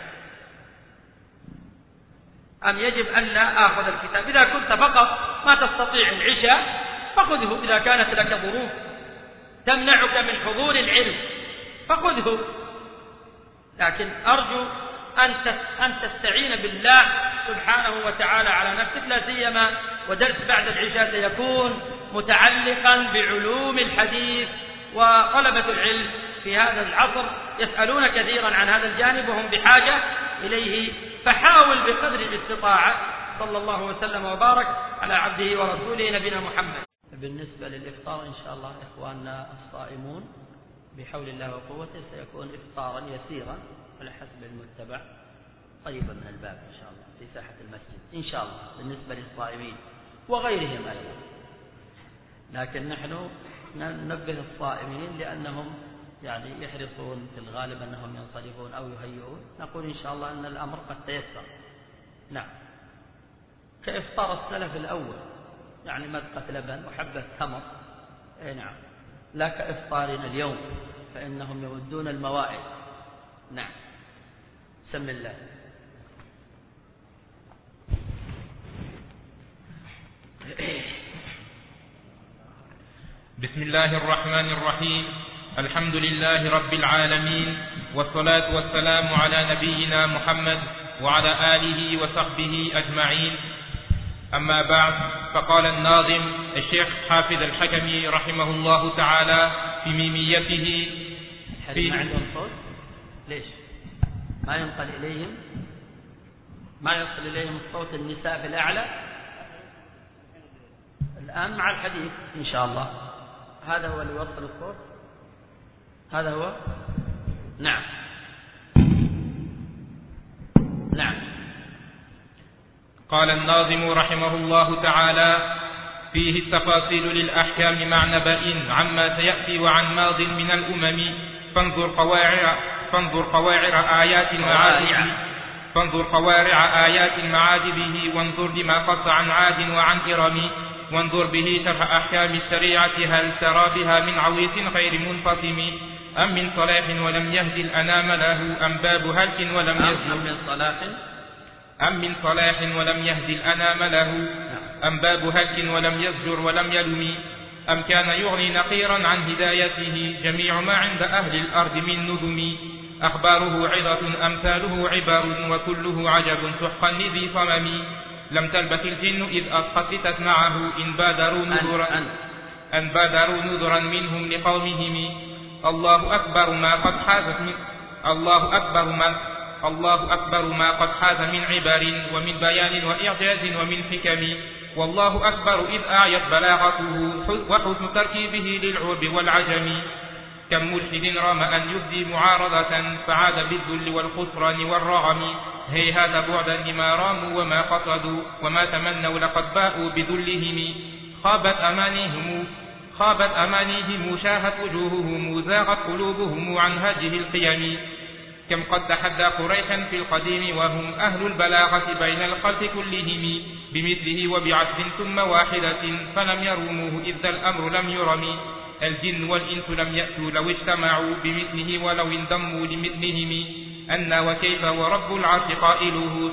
أم يجب أن لا آخذ الكتاب؟ إذا كنت فقط ما تستطيع العشاء فخذه، إذا كانت لك ظروف تمنعك من حضور العلم فخذه، لكن أرجو أن تستعين بالله سبحانه وتعالى على نفسك، لا سيما ودرس بعد العشاء سيكون متعلقا بعلوم الحديث، وطلبة العلم في هذا العصر يسألون كثيرا عن هذا الجانب وهم بحاجة إليه، فحاول بقدر الاستطاعة. صلى الله وسلم وبارك على عبده ورسوله نبينا محمد. بالنسبة للإفطار إن شاء الله إخواننا الصائمون بحول الله وقوته سيكون إفطارا يسيرا على حسب المتبع قريبا من الباب إن شاء الله في ساحة المسجد إن شاء الله بالنسبة للصائمين وغيرهم أيضا، لكن نحن ننبه الصائمين لأنهم يعني يحرصون في الغالب أنهم ينصرفون أو يهيئون، نقول إن شاء الله أن الأمر قد تيسر. نعم، كإفطار السلف الأول، يعني مذقة لبن وحبة تمر، نعم، لا كإفطارنا اليوم فإنهم يودون الموائد. نعم، سم الله. بسم الله الرحمن الرحيم. الحمد لله رب العالمين، والصلاة والسلام على نبينا محمد وعلى آله وصحبه أجمعين. أما بعد، فقال الناظم الشيخ حافظ الحكمي رحمه الله تعالى في ميميته ما عندهم صوت؟ ليش ما ينقل إليهم؟ ما يصل إليهم الصوت النساء في الأعلى؟ الآن مع الحديث إن شاء الله هذا هو اللي يوصل الصوت، هذا هو. نعم نعم. قال الناظم رحمه الله تعالى: فيه التفاصيل للأحكام مع نبأ عما سيأتي وعن ماض من الأمم، فانظر قوارع آيات المعاد به، وانظر لما قص عن عاد وعن إرم، وانظر به شرح أحكام الشريعة هل ترى بها من عويص غير منفصم، أم من صلاح ولم يهد الأنام له، أم باب هلك ولم يزجر، أم من صلاح ولم يهد الأنام له، أم باب هلك ولم يزجر ولم يلم، أم كان يغني نقيرا عن هدايته جميع ما عند أهل الأرض من نظم، أخباره عظة أمثاله عبر، وكله عجب سحقا لذي صمم، لم تلبث الجن إذ أسقط لتسمعه إن بادروا نذرا منهم لقومهم، الله أكبر ما قد حاز من عبر ومن بيان وإعجاز ومن حكم، والله أكبر إذ أعيت بلاغته وحسن تركيبه للعرب والعجم، كم ملحد رام أن يبدي معارضة فعاد بالذل والخسران والرغم، هيهات بعدا لما راموا وما قصدوا وما تمنوا لقد باءوا بذلهم، خابت أمانيهم شاهت وجوههم زاغت قلوبهم عن هجه القيم، كم قد تحدى قريشا في القديم وهم أهل البلاغة بين الخلق كلهم، بمثله وبعدل ثم واحدة فلم يروموه إذ الأمر لم يرم، الجن والإنس لم يأتوا لو اجتمعوا بمثله ولو انضموا لمثلهم، أن وكيف ورب العرش قائله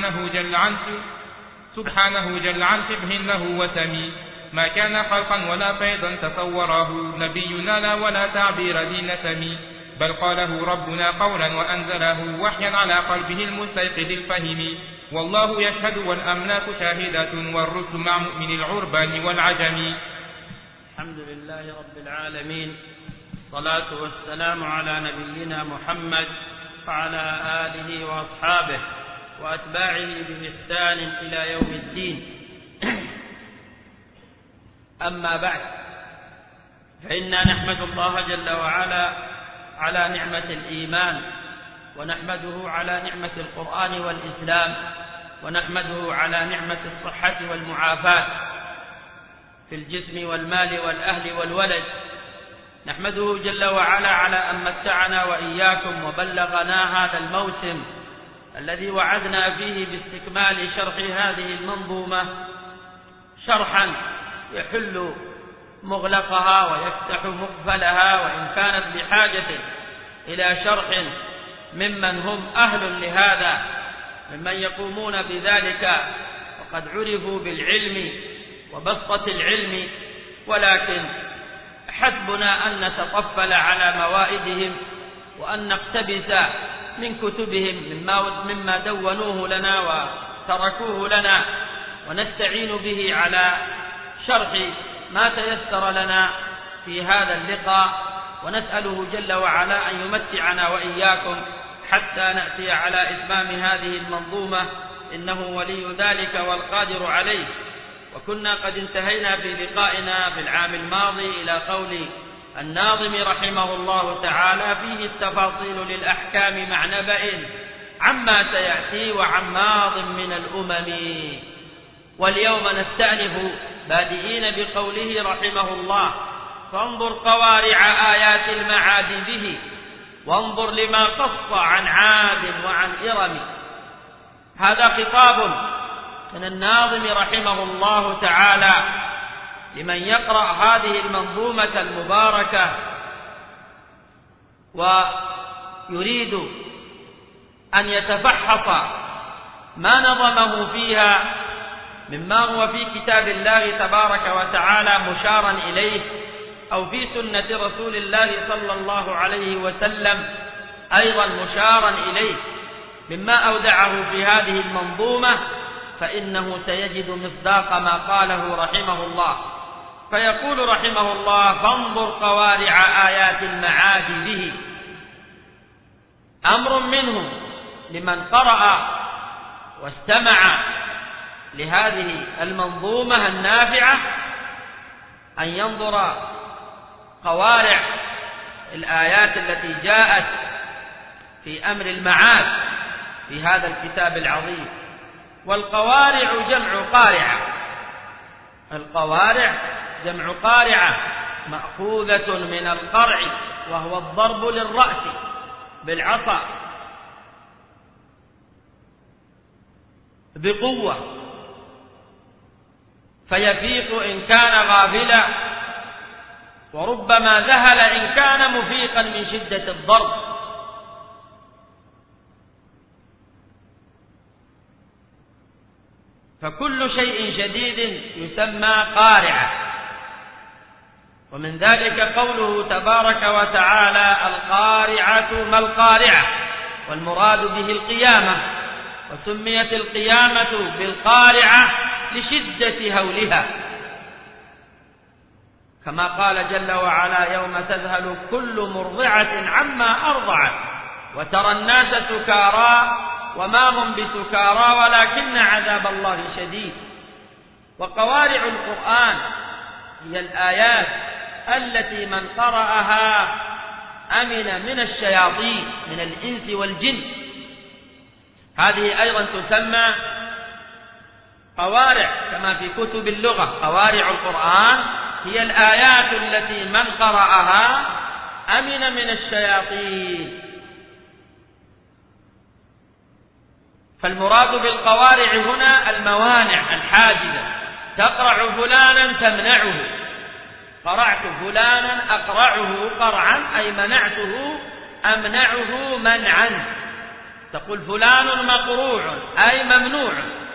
سبحانه جل عن شبه له وسمي، ما كان خلقا ولا فيضا تصوره نبينا لا ولا تعبير ذي نسم، بل قاله ربنا قولا وأنزله وحيا على قلبه المستيقظ الفهم، والله يشهد والأملاك شاهدة والرسل مع مؤمن العربان والعجم. الحمد لله رب العالمين، الصلاة والسلام على نبينا محمد وعلى آله وأصحابه وأتباعه بإحسان إلى يوم الدين. أما بعد، فإنا نحمد الله جل وعلا على نعمة الإيمان، ونحمده على نعمة القرآن والإسلام، ونحمده على نعمة الصحة والمعافاة في الجسم والمال والأهل والولد. نحمده جل وعلا على أن متعنا وإياكم وبلغنا هذا الموسم الذي وعدنا فيه باستكمال شرح هذه المنظومة شرحا يحل مغلقها ويفتح مقفلها، وإن كانت بحاجة إلى شرح ممن هم أهل لهذا، ممن يقومون بذلك وقد عرفوا بالعلم وبسطة العلم، ولكن حسبنا أن نتطفل على موائدهم وأن نقتبس من كتبهم مما دونوه لنا وتركوه لنا، ونستعين به على شرح ما تيسر لنا في هذا اللقاء، ونسأله جل وعلا أن يمتعنا وإياكم حتى نأتي على إتمام هذه المنظومة، إنه ولي ذلك والقادر عليه. وكنا قد انتهينا في لقائنا في العام الماضي إلى قول الناظم رحمه الله تعالى: فيه التفاصيل للأحكام مع نبأ عما سيأتي وعن ماض من الأمم. واليوم نستأنف بادئين بقوله رحمه الله: فانظر قوارع آيات المعاد به، وانظر لما قص عن عاد وعن إرم. هذا خطاب من الناظم رحمه الله تعالى لمن يقرأ هذه المنظومة المباركة ويريد أن يتفحص ما نظمه فيها مما هو في كتاب الله تبارك وتعالى مشارا إليه، أو في سنة رسول الله صلى الله عليه وسلم أيضا مشارا إليه مما أودعه في هذه المنظومة، فإنه سيجد مصداق ما قاله رحمه الله. فيقول رحمه الله: فانظر قوارع آيات المعاد به. أمر منه لمن قرأ واستمع لهذه المنظومة النافعة أن ينظر قوارع الآيات التي جاءت في أمر المعاد في هذا الكتاب العظيم. والقوارع جمع قارعة، القوارع جمع قارعة مأخوذة من القرع، وهو الضرب للرأس بالعصا بقوة فيفيق إن كان غافلا، وربما ذهل إن كان مفيقا من شدة الضرب. فكل شيء شديد يسمى قارعة. ومن ذلك قوله تبارك وتعالى: القارعة ما القارعة، والمراد به القيامة، وسميت القيامة بالقارعة لشدة هولها، كما قال جل وعلا: يوم تذهل كل مرضعة عما أرضعت وترى الناس سكارى وما هم بسكارى ولكن عذاب الله شديد. وقوارع القرآن هي الآيات التي من قرأها أمن من الشياطين من الإنس والجن. هذه أيضا تسمى قوارع كما في كتب اللغة. قوارع القرآن هي الآيات التي من قرأها أمن من الشياطين. فالمراد بالقوارع هنا الموانع الحاجزة. تقرع فلانا تمنعه، قرعت فلانا أقرعه قرعا أي منعته أمنعه منعا. تقول فلان مقروع أي ممنوع.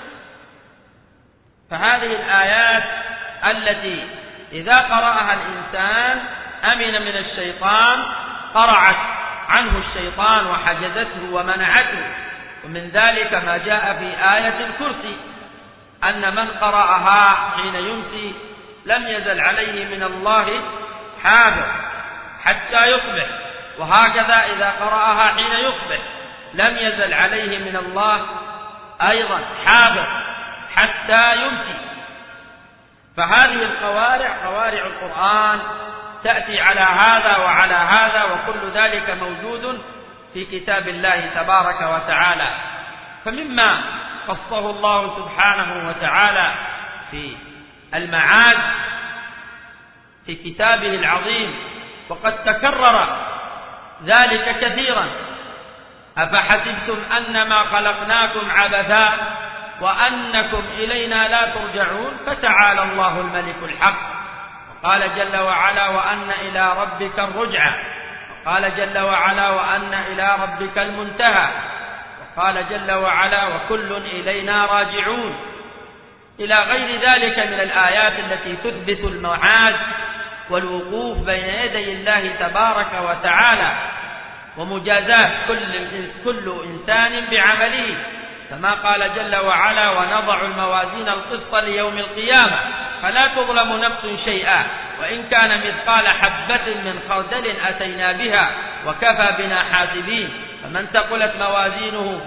فهذه الآيات التي إذا قرأها الإنسان أمن من الشيطان، قرعت عنه الشيطان وحجزته ومنعته. ومن ذلك ما جاء في آية الكرسي أن من قرأها حين يمسي لم يزل عليه من الله حافظ حتى يصبح، وهكذا إذا قرأها حين يصبح لم يزل عليه من الله أيضا حاضر حتى يمسي. فهذه القوارع قوارع القرآن تأتي على هذا وعلى هذا، وكل ذلك موجود في كتاب الله تبارك وتعالى. فمما قصه الله سبحانه وتعالى في المعاد في كتابه العظيم، وقد تكرر ذلك كثيرا: أفحسبتم أنما خلقناكم عبثا وأنكم إلينا لا ترجعون فتعالى الله الملك الحق. وقال جل وعلا: وأن إلى ربك الرجعى. وقال جل وعلا: وأن إلى ربك المنتهى. وقال جل وعلا: وكل إلينا راجعون، إلى غير ذلك من الآيات التي تثبت المعاد والوقوف بين يدي الله تبارك وتعالى ومجازاة كل إنسان بعمله، كما قال جل وعلا: ونضع الموازين القسط ليوم القيامة فلا تظلم نفس شيئا وإن كان مثقال حبة من خردل أتينا بها وكفى بنا حاسبين. فمن ثقلت موازينه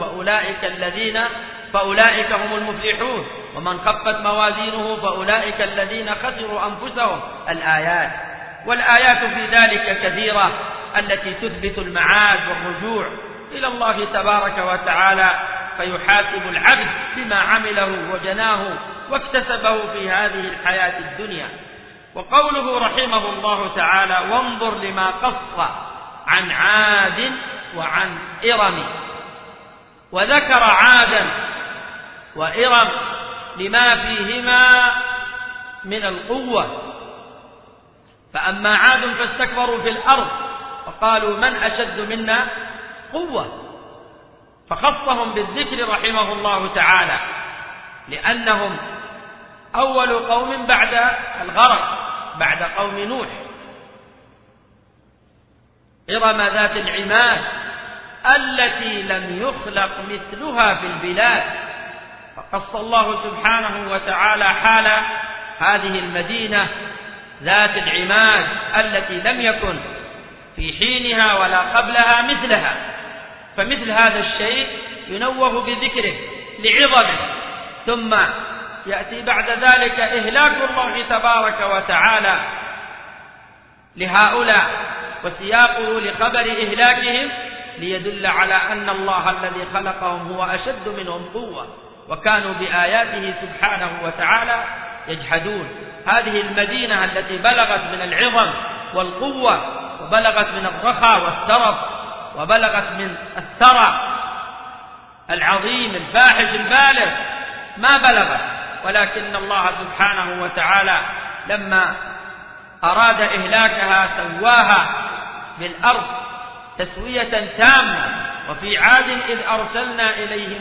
فأولئك هم المفلحون، ومن خفت موازينه فأولئك الذين خسروا أنفسهم. الآيات، والآيات في ذلك كثيرة التي تثبت المعاد والرجوع إلى الله تبارك وتعالى، فيحاسب العبد بما عمله وجناه واكتسبه في هذه الحياة الدنيا. وقوله رحمه الله تعالى: وانظر لما قص عن عاد وعن إرم. وذكر عادا وإرم لما فيهما من القوة. فأما عاد فاستكبروا في الأرض وقالوا من أشد منا قوة، فخصهم بالذكر رحمه الله تعالى لأنهم أول قوم بعد الغرق، بعد قوم نوح. إرم ذات العماد التي لم يخلق مثلها في البلاد. فقص الله سبحانه وتعالى حال هذه المدينة ذات العماد التي لم يكن في حينها ولا قبلها مثلها. فمثل هذا الشيء ينوه بذكره لعظمه، ثم يأتي بعد ذلك إهلاك الله تبارك وتعالى لهؤلاء، وسياقه لخبر إهلاكهم ليدل على أن الله الذي خلقهم هو أشد منهم قوة، وكانوا بآياته سبحانه وتعالى يجحدون. هذه المدينة التي بلغت من العظم والقوة، وبلغت من الرخاء والترف، وبلغت من الثرى العظيم الفاحش البالغ، ما بلغت، ولكن الله سبحانه وتعالى لما أراد إهلاكها سواها بالأرض تسوية تامة. وفي عاد إذ أرسلنا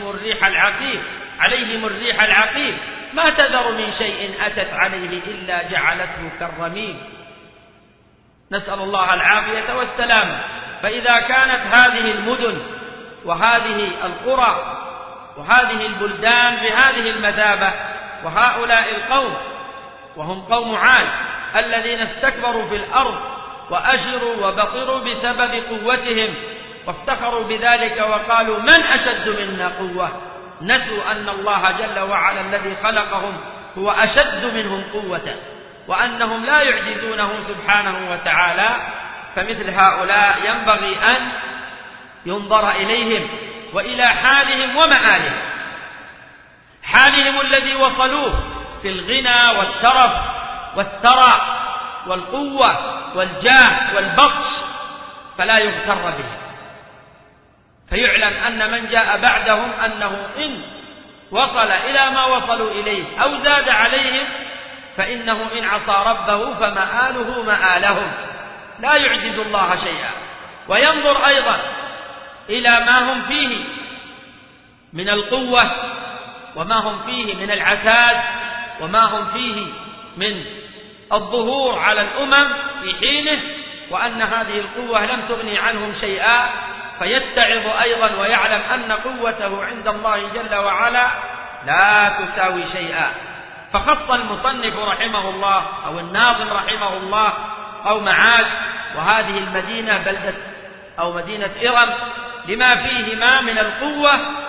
عليهم الريح العقيم ما تذر من شيء أتت عليه إلا جعلته كالرميم. نسأل الله العافية والسلامة. فإذا كانت هذه المدن وهذه القرى وهذه البلدان بهذه المثابة، وهؤلاء القوم وهم قوم عاد الذين استكبروا في الأرض وأجروا وبطروا بسبب قوتهم وافتخروا بذلك وقالوا من أشد منا قوة، نسوا أن الله جل وعلا الذي خلقهم هو أشد منهم قوة، وأنهم لا يعجزونه سبحانه وتعالى. فمثل هؤلاء ينبغي أن ينظر إليهم وإلى حالهم ومآلهم، حالهم الذي وصلوه في الغنى والترف والثرى والقوة والجاه والبطش، فلا يغتر به، فيعلم أن من جاء بعدهم أنه إن وصل إلى ما وصلوا إليه أو زاد عليهم فإنه إن عصى ربه فمآله مآلهم، لا يعجز الله شيئا. وينظر أيضا إلى ما هم فيه من القوة، وما هم فيه من العتاد، وما هم فيه من الظهور على الأمم في حينه، وأن هذه القوة لم تغني عنهم شيئا، فيتعظ أيضا ويعلم أن قوته عند الله جل وعلا لا تساوي شيئا. فخص المصنف رحمه الله أو الناظم رحمه الله قوم عاد وهذه المدينة بلدة أو مدينة إرم لما فيهما من القوة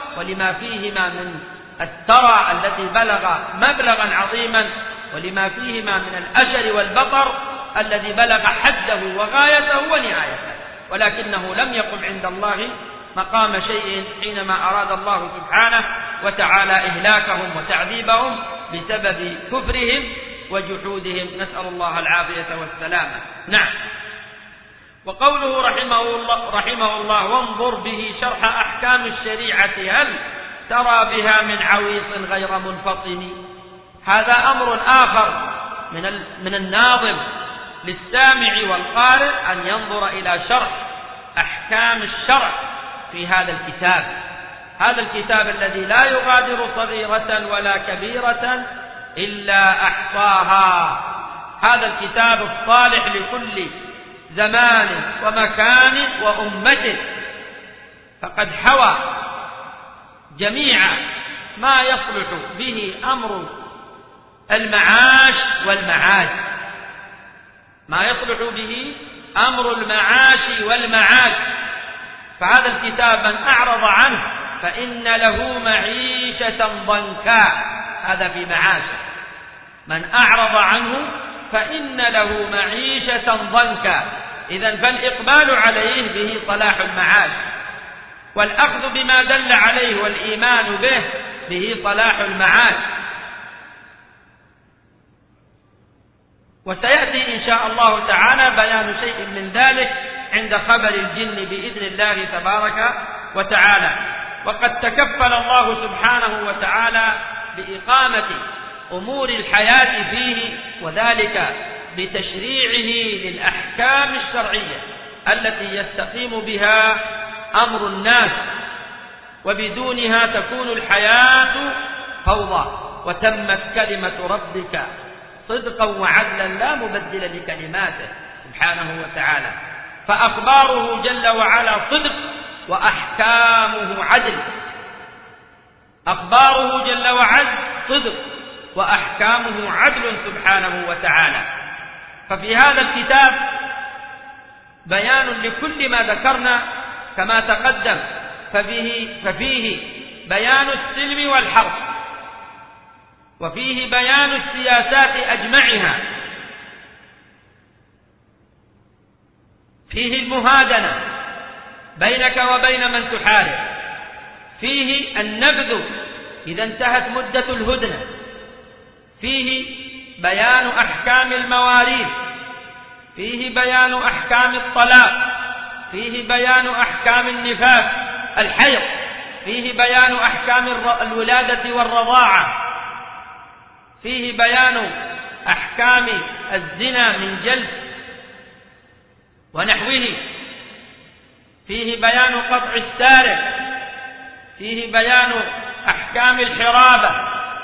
ولما فيهما من الثرى التي بلغ مبلغا عظيما، ولما فيهما من الأشر والبطر الذي بلغ حده وغايته ونهايته، ولكنه لم يقم عند الله مقام شيء حينما أراد الله سبحانه وتعالى إهلاكهم وتعذيبهم بسبب كفرهم وجحودهم، نسأل الله العافية والسلامة. نعم. وقوله رحمه الله وانظر به شرح أحكام الشريعة هل ترى بها من عويص غير منفطم. هذا أمر آخر من الناظم للسامع والقارئ أن ينظر إلى شرح أحكام الشرع في هذا الكتاب، هذا الكتاب الذي لا يغادر صغيرة ولا كبيرة إلا أحصاها، هذا الكتاب الصالح لكل زمان ومكان وأمة، فقد حوى جميع ما يصلح به أمر المعاش والمعاد، ما يصلح به أمر المعاش والمعاد. فهذا الكتاب من أعرض عنه فإن له معيشة ضنكا، هذا في معاشه، من أعرض عنه فإن له معيشة ضنكا. إذن فالإقبال عليه به صلاح المعاش، والأخذ بما دل عليه والإيمان به صلاح المعاش. وسيأتي إن شاء الله تعالى بيان شيء من ذلك عند خبر الجن بإذن الله تبارك وتعالى. وقد تكفل الله سبحانه وتعالى بإقامة أمور الحياة فيه، وذلك بتشريعه للأحكام الشرعية التي يستقيم بها أمر الناس، وبدونها تكون الحياة فوضى، وتمت كلمة ربك صدقا وعدلا لا مبدل لكلماته سبحانه وتعالى. فأخباره جل وعلا صدق وأحكامه عدل، أخباره جل وعلا صدق وأحكامه عدل سبحانه وتعالى. ففي هذا الكتاب بيان لكل ما ذكرنا كما تقدم، ففيه بيان السلم والحرب، وفيه بيان السياسات أجمعها، فيه المهادنة بينك وبين من تحارب، فيه النبذ إذا انتهت مدة الهدنة، فيه بيان أحكام المواريث، فيه بيان أحكام الطلاق، فيه بيان أحكام النفاس الحيض، فيه بيان أحكام الولادة والرضاعة، فيه بيان أحكام الزنا من جلد ونحوه، فيه بيان قطع السارق، فيه بيان أحكام الحرابة،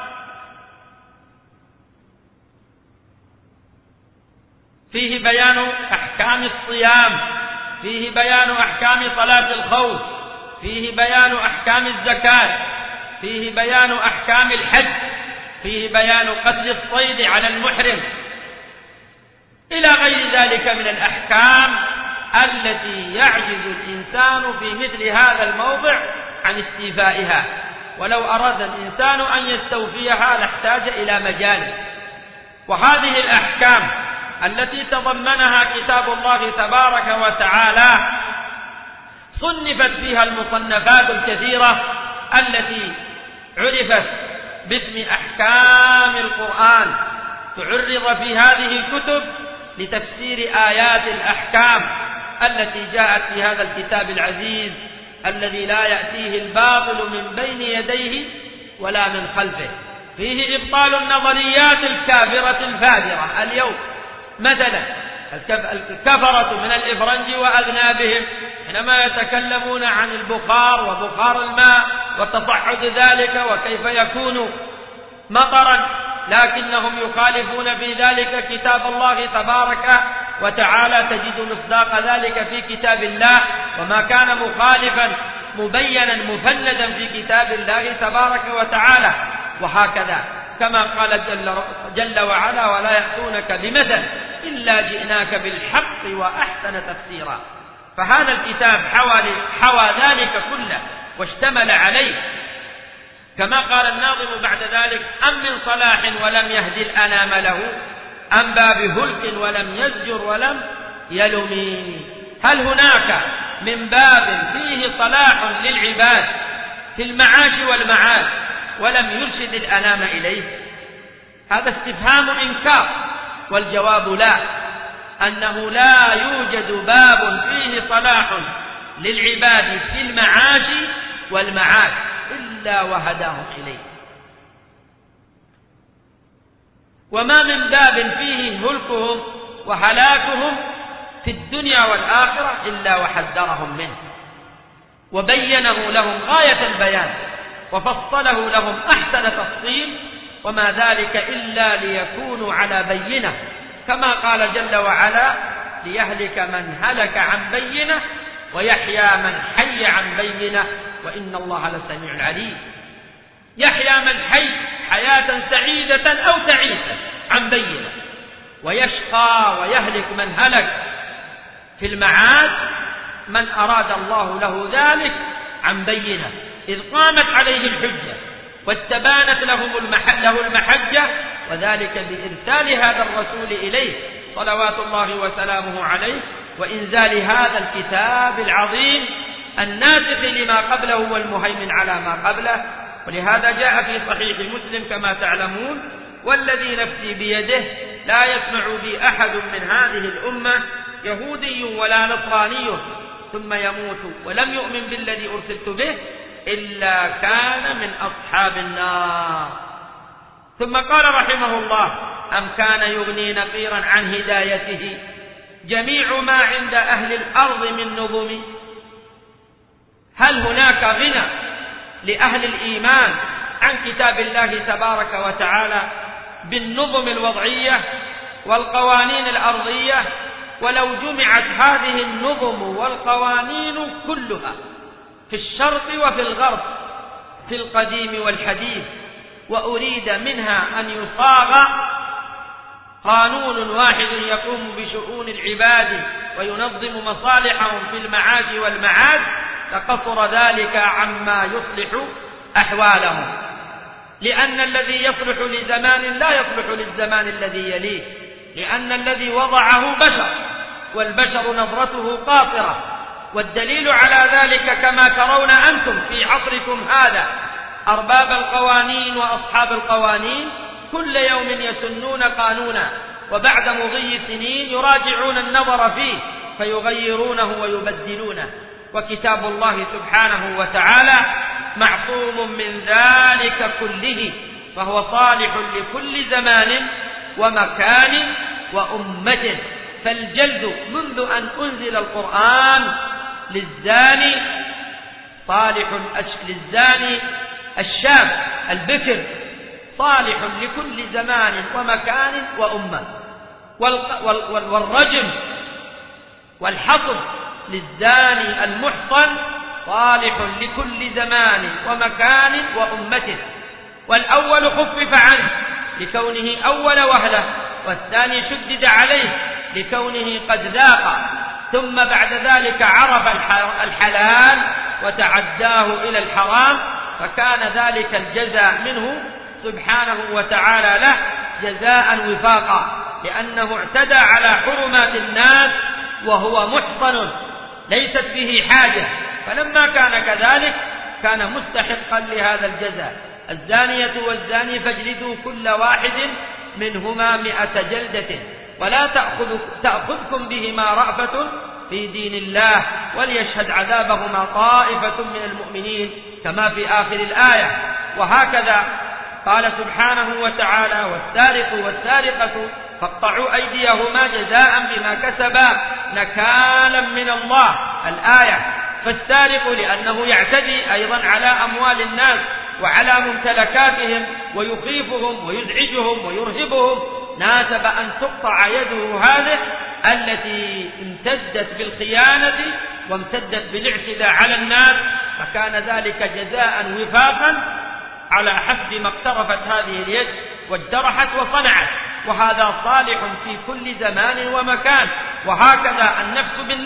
فيه بيان أحكام الصيام، فيه بيان أحكام صلاة الخوف، فيه بيان أحكام الزكاة، فيه بيان أحكام الحج، فيه بيان قتل الصيد على المحرم، إلى غير ذلك من الأحكام التي يعجز الإنسان في مثل هذا الموضع عن استيفائها، ولو أراد الإنسان أن يستوفيها لاحتاج إلى مجال. وهذه الأحكام التي تضمنها كتاب الله تبارك وتعالى صنفت فيها المصنفات الكثيرة التي عرفت باسم أحكام القرآن، تعرض في هذه الكتب لتفسير آيات الأحكام التي جاءت في هذا الكتاب العزيز الذي لا يأتيه الباطل من بين يديه ولا من خلفه. فيه إبطال النظريات الكافرة الفاجرة اليوم، مثلا الكفرة من الإفرنج وأذنابهم حينما يتكلمون عن البخار وبخار الماء وتصعد ذلك وكيف يكون مطرا، لكنهم يخالفون في ذلك كتاب الله تبارك وتعالى، تجد مصداق ذلك في كتاب الله، وما كان مخالفا مبينا مفندا في كتاب الله تبارك وتعالى. وهكذا كما قال جل وعلا ولا يأتونك بمثل إلا جئناك بالحق وأحسن تفسيرا. فهذا الكتاب حوى ذلك كله واشتمل عليه، كما قال الناظم بعد ذلك: أم من صلاح ولم يهدي الأنام له، أم باب هلك ولم يزجر ولم يلم. هل هناك من باب فيه صلاح للعباد في المعاش والمعاد ولم يرشد الأنام إليه؟ هذا استفهام إنكار، والجواب لا، أنه لا يوجد باب فيه صلاح للعباد في المعاش والمعاد إلا وهداهم إليه، وما من باب فيه هلكهم وهلاكهم في الدنيا والآخرة إلا وحذرهم منه وبينه لهم غاية البيان وفصله لهم أحسن تفصيل، وما ذلك إلا ليكونوا على بينة، كما قال جل وعلا: ليهلك من هلك عن بينة ويحيى من حي عن بينة وإن الله لسميع عليم. يحيى من حي حياة سعيدة أو تعيسة عن بينة، ويشقى ويهلك من هلك في المعاد من أراد الله له ذلك عن بينة، إذ قامت عليه الحجة واستبانت له المحجة، وذلك بإرسال هذا الرسول إليه صلوات الله وسلامه عليه، وإنزال هذا الكتاب العظيم الناسخ لما قبله والمهيمن على ما قبله. ولهذا جاء في صحيح مسلم كما تعلمون: والذي نفسي بيده لا يسمع بي أحد من هذه الأمة يهودي ولا نصراني ثم يموت ولم يؤمن بالذي أرسلت به إلا كان من أصحاب النار. ثم قال رحمه الله: أم كان يغني نقيرا عن هدايته جميع ما عند أهل الأرض من نظم. هل هناك غنى لأهل الإيمان عن كتاب الله تبارك وتعالى بالنظم الوضعية والقوانين الأرضية؟ ولو جمعت هذه النظم والقوانين كلها في الشرق وفي الغرب في القديم والحديث، وأريد منها أن يصاغ قانون واحد يقوم بشؤون العباد وينظم مصالحهم في المعاش والمعاد، لقصر ذلك عما يصلح أحوالهم، لأن الذي يصلح لزمان لا يصلح للزمان الذي يليه، لأن الذي وضعه بشر، والبشر نظرته قاصرة. والدليل على ذلك كما ترون أنتم في عصركم هذا أرباب القوانين وأصحاب القوانين كل يوم يسنون قانونا، وبعد مضي سنين يراجعون النظر فيه فيغيرونه ويبدلونه. وكتاب الله سبحانه وتعالى معصوم من ذلك كله، فهو صالح لكل زمان ومكان وأمة. فالجلد منذ أن أنزل القرآن للزاني صالح، للزاني الشاب البكر صالح لكل زمان ومكان وأمة. والرجم والحصب للزاني المحصن صالح لكل زمان ومكان وأمة. والأول خفف عنه لكونه أول وهلة، والثاني شدد عليه لكونه قد ذاق، ثم بعد ذلك عرف الحلال وتعداه إلى الحرام، فكان ذلك الجزاء منه سبحانه وتعالى له جزاء وفاقا، لأنه اعتدى على حرمات الناس وهو محصن ليست به حاجة، فلما كان كذلك كان مستحقا لهذا الجزاء. الزانية والزاني فاجلدوا كل واحد منهما 100 جلدة، ولا تأخذكم بهما رأفة في دين الله، وليشهد عذابهما طائفة من المؤمنين، كما في آخر الآية. وهكذا قال سبحانه وتعالى: والسارق والسارقة فاقطعوا أيديهما جزاء بما كسبا نكالا من الله، الآية. فالسارق لأنه يعتدي أيضا على أموال الناس وعلى ممتلكاتهم ويخيفهم ويزعجهم ويرهبهم، ناسب أن تقطع يده هذه التي امتدت بالخيانة وامتدت بالاعتداء على الناس، فكان ذلك جزاء وفاقا على حسب ما اقترفت هذه اليد واجترحت وصنعت، وهذا صالح في كل زمان ومكان. وهكذا النفس بالنفس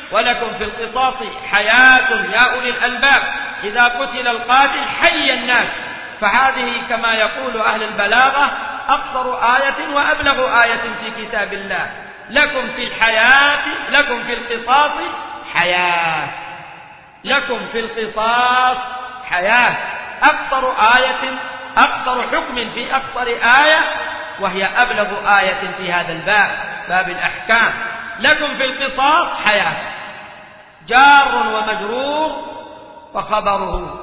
ولكم في القصاص حياة يا أولي الألباب إذا قتل القاتل حي الناس. فهذه كما يقول أهل البلاغة أقصر آية وأبلغ آية في كتاب الله. لكم في الحياة، لكم في القصاص حياة، لكم في القصاص حياة. أقصر آية، أقصر حكم في أقصر آية، وهي أبلغ آية في هذا الباب، باب الأحكام. لكم في القصاص حياة، جار ومجرور وخبره.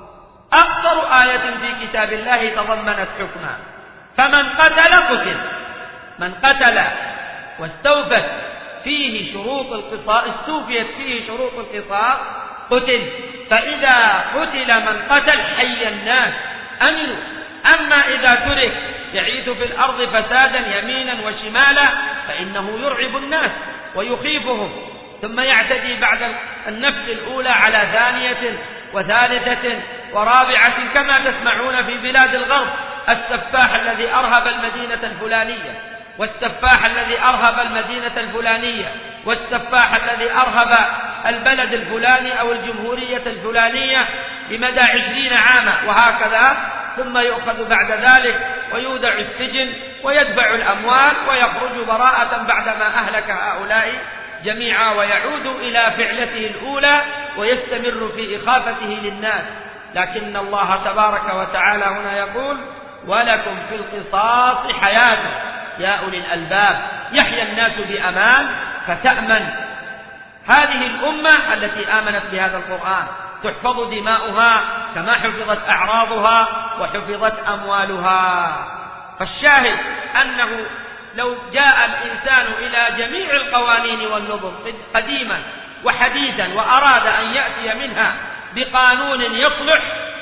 أقصر آية في كتاب الله تضمنت حكما. فمن قتل، من قتل واستوفت فيه شروط القصاص، استوفيت فيه شروط القصاص قتل. فإذا قتل من قتل حي الناس أمنوا. أما إذا ترك يعيث في الأرض فسادا يمينا وشمالا فإنه يرعب الناس ويخيفهم، ثم يعتدي بعد النفس الأولى على ثانية وثالثة ورابعة، كما تسمعون في بلاد الغرب: السفاح الذي أرهب المدينة الفلانية، والسفاح الذي أرهب المدينة الفلانية، والسفاح الذي أرهب البلد الفلاني أو الجمهورية الفلانية لمدى 20 عاما، وهكذا. ثم يؤخذ بعد ذلك ويودع السجن ويدفع الأموال ويخرج براءة بعدما أهلك هؤلاء جميعا، ويعود إلى فعلته الأولى ويستمر في إخافته للناس. لكن الله تبارك وتعالى هنا يقول: ولكم في القصاص حياة يا أولي الألباب. يحيى الناس بأمان، فتأمن هذه الأمة التي آمنت بهذا القرآن، تحفظ دماؤها كما حفظت أعراضها وحفظت أموالها. فالشاهد أنه لو جاء الإنسان إلى جميع القوانين والنظم قديما وحديثا وأراد أن يأتي منها بقانون يصلح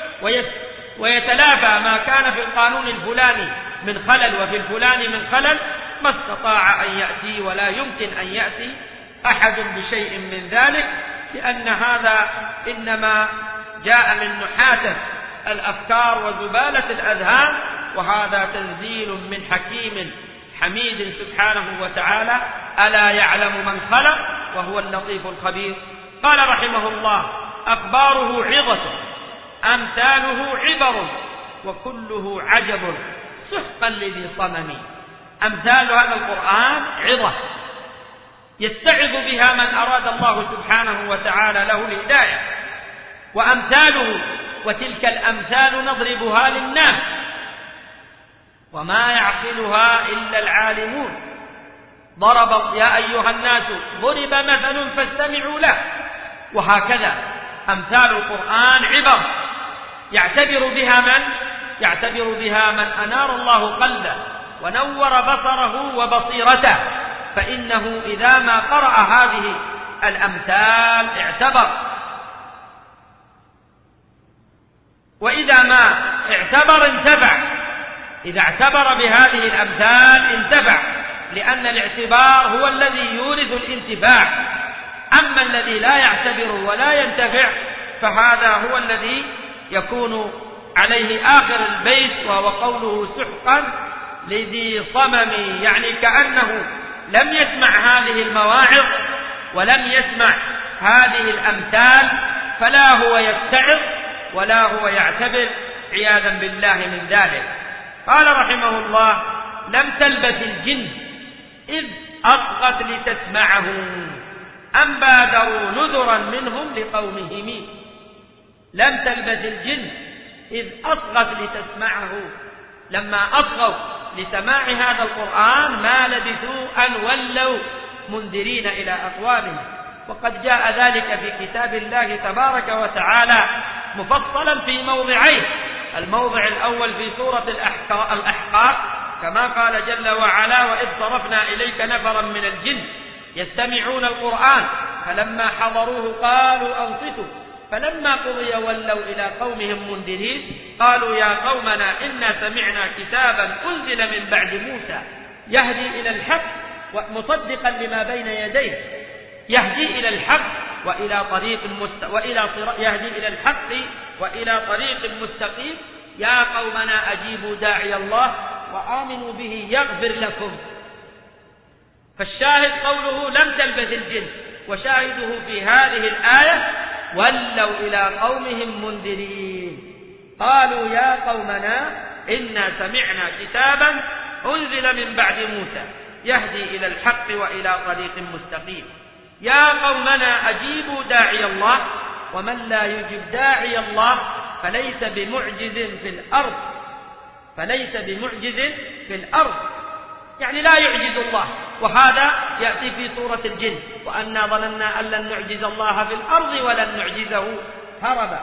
ويتلافى ما كان في القانون الفلاني من خلل وفي الفلان من خلل، ما استطاع أن يأتي، ولا يمكن أن يأتي أحد بشيء من ذلك، لأن هذا إنما جاء من نحاتة الأفكار وزبالة الأذهان، وهذا تنزيل من حكيم حميد سبحانه وتعالى. ألا يعلم من خلق وهو اللطيف الخبير. قال رحمه الله: أخباره عظة، أمثاله عبر، وكله عجب سحقا لذي صمم. أمثال هذا القرآن عظة يستعظ بها من أراد الله سبحانه وتعالى له الهداية، وأمثاله وتلك الأمثال نضربها للناس وما يعقلها إلا العالمون. ضرب يا أيها الناس ضرب مثل فاستمعوا له. وهكذا أمثال القرآن عبر يعتبر بها من أنار الله قلبه ونور بصره وبصيرته، فإنه إذا ما قرأ هذه الأمثال اعتبر، وإذا ما اعتبر انتفع. إذا اعتبر بهذه الأمثال انتفع، لأن الاعتبار هو الذي يورث الانتفاع. أما الذي لا يعتبر ولا ينتفع فهذا هو الذي يكون عليه آخر البيت، وهو قوله سحقا لذي صمم، يعني كأنه لم يسمع هذه المواعظ ولم يسمع هذه الأمثال، فلا هو يتعظ ولا هو يعتبر، عياذا بالله من ذلك. قال رحمه الله: لم تلبث الجن إذ أصغت لتسمعه، أم بادروا نذرا منهم لقومهم. لم تلبث الجن إذ أصغت لتسمعه، لما أصغوا لسماع هذا القرآن ما لبثوا أن ولوا منذرين إلى أقوامهم. وقد جاء ذلك في كتاب الله تبارك وتعالى مفصلا في موضعين: الموضع الأول في سورة الأحقاف كما قال جل وعلا: وإذ صرفنا إليك نفرا من الجن يستمعون القرآن فلما حضروه قالوا أنصتوا فلما قضي ولوا إلى قومهم منذرين قالوا يا قومنا إنا سمعنا كتابا أنزل من بعد موسى يهدي إلى الحق ومصدقا لما بين يديه، يهدي إلى الحق وإلى طريق يهدي إلى الحق وإلى طريق مستقيم، يا قومنا أجيبوا داعي الله وآمنوا به يغفر لكم. فالشاهد قوله لم تلبث الجن وشاهده في هذه الآية ولوا إلى قومهم منذرين قالوا يا قومنا إنا سمعنا كتابا أنزل من بعد موسى يهدي إلى الحق وإلى طريق مستقيم يا قومنا أجيبوا داعي الله ومن لا يجب داعي الله فليس بمعجز في الأرض يعني لا يعجز الله. وهذا يأتي في سورة الجن وأنا ظننا أن لن نعجز الله في الأرض ولن نعجزه هربا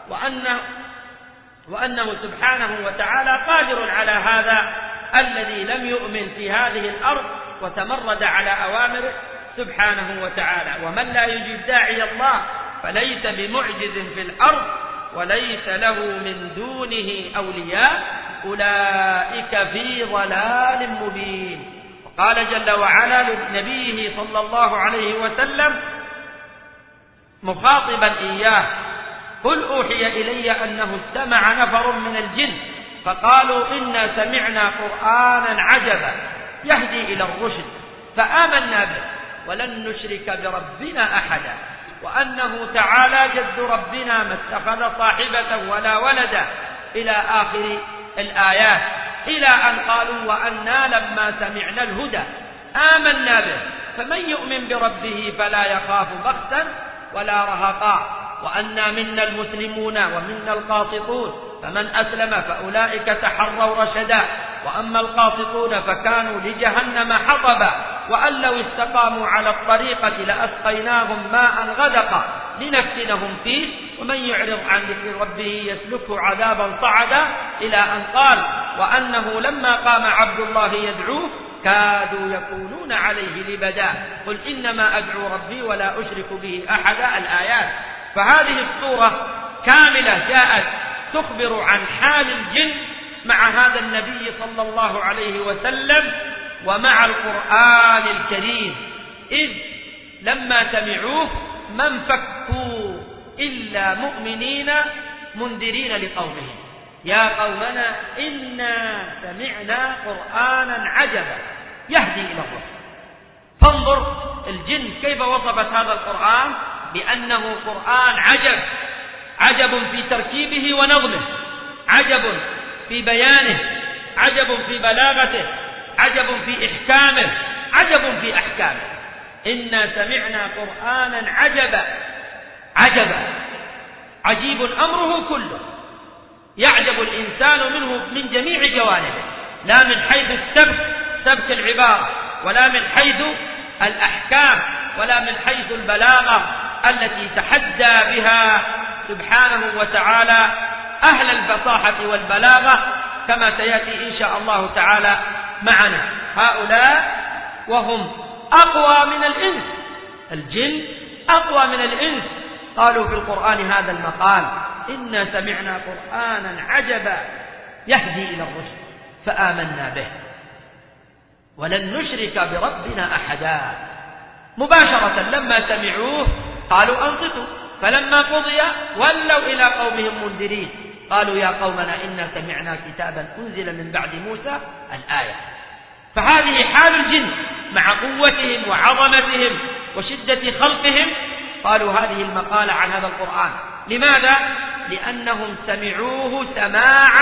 وأنه سبحانه وتعالى قادر على هذا الذي لم يؤمن في هذه الأرض وتمرد على أوامره سبحانه وتعالى. ومن لا يجيب داعي الله فليس بمعجز في الأرض وليس له من دونه أولياء أولئك في ضلال مبين. وقال جل وعلا لنبيه صلى الله عليه وسلم مخاطبا إياه قل أوحي إلي أنه استمع نفر من الجن فقالوا إنا سمعنا قرآنا عجبا يهدي إلى الرشد فآمنا به ولن نشرك بربنا أحدا وأنه تعالى جد ربنا ما اتخذ صاحبة ولا ولدا إلى آخر الآيات إلى أن قالوا وأنا لما سمعنا الهدى آمنا به فمن يؤمن بربه فلا يخاف بخسا ولا رهقا وأنا منا المسلمون ومنا القاسطون فمن أسلم فأولئك تحروا رشدا وأما القاسطون فكانوا لجهنم حطبا وأن لو استقاموا على الطريقة لأسقيناهم ماء غدقا لنفتنهم فيه ومن يعرض عن ذكر ربه يسلكه عذابا صعدا إلى أن قال وأنه لما قام عبد الله يدعوه كادوا يكونون عليه لبدا قل إنما أدعو ربي ولا أشرك به أحدا الآيات. فهذه السورة كاملة جاءت تخبر عن حال الجن مع هذا النبي صلى الله عليه وسلم ومع القرآن الكريم إذ لما سمعوه ما انفكوا إلا مؤمنين منذرين لقومهم يا قومنا إنا سمعنا قرآنا عجبا يهدي إلى الرشد. فانظر الجن كيف وصفت هذا القرآن بأنه قرآن عجب في تركيبه ونظمه عجب في بيانه عجب في بلاغته عجب في إحكامه عجب في أحكامه. إنا سمعنا قرآنا عجبا عجيب أمره كله يعجب الإنسان منه من جميع جوانبه لا من حيث سبك العبارة ولا من حيث الأحكام ولا من حيث البلاغة التي تحدى بها سبحانه وتعالى أهل الفصاحة والبلاغة كما سيأتي إن شاء الله تعالى معنا. هؤلاء وهم أقوى من الإنس الجن أقوى من الإنس قالوا في القرآن هذا المقال إنا سمعنا قرآنا عجبا يهدي إلى الرشد فآمنا به ولن نشرك بربنا أحدا. مباشرة لما سمعوه قالوا أنصتوا فلما قضي ولوا إلى قومهم منذرين قالوا يا قومنا إنا سمعنا كتابا أنزل من بعد موسى الآية. فهذه حال الجن مع قوتهم وعظمتهم وشدة خلقهم قالوا هذه المقالة عن هذا القرآن. لماذا؟ لأنهم سمعوه سماع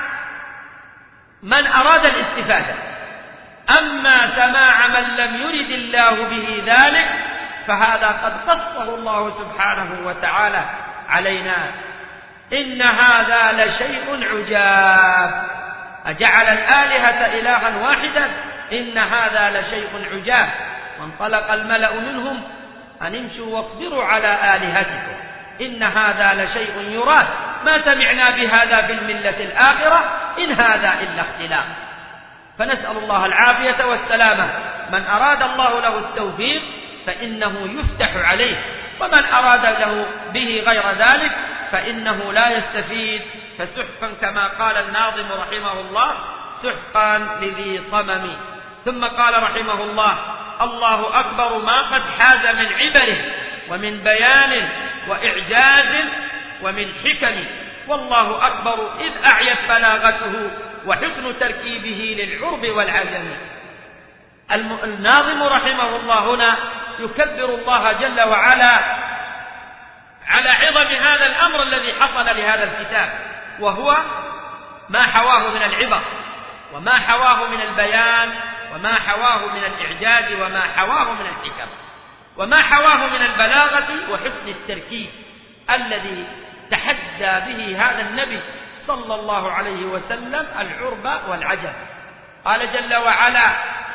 من أراد الاستفادة. أما سماع من لم يرد الله به ذلك فهذا قد قصه الله سبحانه وتعالى علينا. إن هذا لشيء عجاب أجعل الآلهة إلها واحدا إن هذا لشيء عجاب وانطلق الملأ منهم أن امشوا واصبروا على آلهتكم إن هذا لشيء يراد ما سمعنا بهذا في الملة الآخرة إن هذا إلا اختلاق. فنسأل الله العافية والسلامة. من أراد الله له التوفيق فإنه يفتح عليه ومن أراد له به غير ذلك فإنه لا يستفيد. فسحقا كما قال الناظم رحمه الله سحقا لذي صمم. ثم قال رحمه الله الله أكبر ما قد حاز من عبره ومن بيان وإعجاز ومن حكم والله أكبر إذ أعيت بلاغته وحسن تركيبه للعرب والعجم. الناظم رحمه الله هنا يكبر الله جل وعلا على عظم هذا الأمر الذي حصل لهذا الكتاب، وهو ما حواه من العبر وما حواه من البيان وما حواه من الإعجاز وما حواه من الحكم وما حواه من البلاغة وحسن التركيب الذي تحدى به هذا النبي صلى الله عليه وسلم العرب والعجم. قال جل وعلا: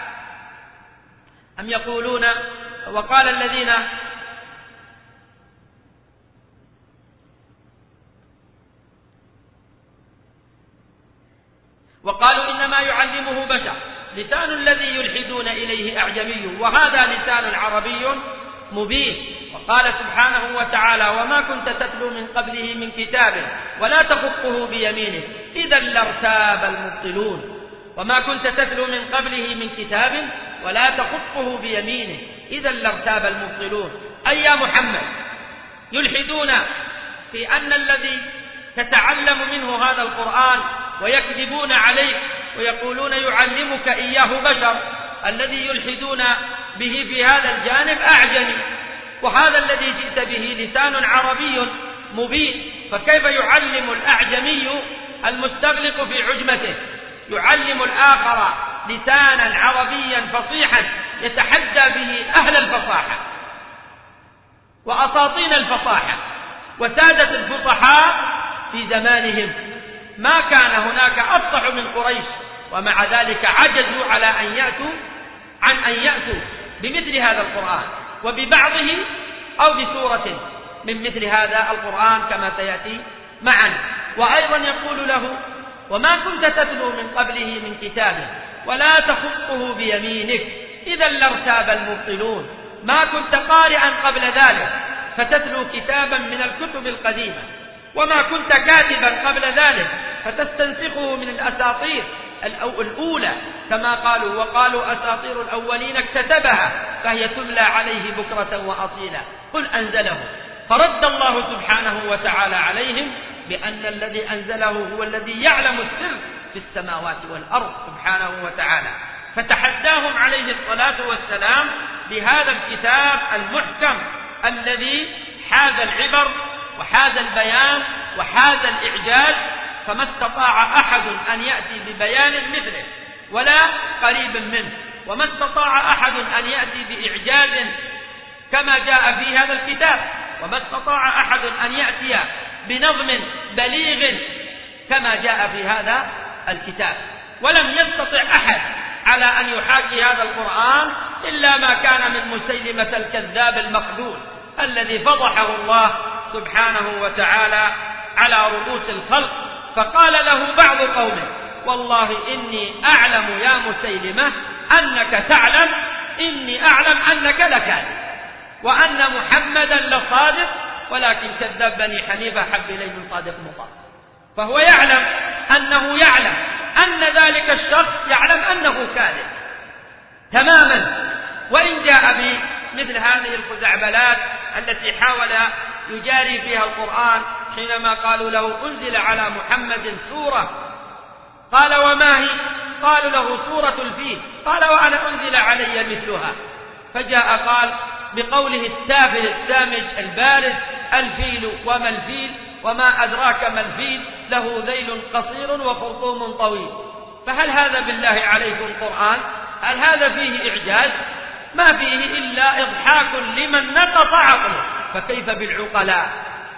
أم يقولون وقال الذين وقالوا إنما يعلمه بشر لسان الذي يلحدون إليه أعجمي وهذا لسان عربي مبين. وقال سبحانه وتعالى: وما كنت تتلو من قبله من كتاب ولا تخطه بيمينك إذا لارتاب المبطلون. وما كنت تتلو من قبله من كتاب ولا تخطه بيمينك إذا لارتاب المبطلون. أي يا محمد يلحدون في أن الذي تتعلم منه هذا القرآن ويكذبون عليك ويقولون يعلمك إياه بشر، الذي يلحدون به في هذا الجانب أعجمي، وهذا الذي جئت به لسان عربي مبين، فكيف يعلم الأعجمي المستغلق في عجمته يعلم الآخر لسانا عربيا فصيحا يتحدى به أهل الفصاحة وأساطين الفصاحة وسادة الفصحاء في زمانهم؟ ما كان هناك أفصح من قريش، ومع ذلك عجزوا على عن أن يأتوا بمثل هذا القرآن وببعضه أو بسورة من مثل هذا القرآن كما سيأتي معنا. وأيضا يقول له: وما كنت تتلو من قبله من كتاب ولا تخطه بيمينك إذا لارتاب المبطلون. ما كنت قارئا قبل ذلك فتتلو كتابا من الكتب القديمة، وما كنت كاتبا قبل ذلك فتستنسخه من الأساطير الأولى كما قالوا، وقالوا أساطير الأولين اكتتبها فهي تملى عليه بكرة وأصيلا قل أنزله. فرد الله سبحانه وتعالى عليهم بأن الذي أنزله هو الذي يعلم السر في السماوات والأرض سبحانه وتعالى، فتحداهم عليه الصلاة والسلام بهذا الكتاب المحكم الذي حاز العبر وحاز البيان وحاز الإعجاز، فما استطاع أحد أن يأتي ببيان مثله ولا قريب منه، وما استطاع أحد أن يأتي بإعجاز كما جاء في هذا الكتاب، وما استطاع أحد أن يأتي بنظم بليغ كما جاء في هذا الكتاب. ولم يستطع أحد على أن يحاكي هذا القرآن إلا ما كان من مسيلمة الكذاب المخذول الذي فضحه الله سبحانه وتعالى على رؤوس الخلق، فقال له بعض قومه: والله إني أعلم يا مسيلمة أنك تعلم إني أعلم أنك لكاذب وأن محمدا لصادق ولكن كذب بني حنيفة حب إليه من صادق مطاع. فهو يعلم أنه يعلم أن ذلك الشخص يعلم أنه كاذب تماما، وإن جاء بمثل هذه الخزعبلات التي حاول يجاري فيها القرآن حينما قالوا له: أنزل على محمد سورة، قال: وما هي؟ قالوا له: سورة الفيل، قال: وأنا أنزل علي مثلها. فجاء قال بقوله التافه السامج البارز: الفيل وما الفيل وما أدراك ما الفيل له ذيل قصير وخرطوم طويل. فهل هذا بالله عليكم قرآن؟ هل هذا فيه إعجاز؟ ما فيه إلا إضحاك لمن نقص عقله، فكيف بالعقلاء؟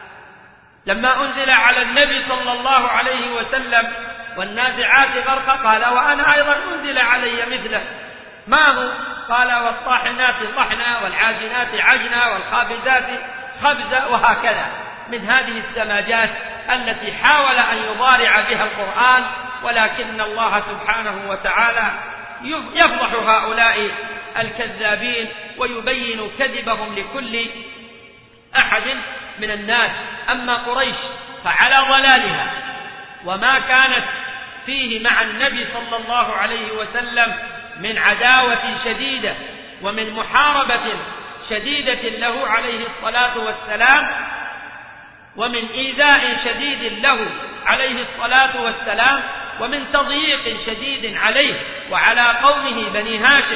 لما أنزل على النبي صلى الله عليه وسلم والنازعات غرقا قال: وأنا أيضا أنزل علي مثله. ما هو؟ قال: والطاحنات طحنا والعاجنات عجنا والخابزات خبزا، وهكذا من هذه السماجات التي حاول أن يضارع بها القرآن، ولكن الله سبحانه وتعالى يفضح هؤلاء الكذابين ويبين كذبهم لكل أحد من الناس. أما قريش فعلى ضلالها وما كانت فيه مع النبي صلى الله عليه وسلم من عداوة شديدة ومن محاربة شديدة له عليه الصلاة والسلام ومن إيذاء شديد له عليه الصلاة والسلام ومن تضييق شديد عليه وعلى قومه بني هاشم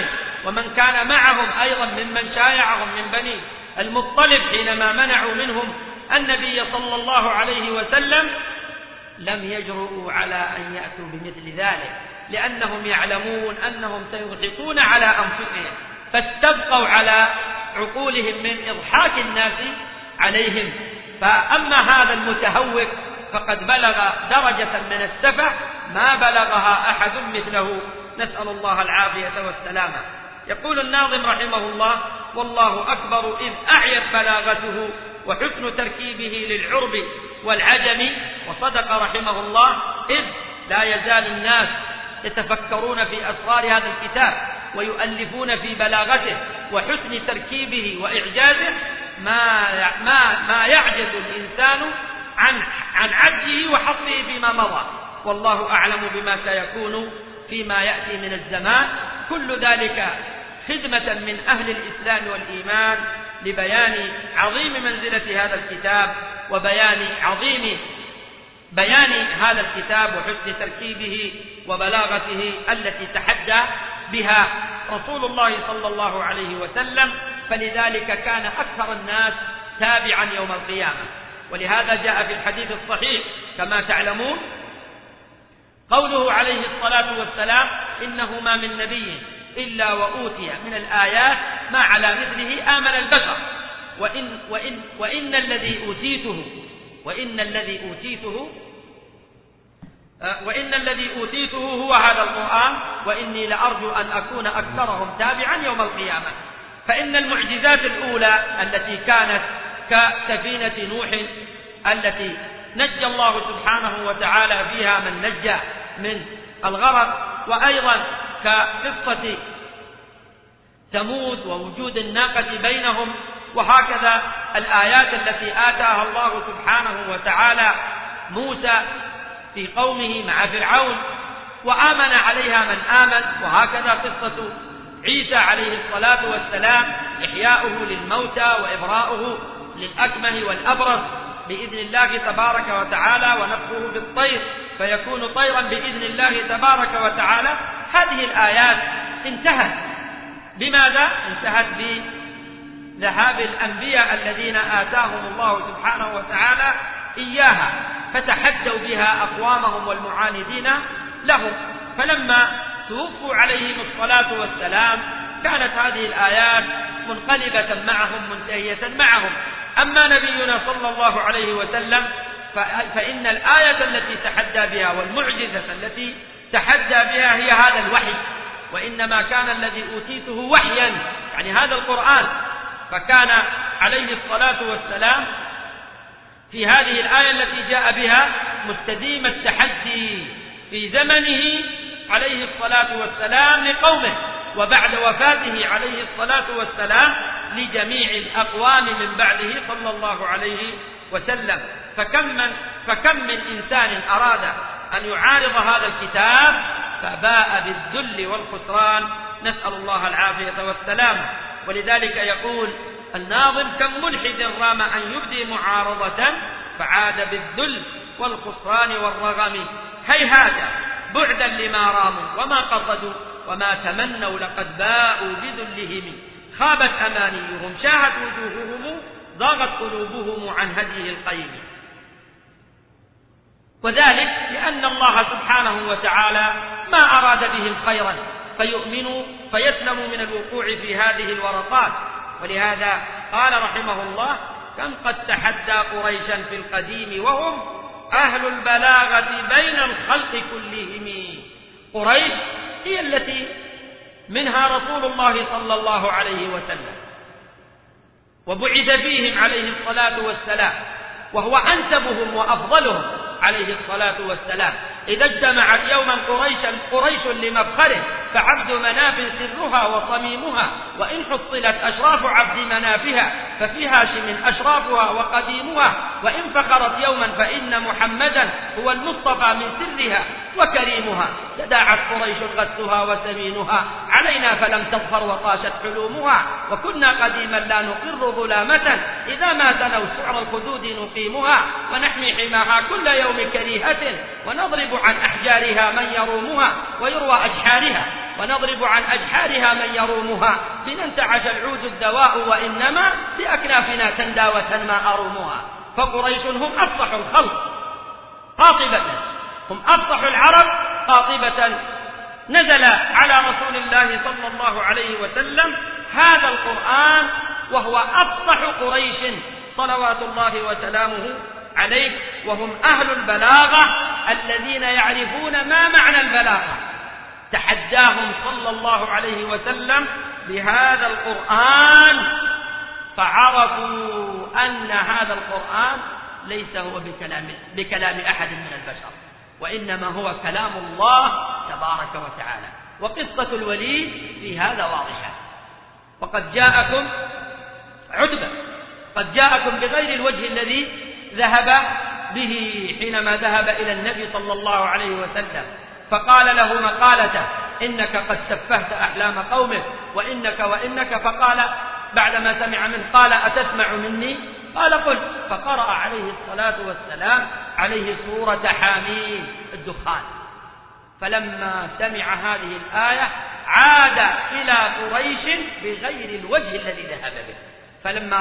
ومن كان معهم أيضا ممن شايعهم من بني المطلب حينما منعوا منهم النبي صلى الله عليه وسلم، لم يجرؤوا على أن يأتوا بمثل ذلك، لأنهم يعلمون أنهم سيضحكون على أنفسهم، فاستبقوا على عقولهم من إضحاك الناس عليهم. فأما هذا المتهوك فقد بلغ درجة من السفه ما بلغها أحد مثله، نسأل الله العافية والسلامة. يقول الناظم رحمه الله: والله أكبر إذ أعيت بلاغته وحسن تركيبه للعرب والعجم. وصدق رحمه الله، إذ لا يزال الناس يتفكرون في أسرار هذا الكتاب ويؤلفون في بلاغته وحسن تركيبه وإعجازه ما يعجز الإنسان عن عجزه وحصره فيما مضى، والله أعلم بما سيكون فيما يأتي من الزمان. كل ذلك خدمة من أهل الإسلام والإيمان لبيان عظيم منزلة هذا الكتاب وبيان عظيم هذا الكتاب وحسن تركيبه وبلاغته التي تحدى بها رسول الله صلى الله عليه وسلم، فلذلك كان أكثر الناس تابعا يوم القيامة. ولهذا جاء في الحديث الصحيح كما تعلمون قوله عليه الصلاة والسلام: إنه ما من نبي إلا وأوتي من الآيات ما على مثله آمن البشر، وإن الذي أوتيته هو هذا القرآن، وإني لأرجو أن أكون أكثرهم تابعا يوم القيامة. فإن المعجزات الأولى التي كانت كسفينة نوح التي نجى الله سبحانه وتعالى فيها من نجى من الغرق، وأيضا كقصة ثمود ووجود الناقة بينهم، وهكذا الآيات التي آتاها الله سبحانه وتعالى موسى في قومه مع فرعون وآمن عليها من آمن، وهكذا قصة عيسى عليه الصلاة والسلام إحياؤه للموتى وإبراؤه للأكمه والأبرص بإذن الله تبارك وتعالى، ونفخه بالطير فيكون طيرا بإذن الله تبارك وتعالى. هذه الآيات انتهت بماذا؟ انتهت بذهاب الأنبياء الذين آتاهم الله سبحانه وتعالى إياها، فتحدوا بها أقوامهم والمعاندين لهم، فلما توفوا عليهم الصلاة والسلام كانت هذه الآيات منقلبة معهم منتهية معهم. أما نبينا صلى الله عليه وسلم فإن الآية التي تحدى بها والمعجزة التي تحدى بها هي هذا الوحي، وإنما كان الذي أوتيته وحيا، يعني هذا القرآن. فكان عليه الصلاة والسلام في هذه الآية التي جاء بها مستديم التحدي في زمنه عليه الصلاة والسلام لقومه، وبعد وفاته عليه الصلاة والسلام لجميع الأقوام من بعده صلى الله عليه وسلم. فكم من إنسان أراد أن يعارض هذا الكتاب فباء بالذل والخسران، نسأل الله العافية والسلام. ولذلك يقول الناظم: كم ملحد رام أن يبدي معارضة فعاد بالذل والخسران والرغم، هيهات بعدا لما راموا وما قصدوا وما تمنوا لقد باءوا بذلهم، خابت أمانيهم شاهت وجوههم ضاغت قلوبهم عن هديه القيم. وذلك لأن الله سبحانه وتعالى ما أراد بهم خيرا فيؤمنوا فيسلموا من الوقوع في هذه الورطات. ولهذا قال رحمه الله: كم قد تحدى قريشا في القديم وهم أهل البلاغة بين الخلق كلهم. قريش هي التي منها رسول الله صلى الله عليه وسلم، وبعث فيهم عليه الصلاة والسلام، وهو أنسبهم وأفضلهم عليه الصلاة والسلام. إذا اجتمعت يوما قريش لمفخره فعبد مناف سرها وصميمها، وإن حصلت أشراف عبد منافها ففي هاشم أشرافها وقديمها، وإن فخرت يوما فإن محمدا هو المصطفى من سرها وكريمها. تداعت قريش غثها وسمينها علينا فلم تظفر وطاشت حلومها، وكنا قديما لا نقر ظلامة إذا ما تنوا سعر الخدود نقيمها، ونحمي حماها كل يوم كريهة ونضرب عن أحجارها من يرومها ويروى أجحارها. ونضرب عن أجحارها من يرومها، بننتعش العود الدواء وإنما بأكنافنا تندى وتنمى أرومها. فقريش هم أفصح الخلق قاطبة، هم أفصح العرب قاطبة. نزل على رسول الله صلى الله عليه وسلم هذا القرآن وهو أفصح قريش صلوات الله وسلامه عليه، وهم أهل البلاغة الذين يعرفون ما معنى البلاغة. تحداهم صلى الله عليه وسلم بهذا القرآن فعرفوا أن هذا القرآن ليس هو بكلام أحد من البشر، وإنما هو كلام الله تبارك وتعالى. وقصة الوليد في هذا واضحة. وقد جاءكم عتبة، قد جاءكم بغير الوجه الذي ذهب به حينما ذهب إلى النبي صلى الله عليه وسلم، فقال له مقالته: إنك قد سفهت أحلام قومك وإنك. فقال بعدما سمع منه قال: أتسمع مني؟ قال: قل. فقرأ عليه الصلاة والسلام عليه سورة حاميم الدخان. فلما سمع هذه الآية عاد إلى قريش بغير الوجه الذي ذهب به. فلما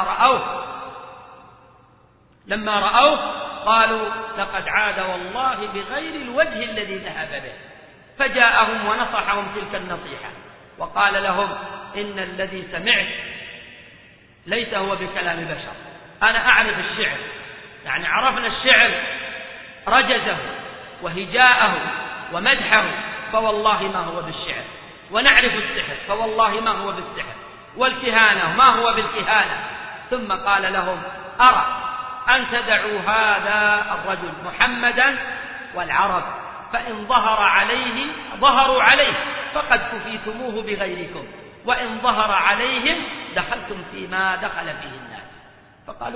رأوه قالوا: لقد عاد والله بغير الوجه الذي ذهب به. فجاءهم ونصحهم تلك النصيحة وقال لهم: إن الذي سمعت ليس هو بكلام بشر، أنا أعرف الشعر، يعني عرفنا الشعر رجزه وهجاءه ومدحه، فوالله ما هو بالشعر. ونعرف السحر، فوالله ما هو بالسحر. والكهانة ما هو بالكهانة. ثم قال لهم: أرى أن تدعوا هذا الرجل محمدا والعرب، فإن ظهروا عليه فقد كفيتموه بغيركم، وإن ظهر عليهم دخلتم فيما دخل فيه الناس. فقالوا: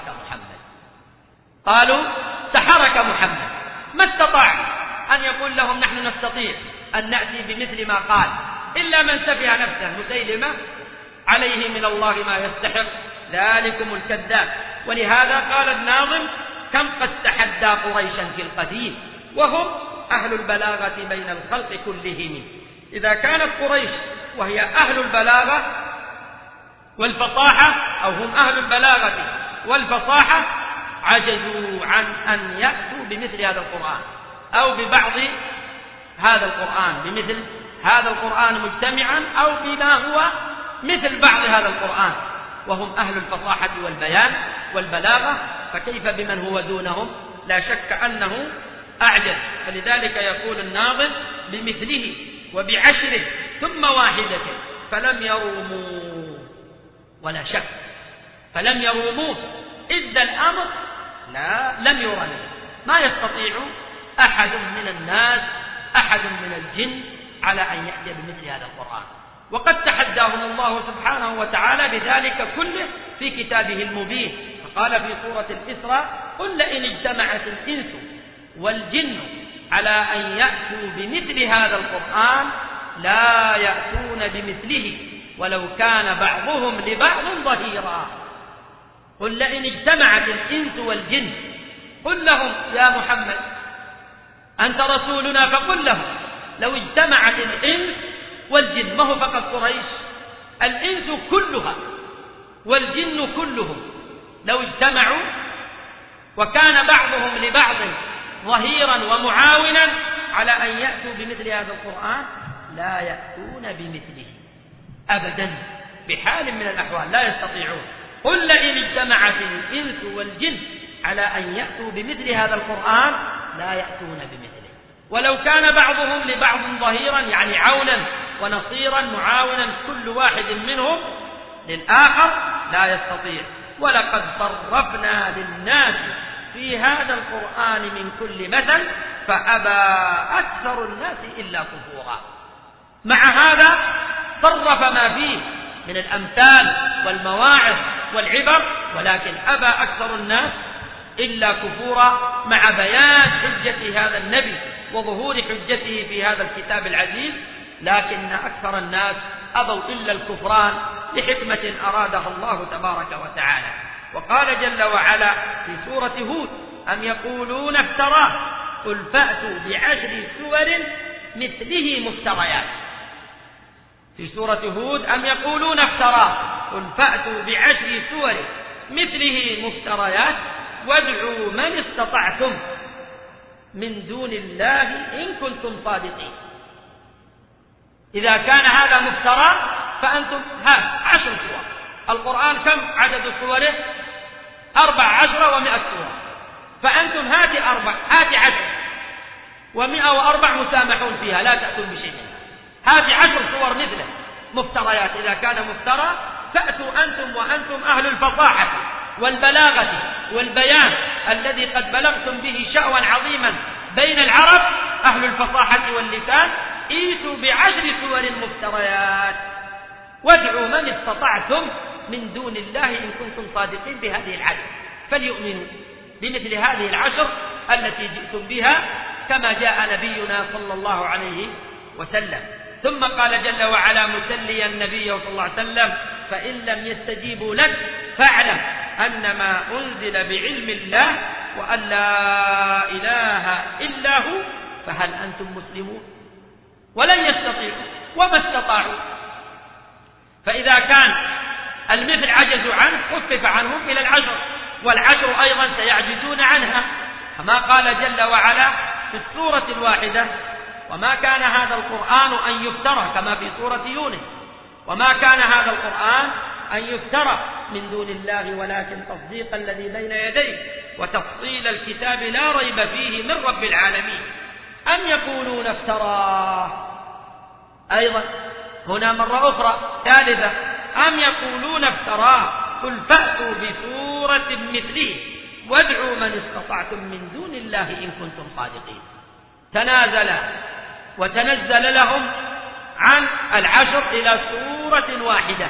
سحرك محمد. ما استطاع أن يقول لهم: نحن نستطيع أن نأتي بمثل ما قال، إلا من سفه نفسه مسيلمة عليه من الله ما يستحق، ذلكم الكذاب. ولهذا قال الناظم: كم قد تحدى قريشا في القديم وهم أهل البلاغة بين الخلق كلهم. إذا كانت قريش وهي أهل البلاغة والفصاحة، أو هم أهل البلاغة والفصاحة، عجزوا عن أن يأتوا بمثل هذا القرآن أو ببعض هذا القرآن، بمثل هذا القرآن مجتمعا أو بما هو مثل بعض هذا القرآن، وهم أهل الفصاحة والبيان والبلاغة، فكيف بمن هو دونهم؟ لا شك أنه أعجز. فلذلك يقول الناظم: بمثله وبعشره ثم واحدة فلم يروموا، ولا شك فلم يروموه، إذ الأمر لم يرن. ما يستطيع أحد من الناس، أحد من الجن، على أن يأتي بمثل هذا القرآن. وقد تحداهم الله سبحانه وتعالى بذلك كله في كتابه المبين، فقال في سورة الإسراء: قل لئن اجتمعت الإنس والجن على أن يأتوا بمثل هذا القرآن لا يأتون بمثله ولو كان بعضهم لبعض ظهيرا. قل لئن اجتمعت الإنس والجن، قل لهم يا محمد أنت رسولنا، فقل لهم لو اجتمعت الإنس والجن، ما هو فقط قريش، الإنس كلها والجن كلهم لو اجتمعوا وكان بعضهم لبعض ظهيرا ومعاونا على أن يأتوا بمثل هذا القرآن لا يأتون بمثله أبدا بحال من الأحوال، لا يستطيعون. قل لئن اجتمعت الإنس والجن على أن يأتوا بمثل هذا القرآن لا يأتون بمثله ولو كان بعضهم لبعض ظهيرا، يعني عونا ونصيرا معاونا كل واحد منهم للآخر، لا يستطيع. ولقد صرفنا للناس في هذا القرآن من كل مثل فأبى أكثر الناس إلا كفورا. مع هذا صرف ما فيه من الأمثال والمواعظ والعبر، ولكن أبى أكثر الناس إلا كفورا، مع بيان حجة هذا النبي وظهور حجته في هذا الكتاب العزيز، لكن أكثر الناس أبوا إلا الكفران لحكمة أرادها الله تبارك وتعالى. وقال جل وعلا في سورة هود: أم يقولون افتراه قل فأتوا بعشر سور مثله مفتريات. في سورة هود أم يقولون افتراه قل فأتوا بعشر سور مثله مفتريات وادعوا من استطعتم من دون الله إن كنتم صادقين. إذا كان هذا مفترى فأنتم 10 سور. القرآن كم عدد سوره؟ 14 و100 سورة. فأنتم هات 10 و104 مسامحون فيها لا تأتون بشيء. هات 10 سور مثله مفتريات. إذا كان مفترى فأتوا أنتم وأنتم أهل الفصاحة والبلاغة والبيان الذي قد بلغتم به شأوا عظيما بين العرب، أهل الفصاحة واللسان، ائتوا ب10 سور مفتريات وادعوا من استطعتم من دون الله إن كنتم صادقين بهذه العدد، فليؤمنوا بمثل هذه 10 التي جئتم بها كما جاء نبينا صلى الله عليه وسلم. ثم قال جل وعلا مسليا النبي صلى الله عليه وسلم فإن لم يستجيبوا لك فاعلم أنما أنزل بعلم الله وأن لا إله إلا هو فهل أنتم مسلمون؟ ولن يستطيعوا وما استطاعوا. فإذا كان المثل عجزوا عنه خفف عنهم إلى 10، وال10 أيضا سيعجزون عنها، كما قال جل وعلا في السورة الواحدة وما كان هذا القرآن أن يفترى، كما في سورة يونس وما كان هذا القرآن أن يفترى من دون الله ولكن تصديق الذي بين يديه وتفصيل الكتاب لا ريب فيه من رب العالمين. أم يقولون افتراه، أيضا هنا مرة أخرى ثالثة، أم يقولون افتراه قل فأتوا بسورة مثله وادعوا من استطعتم من دون الله إن كنتم صادقين. تنازل وتنزل لهم عن 10 إلى سورة واحدة،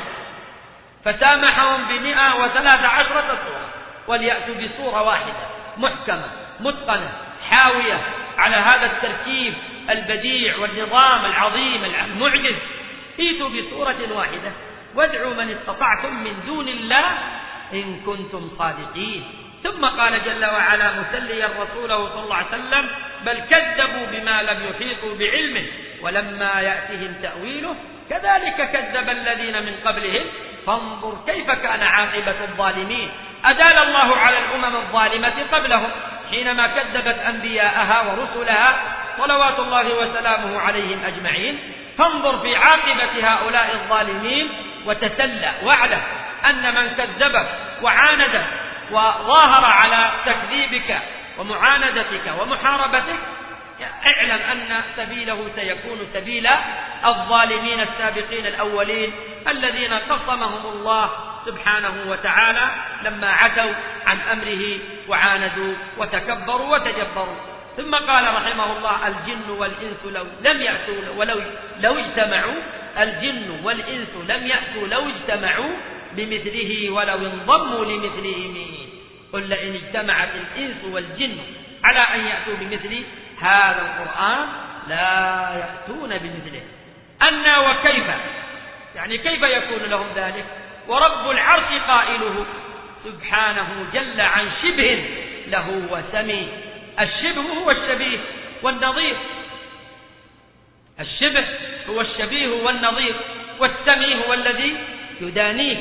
فسامحهم ب113 سورة، وليأتوا بسورة واحدة محكمة متقنة حاوية على هذا التركيب البديع والنظام العظيم المعجز. ائتوا بسورة واحدة وادعوا من استطعتم من دون الله إن كنتم صادقين. ثم قال جل وعلا مسليا رسوله صلى الله عليه وسلم بل كذبوا بما لم يحيطوا بعلمه ولما يأتهم تأويله كذلك كذب الذين من قبلهم فانظر كيف كان عاقبة الظالمين. أدال الله على الأمم الظالمة قبلهم حينما كذبت أنبياءها ورسلها صلوات الله وسلامه عليهم أجمعين. فانظر في عاقبة هؤلاء الظالمين وتسلى واعلم أن من كذبك وعاندك وظاهر على تكذيبك ومعاندتك ومحاربتك اعلم أن سبيله سيكون سبيل الظالمين السابقين الأولين الذين قصمهم الله سبحانه وتعالى لما عتوا عن أمره وعاندوا وتكبروا وتجبروا. ثم قال رحمه الله الجن والإنس لو اجتمعوا الجن والإنس لم يأتوا لو اجتمعوا بمثله ولو انضموا لمثلهم قل لئن اجتمعت الإنس والجن على أن يأتوا بمثل هذا القرآن لا يأتون بمثله. أنا وكيف، يعني كيف يكون لهم ذلك؟ ورب العرش قائله سبحانه جل عن شبه له وسمي. الشبه هو الشبيه والنظير، الشبه هو الشبيه والنظير، والسمي هو الذي يدانيه،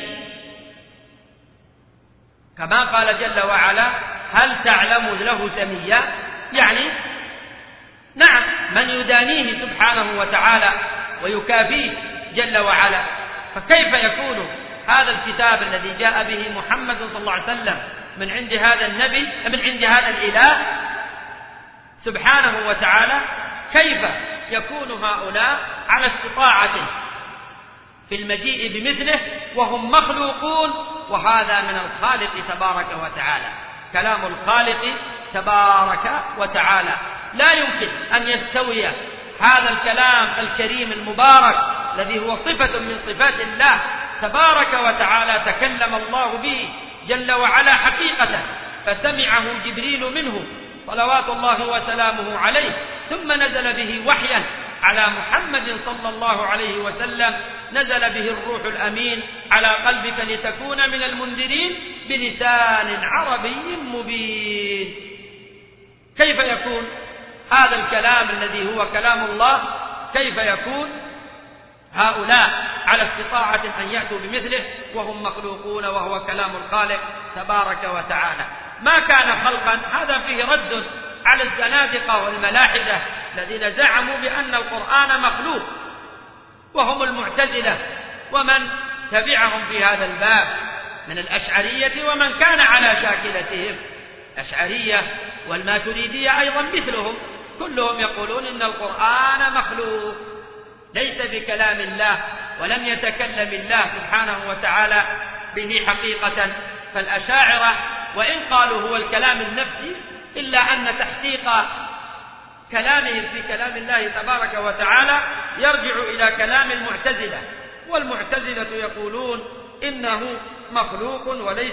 كما قال جل وعلا هل تعلم له سميا، يعني نعم من يدانيه سبحانه وتعالى ويكافيه جل وعلا. فكيف يكون هذا الكتاب الذي جاء به محمد صلى الله عليه وسلم من عند هذا النبي من عند هذا الإله سبحانه وتعالى، كيف يكون هؤلاء على استطاعة في المجيء بمثله وهم مخلوقون وهذا من الخالق تبارك وتعالى؟ كلام الخالق تبارك وتعالى لا يمكن أن يستوي هذا الكلام الكريم المبارك الذي هو صفة من صفات الله تبارك وتعالى تكلم الله به جل وعلا حقيقة، فسمعه جبريل منه صلوات الله وسلامه عليه، ثم نزل به وحيا على محمد صلى الله عليه وسلم، نزل به الروح الأمين على قلبك لتكون من المنذرين بلسان عربي مبين. كيف يكون هذا الكلام الذي هو كلام الله كيف يكون هؤلاء على استطاعة أن يأتوا بمثله وهم مخلوقون وهو كلام الخالق تبارك وتعالى. ما كان خلقا، هذا فيه رد على الزنادقة والملاحدة الذين زعموا بأن القرآن مخلوق، وهم المعتزلة ومن تبعهم في هذا الباب من الأشعرية ومن كان على شاكلتهم. الأشعرية والماتريدية أيضا مثلهم، كلهم يقولون إن القرآن مخلوق ليس بكلام الله، ولم يتكلم الله سبحانه وتعالى به حقيقة. فالأشاعرة وإن قالوا هو الكلام النفسي إلا أن تحقيق كلامهم في كلام الله تبارك وتعالى يرجع إلى كلام المعتزلة، والمعتزلة يقولون إنه مخلوق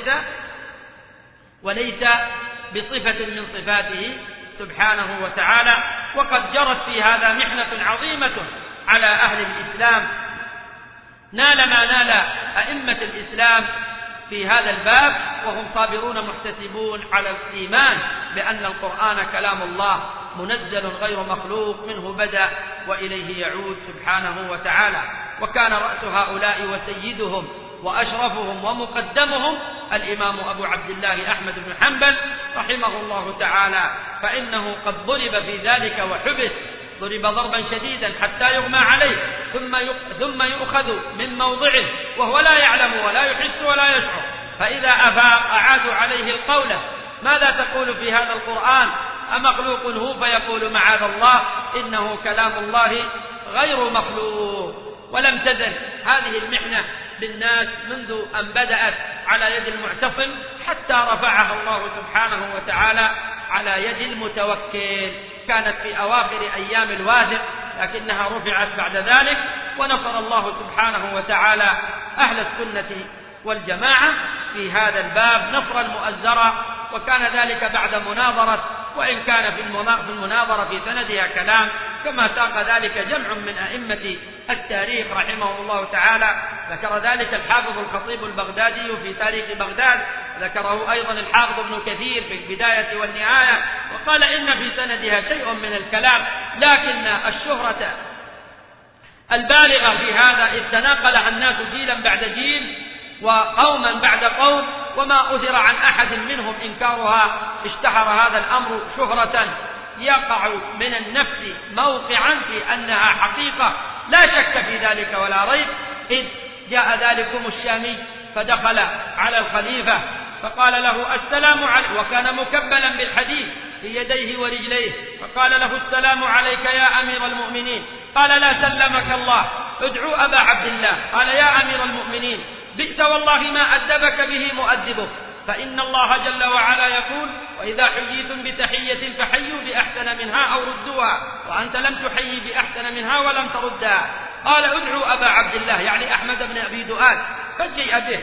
وليس بصفة من صفاته سبحانه وتعالى. وقد جرت في هذا محنة عظيمة على أهل الإسلام، نال ما نال أئمة الإسلام في هذا الباب وهم صابرون محتسبون على الإيمان بأن القرآن كلام الله منزل غير مخلوق، منه بدأ وإليه يعود سبحانه وتعالى. وكان رأس هؤلاء وسيدهم وأشرفهم ومقدمهم الإمام أبو عبد الله أحمد بن حنبل رحمه الله تعالى، فإنه قد ضرب في ذلك وحبس، ضرب ضربا شديدا حتى يغمى عليه ثم يؤخذ من موضعه وهو لا يعلم ولا يحس ولا يشعر، فإذا أفاق أعادوا عليه القول: ماذا تقول في هذا القرآن؟ أمخلوق هو؟ فيقول: معاذ الله، إنه كلام الله غير مخلوق. ولم تزل هذه المحنة للناس منذ أن بدأت على يد المعتصم حتى رفعها الله سبحانه وتعالى على يد المتوكل. كانت في أواخر أيام الواثق لكنها رفعت بعد ذلك، ونصر الله سبحانه وتعالى أهل السنة والجماعة في هذا الباب نصرا مؤزرا. وكان ذلك بعد مناظرة، وإن كان في المناظرة في سندها كلام، كما ساق ذلك جمع من أئمة التاريخ رحمه الله تعالى. ذكر ذلك الحافظ الخطيب البغدادي في تاريخ بغداد، ذكره أيضا الحافظ ابن كثير في البداية والنهاية، وقال إن في سندها شيء من الكلام، لكن الشهرة البالغة في هذا إذ تناقلها الناس جيلا بعد جيل وقوما بعد قوم، وما أثر عن أحد منهم إنكارها، اشتهر هذا الأمر شهرة يقع من النفس موقعا في أنها حقيقة لا شك في ذلك ولا ريب. إذ جاء ذلكم الشامي فدخل على الخليفة فقال له: السلام عليك، وكان مكبلا بالحديد في يديه ورجليه، فقال له: السلام عليك يا أمير المؤمنين. قال: لا سلمك الله، ادعوا أبا عبد الله. قال: يا أمير المؤمنين، بئس والله ما أدبك به مؤدبك، فإن الله جل وعلا يقول: وإذا حييتم بتحية فحيوا بأحسن منها أو ردوها، وأنت لم تحيي بأحسن منها ولم تردها. قال: ادعوا أبا عبد الله، يعني أحمد بن أبي دؤاد، فجيء به.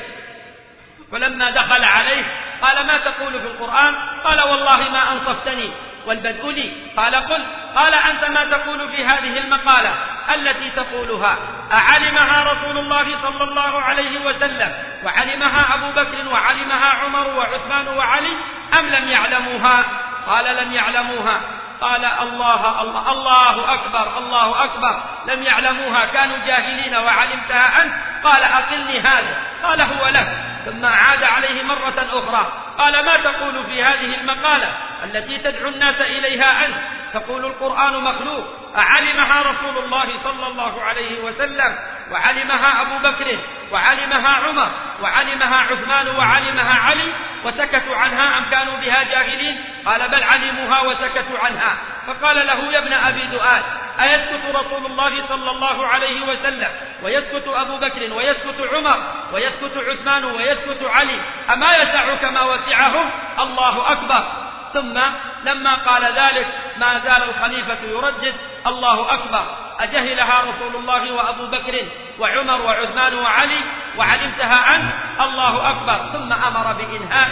فلما دخل عليه قال: ما تقول في القرآن؟ قال: والله ما أنصفتني والبدء لي. قال: قل. قال: أنت ما تقول في هذه المقالة التي تقولها أعلمها رسول الله صلى الله عليه وسلم وعلمها أبو بكر وعلمها عمر وعثمان وعلي أم لم يعلموها؟ قال: لم يعلموها. قال: الله الله الله أكبر الله أكبر، لم يعلموها، كانوا جاهلين وعلمتها أنت. قال: أقلني هذا. قال: هو لك. ثم عاد عليه مرة أخرى قال: ما تقول في هذه المقالة التي تدعو الناس إليها أنت؟ تقول القرآن مخلوق، أعلمها رسول الله صلى الله عليه وسلم وعلمها أبو بكر وعلمها عمر وعلمها عثمان وعلمها علي وسكتوا عنها أم كانوا بها جاهلين؟ قال: بل علموها وسكتوا عنها. فقال له: يا ابن أبي دؤاد، أيسكت رسول الله صلى الله عليه وسلم ويسكت أبو بكر ويسكت عمر ويسكت عثمان ويسكت علي، أما يسعك ما وسعهم؟ الله أكبر. ثم لما قال ذلك ما زال الخليفة يردد: الله أكبر، أجهلها رسول الله وأبو بكر وعمر وعثمان وعلي وعلمتها أنت؟ الله أكبر. ثم أمر بإنهاء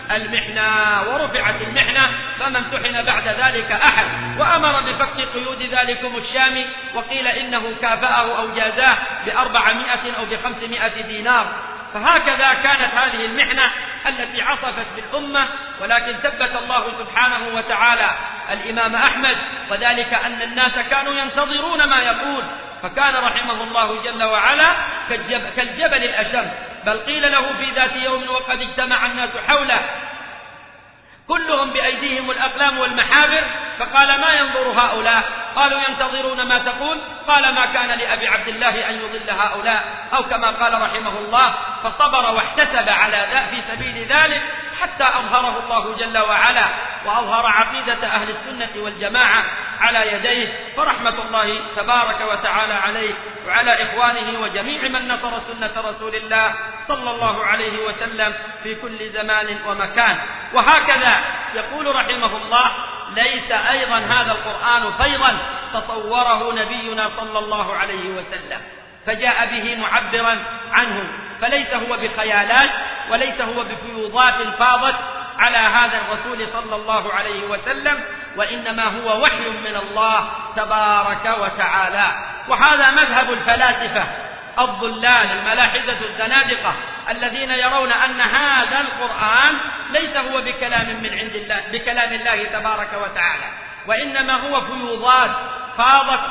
المحنة ورفعت المحنة، فما امتحن بعد ذلك أحد، وأمر بفك قيود ذلكم الشامي، وقيل إنه كافأه أو جازاه ب400 أو ب500 دينار. فهكذا كانت هذه المحنة التي عصفت بالأمة، ولكن ثبت الله سبحانه وتعالى الإمام أحمد، وذلك أن الناس كانوا ينتظرون ما يقول، فكان رحمه الله جل وعلا كالجبل الأشم، بل قيل له في ذات يوم وقد اجتمع الناس حوله كلهم بأيديهم الأقلام والمحابر، فقال: ما ينظر هؤلاء؟ قالوا: ينتظرون ما تقول. قال: ما كان لأبي عبد الله أن يضل هؤلاء، أو كما قال رحمه الله: فصبر واحتسب على في سبيل ذلك حتى أظهره الله جل وعلا، وأظهر عقيدة أهل السنة والجماعة على يديه، فرحمة الله تبارك وتعالى عليه وعلى إخوانه وجميع من نصر سنة رسول الله صلى الله عليه وسلم في كل زمان ومكان. وهكذا يقول رحمه الله: ليس أيضا هذا القرآن فيضا تصوره نبينا صلى الله عليه وسلم فجاء به معبرا عنه، فليس هو بخيالات وليس هو بفيوضات فاضت على هذا الرسول صلى الله عليه وسلم، وإنما هو وحي من الله تبارك وتعالى. وهذا مذهب الفلاسفة الضلال الملاحدة الزنادقة الذين يرون أن هذا القرآن ليس هو بكلام الله تبارك وتعالى، وإنما هو فيوضات فاضت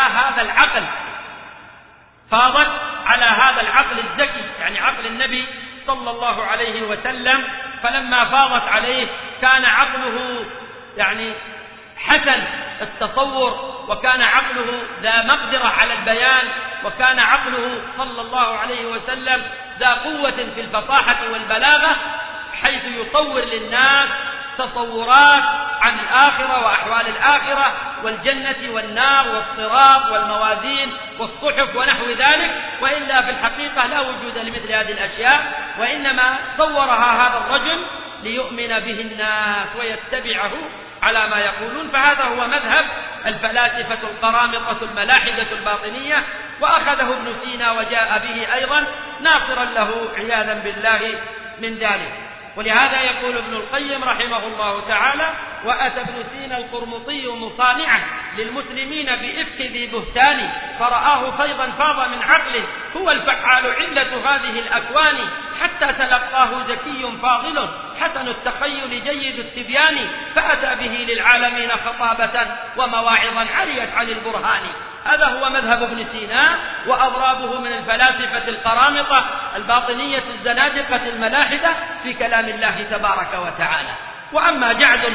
على هذا العقل الذكي، يعني عقل النبي صلى الله عليه وسلم. فلما فاضت عليه كان عقله يعني حسن التصور، وكان عقله ذا مقدرة على البيان، وكان عقله صلى الله عليه وسلم ذا قوة في الفصاحة والبلاغة، حيث يصور للناس تصورات عن الآخرة وأحوال الآخرة والجنة والنار والصراط والموازين والصحف ونحو ذلك. وإلا في الحقيقة لا وجود لمثل هذه الأشياء، وإنما صورها هذا الرجل ليؤمن به الناس ويتبعه على ما يقولون. فهذا هو مذهب الفلاسفة القرامطة الملاحدة الباطنية، وأخذه ابن سينا وجاء به أيضا ناصرا له عياذا بالله من ذلك. ولهذا يقول ابن القيم رحمه الله تعالى: وأتى ابن سينا القرمطي مصانعا للمسلمين بإفك ذي بهتان، فرآه فيضا فاض من عقله، هو الفعال علة هذه الأكوان، حتى تلقاه ذكي فاضل حسن التخيل جيد التبيان، فأتى به للعالمين خطابة ومواعظا عريت عن البرهان. هذا هو مذهب ابن سينا وأضرابه من الفلاسفة القرامطة الباطنية الزنادقة الملاحدة في كلام الله تبارك وتعالى. وأما جعد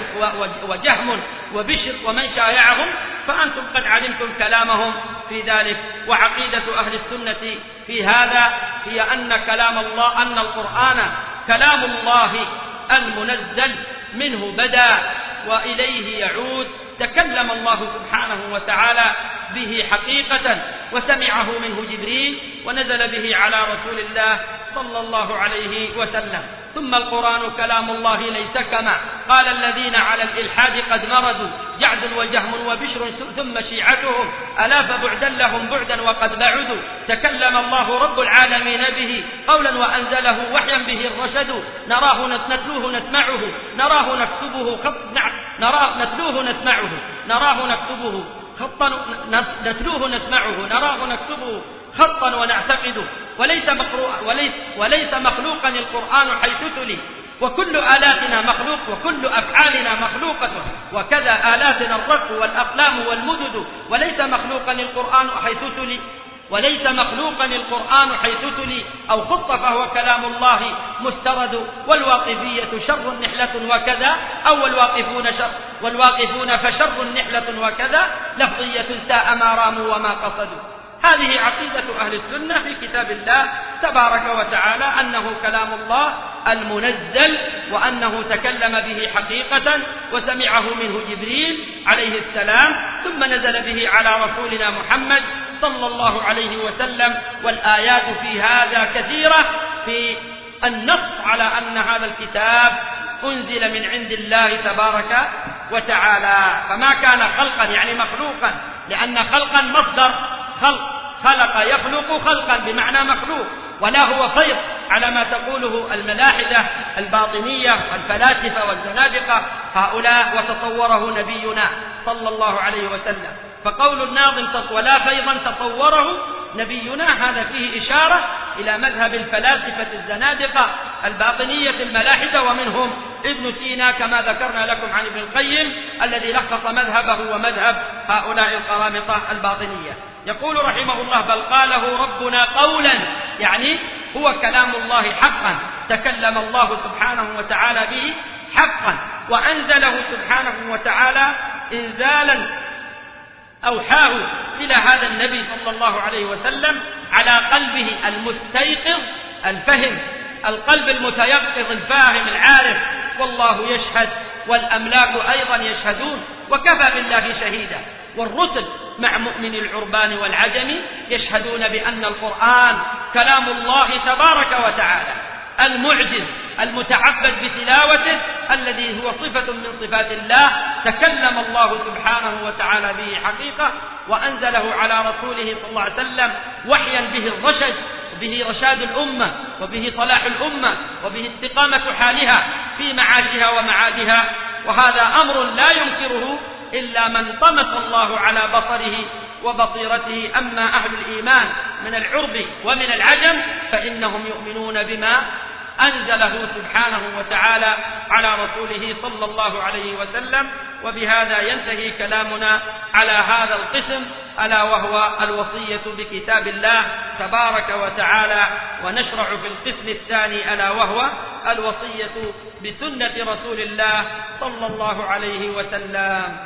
وجهم وبشر ومن شايعهم فأنتم قد علمتم كلامهم في ذلك. وعقيدة أهل السنة في هذا هي أن القرآن كلام الله المنزل منه بدأ وإليه يعود، تكلم الله سبحانه وتعالى به حقيقة وسمعه منه جبريل ونزل به على رسول الله صلى الله عليه وسلم. ثم القرآن كلام الله ليس كما قال الذين على الإلحاد قد مردوا، جعد وجهم وبشر ثم شيعتهم، ألا فبعدا لهم بعدا وقد بعدوا. تكلم الله رب العالمين به قولا وأنزله وحيا به الرشد، نراه نتلوه نسمعه نراه نكتبه نتلوه نسمعه نراه نكتبه خطا نتلوه نسمعه نراه نكتبه خطا ونعتقد، وليس مخلوقا القرآن حيث تلي، وكل آلاتنا مخلوق وكل أفعالنا مخلوقة، وكذا آلاتنا الرق والأقلام والمدد، وليس مخلوقا القرآن حيث تلي أو خط فهو كلام الله مسترد. والواقفية شر نحلة وكذا، أو والواقفون فشر نحلة وكذا، لفظية ساء ما راموا وما قصدوا. هذه عقيدة أهل السنة في كتاب الله تبارك وتعالى، أنه كلام الله المنزل، وأنه تكلم به حقيقة وسمعه منه جبريل عليه السلام، ثم نزل به على رسولنا محمد صلى الله عليه وسلم. والآيات في هذا كثيرة في النص على أن هذا الكتاب أنزل من عند الله تبارك وتعالى، فما كان خلقا يعني مخلوقا، لأن خلقا مصدر خلق يخلق خلقا بمعنى مخلوق، ولا هو فيض على ما تقوله الملاحدة الباطنية والفلاسفة والزنادقة هؤلاء، وتصوره نبينا صلى الله عليه وسلم. فقول الناظم ولا فيضا تصوره نبينا، هذا فيه إشارة إلى مذهب الفلاسفة الزنادقة الباطنية الملاحدة، ومنهم ابن سينا كما ذكرنا لكم عن ابن القيم الذي لخص مذهبه ومذهب هؤلاء القرامطة الباطنية. يقول رحمه الله: بل قاله ربنا قولا، يعني هو كلام الله حقا، تكلم الله سبحانه وتعالى به حقا، وأنزله سبحانه وتعالى إنزالا أوحاه إلى هذا النبي صلى الله عليه وسلم على قلبه المستيقظ الفهم، القلب المتيقظ الفاهم العارف، والله يشهد والأملاك أيضا يشهدون وكفى بالله شهيدا. والرسل مع مؤمن العربان والعجم يشهدون بأن القرآن كلام الله تبارك وتعالى المعجز المتعبد بتلاوته، الذي هو صفة من صفات الله، تكلم الله سبحانه وتعالى به حقيقة، وأنزله على رسوله صلى الله عليه وسلم وحيا به الرشد، وبه رشاد الأمة، وبه صلاح الأمة، وبه استقامة حالها في معاشها ومعادها. وهذا أمر لا ينكره إلا من طمس الله على بصره وبصيرته. أما أهل الإيمان من العرب ومن العجم فإنهم يؤمنون بما أنزله سبحانه وتعالى على رسوله صلى الله عليه وسلم. وبهذا ينتهي كلامنا على هذا القسم، ألا وهو الوصية بكتاب الله تبارك وتعالى. ونشرع في القسم الثاني، ألا وهو الوصية بسنة رسول الله صلى الله عليه وسلم.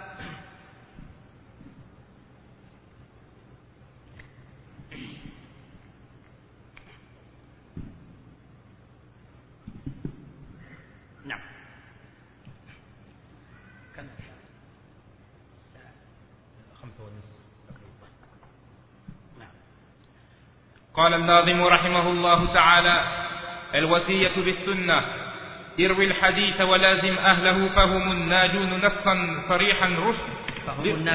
قال الناظم رحمه الله تعالى: الوصية بالسنة: اروي الحديث ولازم أهله فهم الناجون نصا صريحا رشد.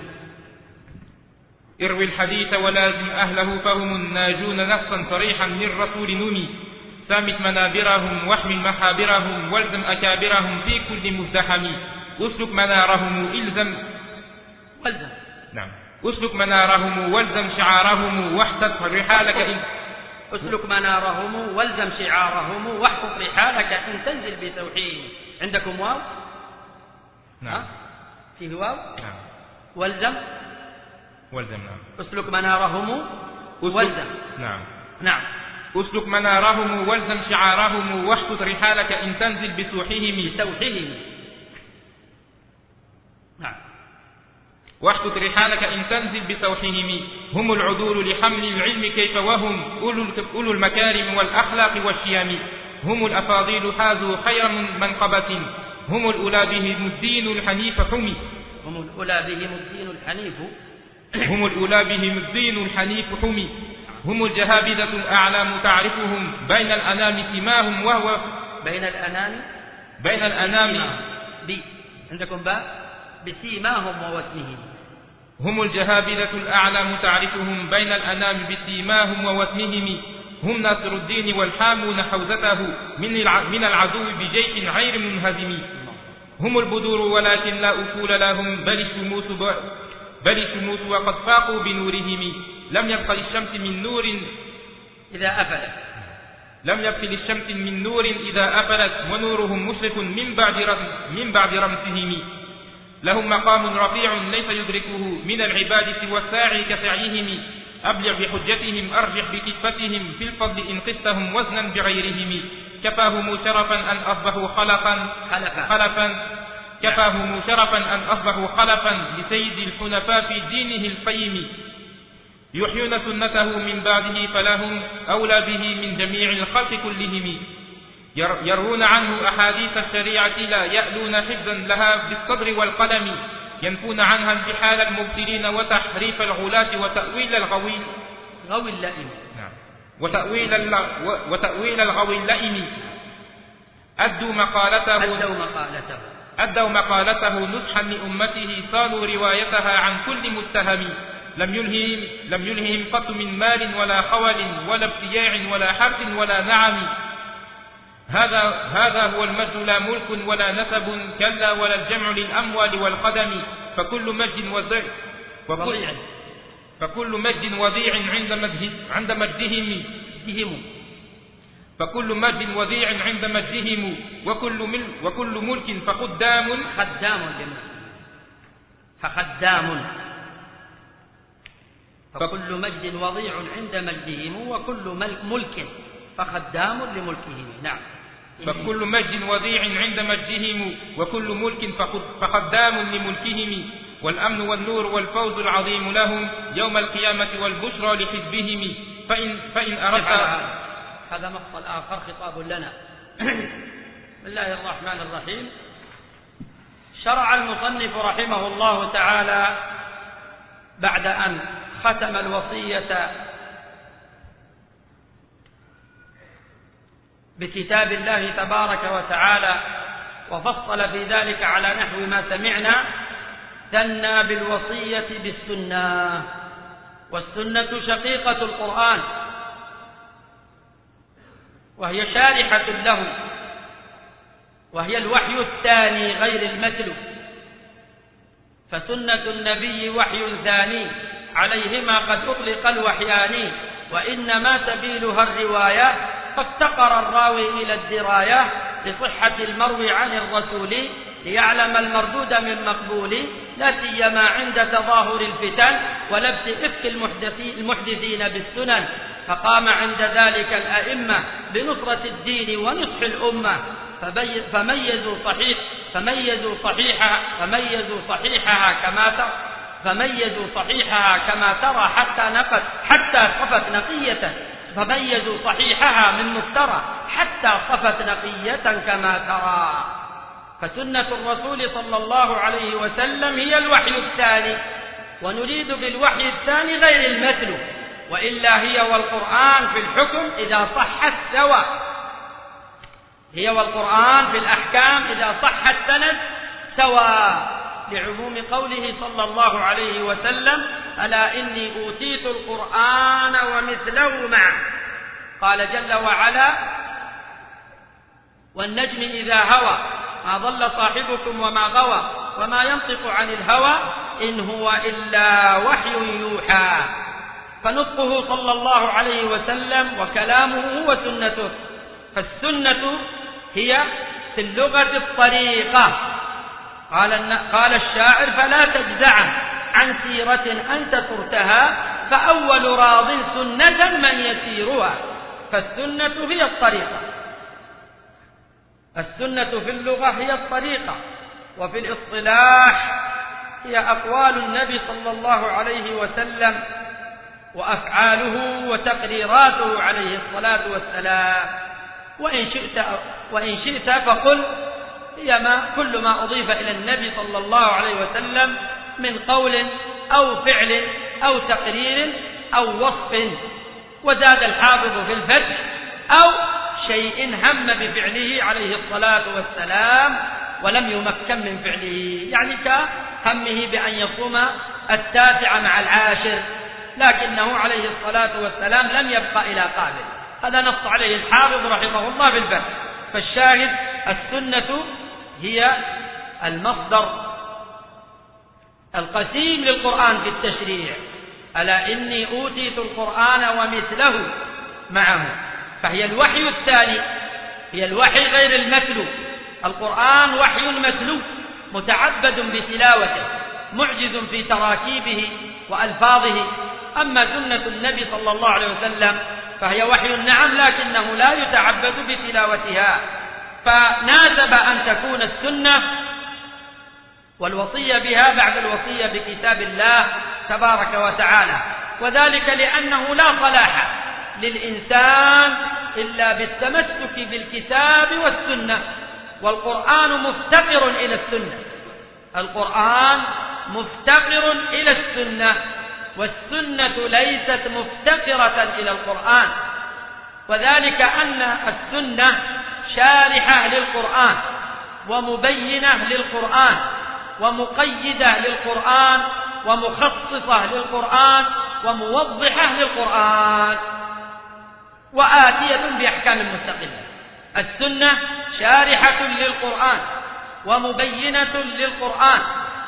اروي الحديث ولازم أهله فهم الناجون نصا صريحا للرسول نمي. سامت منابرهم واحمل محابرهم والزم أكابرهم في كل مزدحم. اسلك منارهم اسلك منارهم والزم شعارهم واحتط رحالك إن اسلك منارهم والزم شعارهم واحتط رحالك إن تنزل بتوحيد. عندكم واو؟ نعم. فيه واو؟ نعم. والزم نعم. اسلك منارهم والزم. نعم. اسلك منارهم والزم شعارهم واحتط رحالك إن تنزل بتوحيهم. نعم. واحتط رحالك إن تنزل بسوحهم. هم العدول لحمل العلم كيف وهم أولو المكارم والأخلاق والشيم. هم الأفاضيل حازوا خير منقبة. هم الأولى بهم الدين الحنيف حمي. هم الجهابذة الأعلام تعرفهم بين الأنام سماهم وهو بين الأنام عندكم باء بسيماهم ووسمهم. هم الجهابذة الأعلام تعرفهم بين الأنام بسيماهم ووسمهم. هم ناصر الدين والحامون حوزته من العدو بجيش غير منهزم. هم البدور ولكن لا أفول لهم بل الشموس وقد فاقوا بنورهم. لم يبق للشمس من نور إذا أفلت ونورهم مشرق من بعد رمسهم. لهم مقام رفيع ليس يدركه من العباد سوى الساعي كسعيهم. أبلغ بحجتهم أرجح بكفتهم في الفضل إن قستهم وزنا بغيرهم. كفاهم شرفا أن أصبحوا خلفا لسيد الحنفاء في دينه القيم. يحيون سنته من بعده فلهم أولى به من جميع الخلق كلهم. يروون عنه أحاديث الشريعة لا يألون حفظا لها بالصدر والقلم. ينفون عنها انتحال المبتلين وتحريف الغلاة وتأويل الغوي اللئيم. وتأويل الغوي اللئيم. أدوا مقالته نصحا لأمته صانوا روايتها عن كل متهم. لم يلههم قط من مال ولا خول ولا ابتياع ولا حرث ولا نعم. هذا هو المجد لا ملك ولا نسب كلا ولا الجمع للأموال والقدم. فكل مجد وضيع عند مجدهم. فكل مجد وذيع عند مجدهم وكل ملك فخدام فكل مجد وضيع عند مجدهم وكل ملك فخدام لملكهم. نعم. فكل مجد وذيع عند مجدهم وكل ملك فخدام لملكهم والأمن والنور والفوز العظيم لهم يوم القيامة والبشرى لحزبهم فإن أردت. هذا مقطع آخر خطاب لنا. بسم الله الرحمن الرحيم. شرع المصنف رحمه الله تعالى بعد أن ختم الوصية بكتاب الله تبارك وتعالى وفصل في ذلك على نحو ما سمعنا، ثنى بالوصية بالسنة، والسنة شقيقة القرآن وهي شارحة له، وهي الوحي الثاني غير المثل، فسنة النبي وحي ثاني عليهما قد أطلق الوحيان، وإنما سبيلها الرواية، فافتقر الراوي إلى الدراية لصحة المروي عن الرسول ليعلم المردود من مقبول، لا سيما عند تظاهر الفتن ولبس إفك المحدثين بالسنن، فقام عند ذلك الأئمة بنصرة الدين ونصح الأمة، فميزوا صحيحها كما ترى حتى صفت نقية، فميزوا صحيحها من مفترى حتى صفت نقية كما ترى. فسنة الرسول صلى الله عليه وسلم هي الوحي الثاني، ونريد بالوحي الثاني غير المثل، وإلا هي والقرآن في الحكم إذا صحت سوى، هي والقرآن في الأحكام إذا صح السند سوى، لعموم قوله صلى الله عليه وسلم: ألا إني أوتيت القرآن ومثله معه. قال جل وعلا: والنجم إذا هوى ما ضل صاحبكم وما غوى وما ينطق عن الهوى إن هو إلا وحي يوحى. فنطقه صلى الله عليه وسلم وكلامه هو سنته، فالسنة هي في اللغة الطريقة. قال الشاعر: فلا تجزع عن سيرة أنت صرتها، فأول راض سنة من يسيرها. فالسنة هي الطريقة، السنة في اللغة هي الطريقة، وفي الاصطلاح هي أقوال النبي صلى الله عليه وسلم وأفعاله وتقريراته عليه الصلاة والسلام. وإن شئت فقل هي كل ما أضيف إلى النبي صلى الله عليه وسلم من قول أو فعل أو تقرير أو وصف. وزاد الحافظ في الفتح: أو شيء هم بفعله عليه الصلاة والسلام ولم يمكن من فعله، يعني كهمه بأن يصوم 9 مع 10، لكنه عليه الصلاة والسلام لم يبقى إلى قابل. هذا نص عليه الحافظ رحمه الله في الفتح. فالشاهد: السنة هي المصدر القسيم للقرآن في التشريع. ألا إني أوتيت القرآن ومثله معه، فهي الوحي الثاني، هي الوحي غير المتلو. القرآن وحي متلو متعبد بتلاوته، معجز في تراكيبه وألفاظه. أما سنة النبي صلى الله عليه وسلم فهي وحي نعم، لكنه لا يتعبد بتلاوتها. فناسب أن تكون السنة والوصية بها بعد الوصية بكتاب الله تبارك وتعالى، وذلك لأنه لا صلاح للإنسان إلا بالتمسك بالكتاب والسنة، والقرآن مفتقر إلى السنة، القرآن مفتقر إلى السنة، والسنة ليست مفتقرة إلى القرآن. وذلك أن السنة شارحة للقرآن ومبينة للقرآن ومقيدة للقرآن ومخصصة للقرآن وموضحة للقرآن وآتية بأحكام مستقلة. السنة شارحة للقرآن ومبينة للقرآن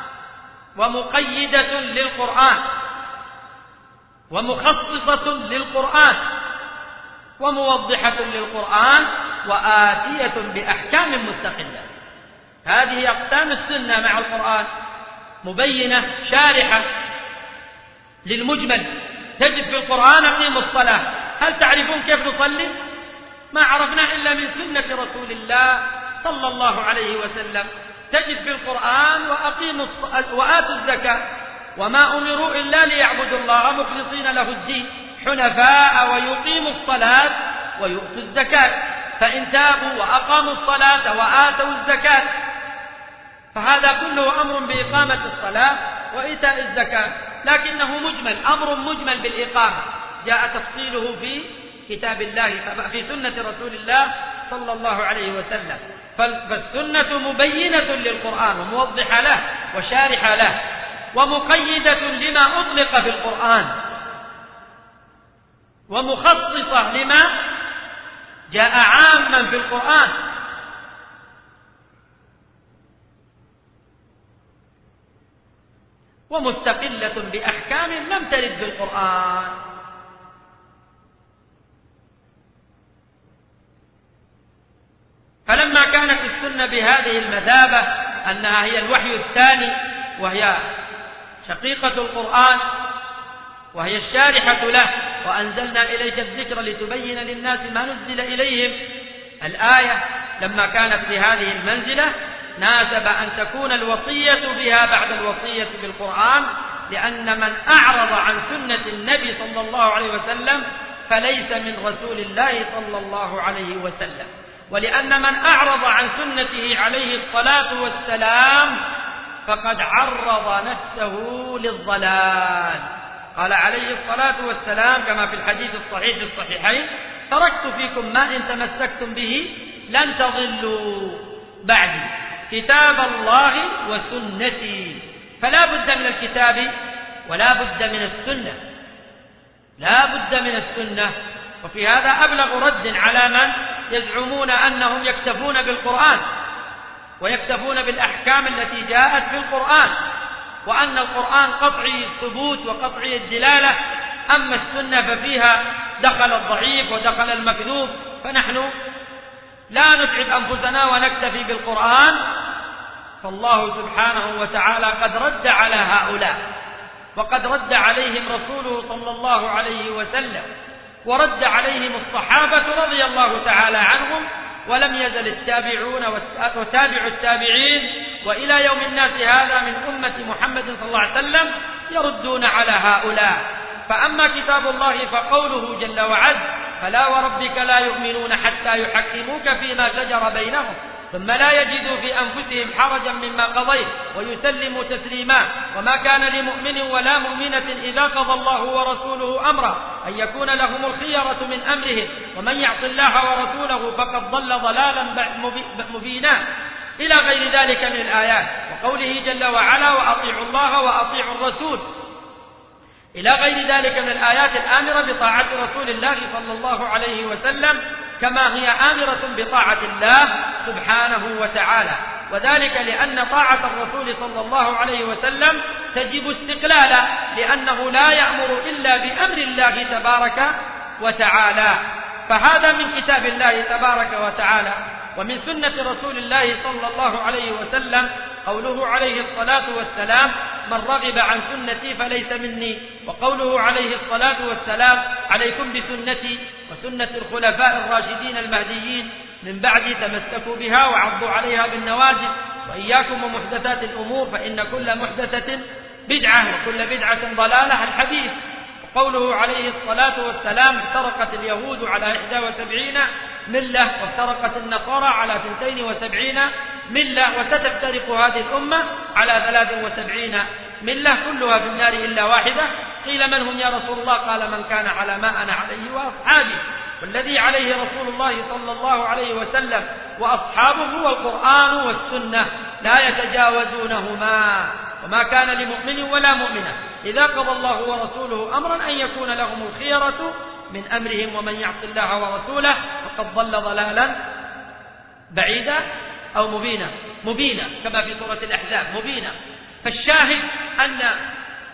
ومقيدة للقرآن ومخصصة للقرآن وموضحة للقرآن وآتية بأحكام مستقلة. هذه أقسام السنة مع القرآن: مبينة شارحة للمجمل. تجد في القرآن أقيموا الصلاة. هل تعرفون كيف نصلي؟ ما عرفنا إلا من سنة رسول الله صلى الله عليه وسلم. تجد في القرآن وآتوا الزكاة وما أمروا إلا ليعبدوا الله مخلصين له الدين حنفاء ويقيموا الصلاة ويؤتوا الزكاة، فإن تابوا وأقاموا الصلاة وآتوا الزكاة فهذا كله أمر بإقامة الصلاة وإيتاء الزكاة، لكنه مجمل، أمر مجمل بالإقامة، جاء تفصيله في كتاب الله في سنة رسول الله صلى الله عليه وسلم. فالسنة مبينة للقرآن وموضحة له وشارحة له ومقيدة لما أطلق في القرآن ومخصصة لما جاء عاما في القرآن. ومستقلة بأحكام لم ترد في القرآن. فلما كانت السنة بهذه المثابة أنها هي الوحي الثاني وهي شقيقة القرآن وهي الشارحة له، وأنزلنا إليك الذكر لتبين للناس ما نزل إليهم، الآية لما كانت بهذه المنزلة ناسب أن تكون الوصية بها بعد الوصية بالقرآن، لأن من أعرض عن سنة النبي صلى الله عليه وسلم فليس من رسول الله صلى الله عليه وسلم، ولأن من أعرض عن سنته عليه الصلاة والسلام فقد عرض نفسه للضلال. قال عليه الصلاة والسلام كما في الحديث الصحيح في الصحيحين: تركت فيكم ما إن تمسكتم به لن تضلوا بعدي، كتاب الله وسنتي. فلا بد من الكتاب ولا بد من السنة، لا بد من السنة. وفي هذا أبلغ رد على من يزعمون أنهم يكتفون بالقرآن ويكتفون بالأحكام التي جاءت في القرآن، وأن القرآن قطعي الثبوت وقطعي الدلالة، أما السنة ففيها دخل الضعيف ودخل المكذوب، فنحن لا نتعب أنفسنا ونكتفي بالقرآن. فالله سبحانه وتعالى قد رد على هؤلاء، وقد رد عليهم رسوله صلى الله عليه وسلم، ورد عليهم الصحابة رضي الله تعالى عنهم، ولم يزل التابعون وتابع التابعين وإلى يوم الناس هذا من أمة محمد صلى الله عليه وسلم يردون على هؤلاء. فأما كتاب الله فقوله جل وعز: فلا وربك لا يؤمنون حتى يحكموك فيما شجر بينهم ثم لا يجدوا في أنفسهم حرجا مما قضيت ويسلموا تسليما، وما كان لمؤمن ولا مؤمنة إذا قضى الله ورسوله أمرا أن يكون لهم الخيرة من أمرهم ومن يعص الله ورسوله فقد ضل ضلالا مبينا، إلى غير ذلك من الآيات. وقوله جل وعلا: وأطيعوا الله وأطيعوا الرسول، إلى غير ذلك من الآيات الآمرة بطاعة رسول الله صلى الله عليه وسلم، كما هي آمرة بطاعة الله سبحانه وتعالى. وذلك لأن طاعة الرسول صلى الله عليه وسلم تجب استقلالا، لأنه لا يأمر إلا بأمر الله تبارك وتعالى. فهذا من كتاب الله تبارك وتعالى. ومن سنة رسول الله صلى الله عليه وسلم قوله عليه الصلاة والسلام: من رغب عن سنتي فليس مني. وقوله عليه الصلاة والسلام: عليكم بسنتي وسنة الخلفاء الراشدين المهديين من بعدي تمسكوا بها وعضوا عليها بالنواجذ، وإياكم ومحدثات الأمور فإن كل محدثة بدعة وكل بدعة ضلالة، الحديث. وقوله عليه الصلاة والسلام: افترقت اليهود على 71 ملة وافترقت النصارى على 72 ملة وستفترق هذه الأمة على 73 ملة كلها في النار إلا واحدة. قيل: من هم يا رسول الله؟ قال: من كان على ما أنا عليه وأصحابي. والذي عليه رسول الله صلى الله عليه وسلم وأصحابه هو القرآن والسنة، لا يتجاوزونهما. وما كان لمؤمن ولا مؤمنة إذا قضى الله ورسوله أمرا أن يكون لهم الخيرة من أمرهم ومن يعص الله ورسوله فقد ضل ضلالا بعيدا أو مبينا كما في سورة الأحزاب، مبينا. فالشاهد أن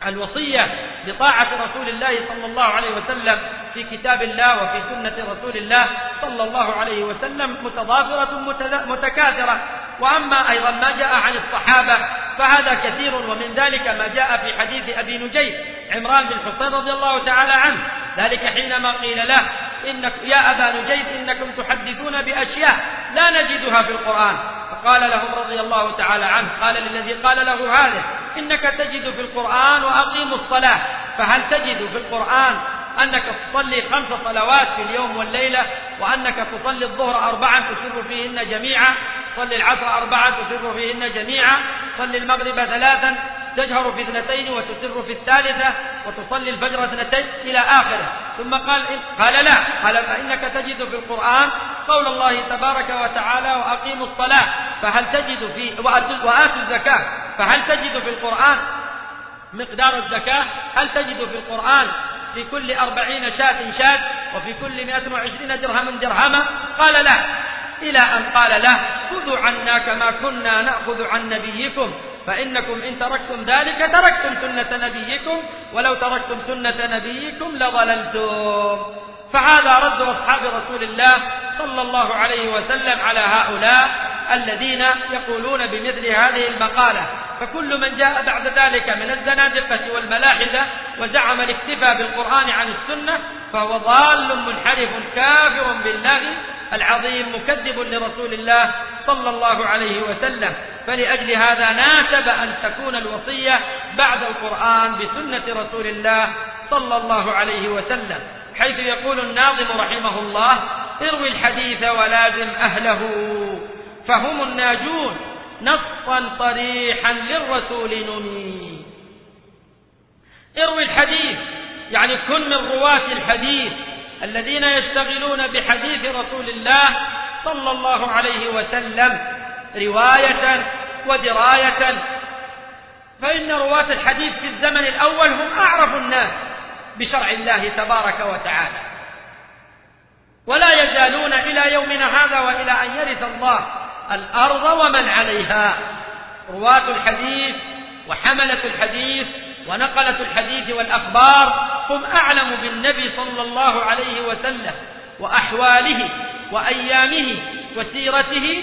الوصية بطاعة رسول الله صلى الله عليه وسلم في كتاب الله وفي سنة رسول الله صلى الله عليه وسلم متضافرة متكاثرة. وأما أيضا ما جاء عن الصحابة فهذا كثير، ومن ذلك ما جاء في حديث أبي نجيب عمران بن حسين رضي الله تعالى عنه، ذلك حينما قيل له يا أبا نجيب إنكم تحدثون بأشياء لا نجدها في القرآن، فقال لهم رضي الله تعالى عنه، قال للذي قال له هذا إنك تجد في القرآن وأقيموا الصلاة، فهل تجد في القرآن أنك تصلي 5 صلوات في اليوم والليلة، وأنك تصلي الظهر 4 تسر فيهن جميعا، تصلي العصر 4 تسر فيهن جميعا، تصلي المغرب 3 تجهر في 2 وتسر في 3، وتصلي الفجر 2 إلى آخره. ثم قال لا، قال فإنك تجد في القرآن قول الله تبارك وتعالى وأقيموا الصلاة، فهل تجد وآتوا الزكاة، فهل تجد في القرآن مقدار الزكاة؟ هل تجد في القرآن في كل 40 شاة وفي كل 120 درهم درهما؟ قال لا، إلى أن قال له خذوا عنا كما كنا نأخذ عن نبيكم، فإنكم إن تركتم ذلك تركتم سنة نبيكم، ولو تركتم سنة نبيكم لضللتم. فهذا رد أصحاب رسول الله صلى الله عليه وسلم على هؤلاء الذين يقولون بمثل هذه المقالة. فكل من جاء بعد ذلك من الزنادقة والملاحدة وزعم الاكتفاء بالقرآن عن السنة فهو ضال منحرف كافر بالله العظيم مكذب لرسول الله صلى الله عليه وسلم. فلأجل هذا ناسب أن تكون الوصية بعد القرآن بسنة رسول الله صلى الله عليه وسلم، حيث يقول الناظم رحمه الله: اروي الحديث ولازم أهله فهم الناجون نصا صريحا للرسول نمي. اروي الحديث يعني كن من رواة الحديث الذين يشتغلون بحديث رسول الله صلى الله عليه وسلم رواية ودراية، فإن رواة الحديث في الزمن الأول هم أعرف الناس بشرع الله تبارك وتعالى، ولا يزالون إلى يومنا هذا وإلى أن يرث الله الأرض ومن عليها. رواة الحديث وحملة الحديث ونقلة الحديث والأخبار هم أعلم بالنبي صلى الله عليه وسلم وأحواله وأيامه وسيرته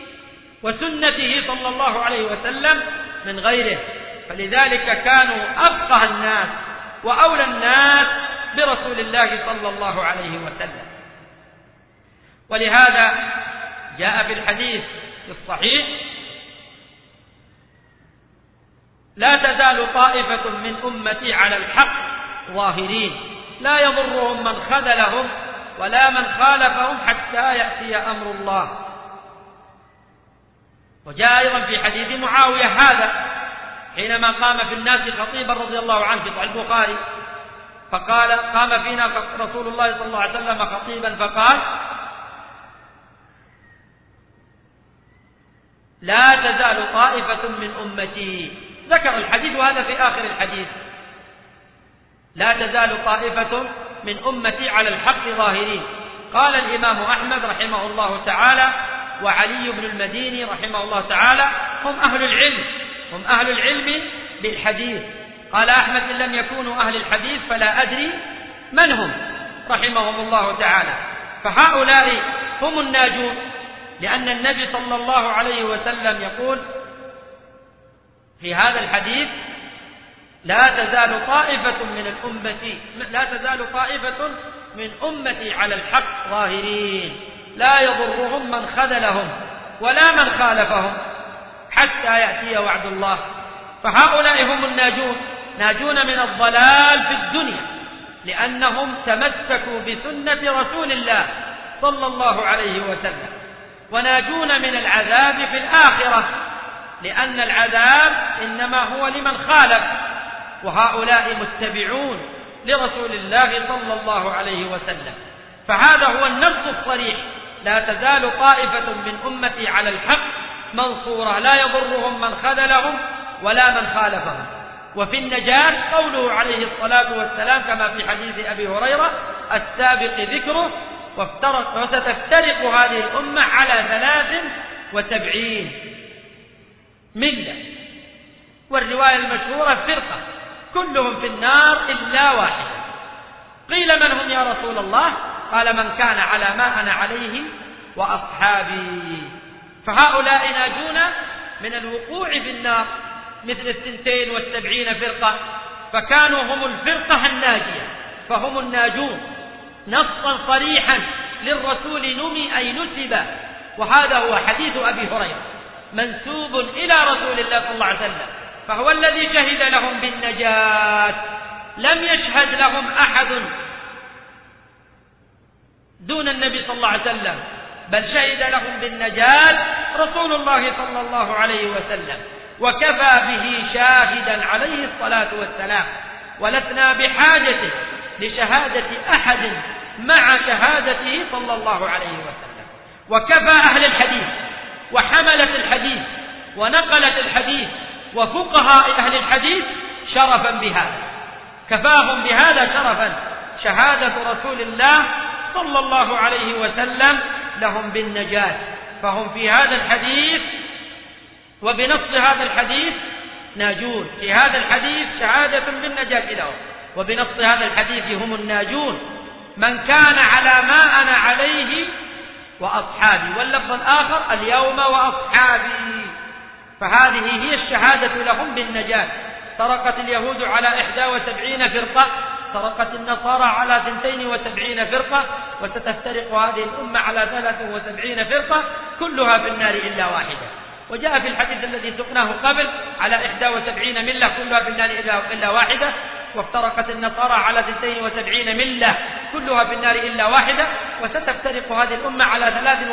وسنته صلى الله عليه وسلم من غيره، فلذلك كانوا أفقه الناس وأولى الناس برسول الله صلى الله عليه وسلم. ولهذا جاء في الحديث في الصحيح: لا تزال طائفة من أمتي على الحق ظاهرين لا يضرهم من خذلهم ولا من خالفهم حتى يأتي أمر الله. وجاء أيضا في حديث معاوية هذا حينما قام في الناس خطيبا رضي الله عنه في صحيح البخاري، فقال: قام فينا رسول الله صلى الله عليه وسلم خطيبا فقال: لا تزال طائفة من أمتي، ذكر الحديث وهذا في آخر الحديث: لا تزال طائفة من أمتي على الحق ظاهرين. قال الإمام أحمد رحمه الله تعالى وعلي بن المديني رحمه الله تعالى: هم أهل العلم، هم أهل العلم بالحديث. قال أحمد: إن لم يكونوا أهل الحديث فلا أدري من هم، رحمهم الله تعالى. فهؤلاء هم الناجون، لأن النبي صلى الله عليه وسلم يقول في هذا الحديث: لا تزال طائفة من أمتي على الحق ظاهرين لا يضرهم من خذلهم ولا من خالفهم حتى يأتي وعد الله. فهؤلاء هم الناجون، ناجون من الضلال في الدنيا لأنهم تمسكوا بسنة رسول الله صلى الله عليه وسلم، وناجون من العذاب في الآخرة لأن العذاب إنما هو لمن خالف، وهؤلاء متبعون لرسول الله صلى الله عليه وسلم. فهذا هو النص الصريح: لا تزال طائفة من أمتي على الحق منصورة لا يضرهم من خذلهم ولا من خالفهم. وفي النجاة قوله عليه الصلاة والسلام كما في حديث أبي هريرة: السابق ذكره وستفترق هذه الأمة على 73 ملة. والرواية المشهورة فرقة، كلهم في النار إلا واحد. قيل من هم يا رسول الله؟ قال من كان على ما أنا عليه وأصحابي. فهؤلاء ناجون من الوقوع في النار مثل 72 فرقة، فكانوا هم الفرقة الناجية، فهم الناجون نصا صريحا للرسول نمي أي نسب، وهذا هو حديث أبي هريرة منسوب إلى رسول الله صلى الله عليه وسلم، فهو الذي شهد لهم بالنجاة، لم يشهد لهم أحد دون النبي صلى الله عليه وسلم، بل شهد لهم بالنجاة رسول الله صلى الله عليه وسلم، وكفى به شاهدا عليه الصلاة والسلام، ولسنا بحاجة لشهادة أحد مع شهادته صلى الله عليه وسلم. وكفى أهل الحديث وحملة الحديث ونقلة الحديث وفقهاء أهل الحديث شرفا بهذا، كفاهم بهذا شرفا شهادة رسول الله صلى الله عليه وسلم لهم بالنجاة، فهم في هذا الحديث وبنص هذا الحديث ناجون، في هذا الحديث شهادة بالنجاة لهم، وبنص هذا الحديث هم الناجون من كان على ما أنا عليه وأصحابي، واللفظ الآخر اليوم وأصحابي. فهذه هي الشهادة لهم بالنجاة. طرقت اليهود على 71 فرقة، طرقت النصارى على 72 فرقة، وستفترق هذه الأمة على 73 فرقة كلها في النار إلا واحدة. وجاء في الحديث الذي سقناه قبل على 71 ملة كلها في النار إلا واحدة، وافترقت النصارى على 72 ملة كلها في النار إلا واحدة، وستفترق هذه الأمة على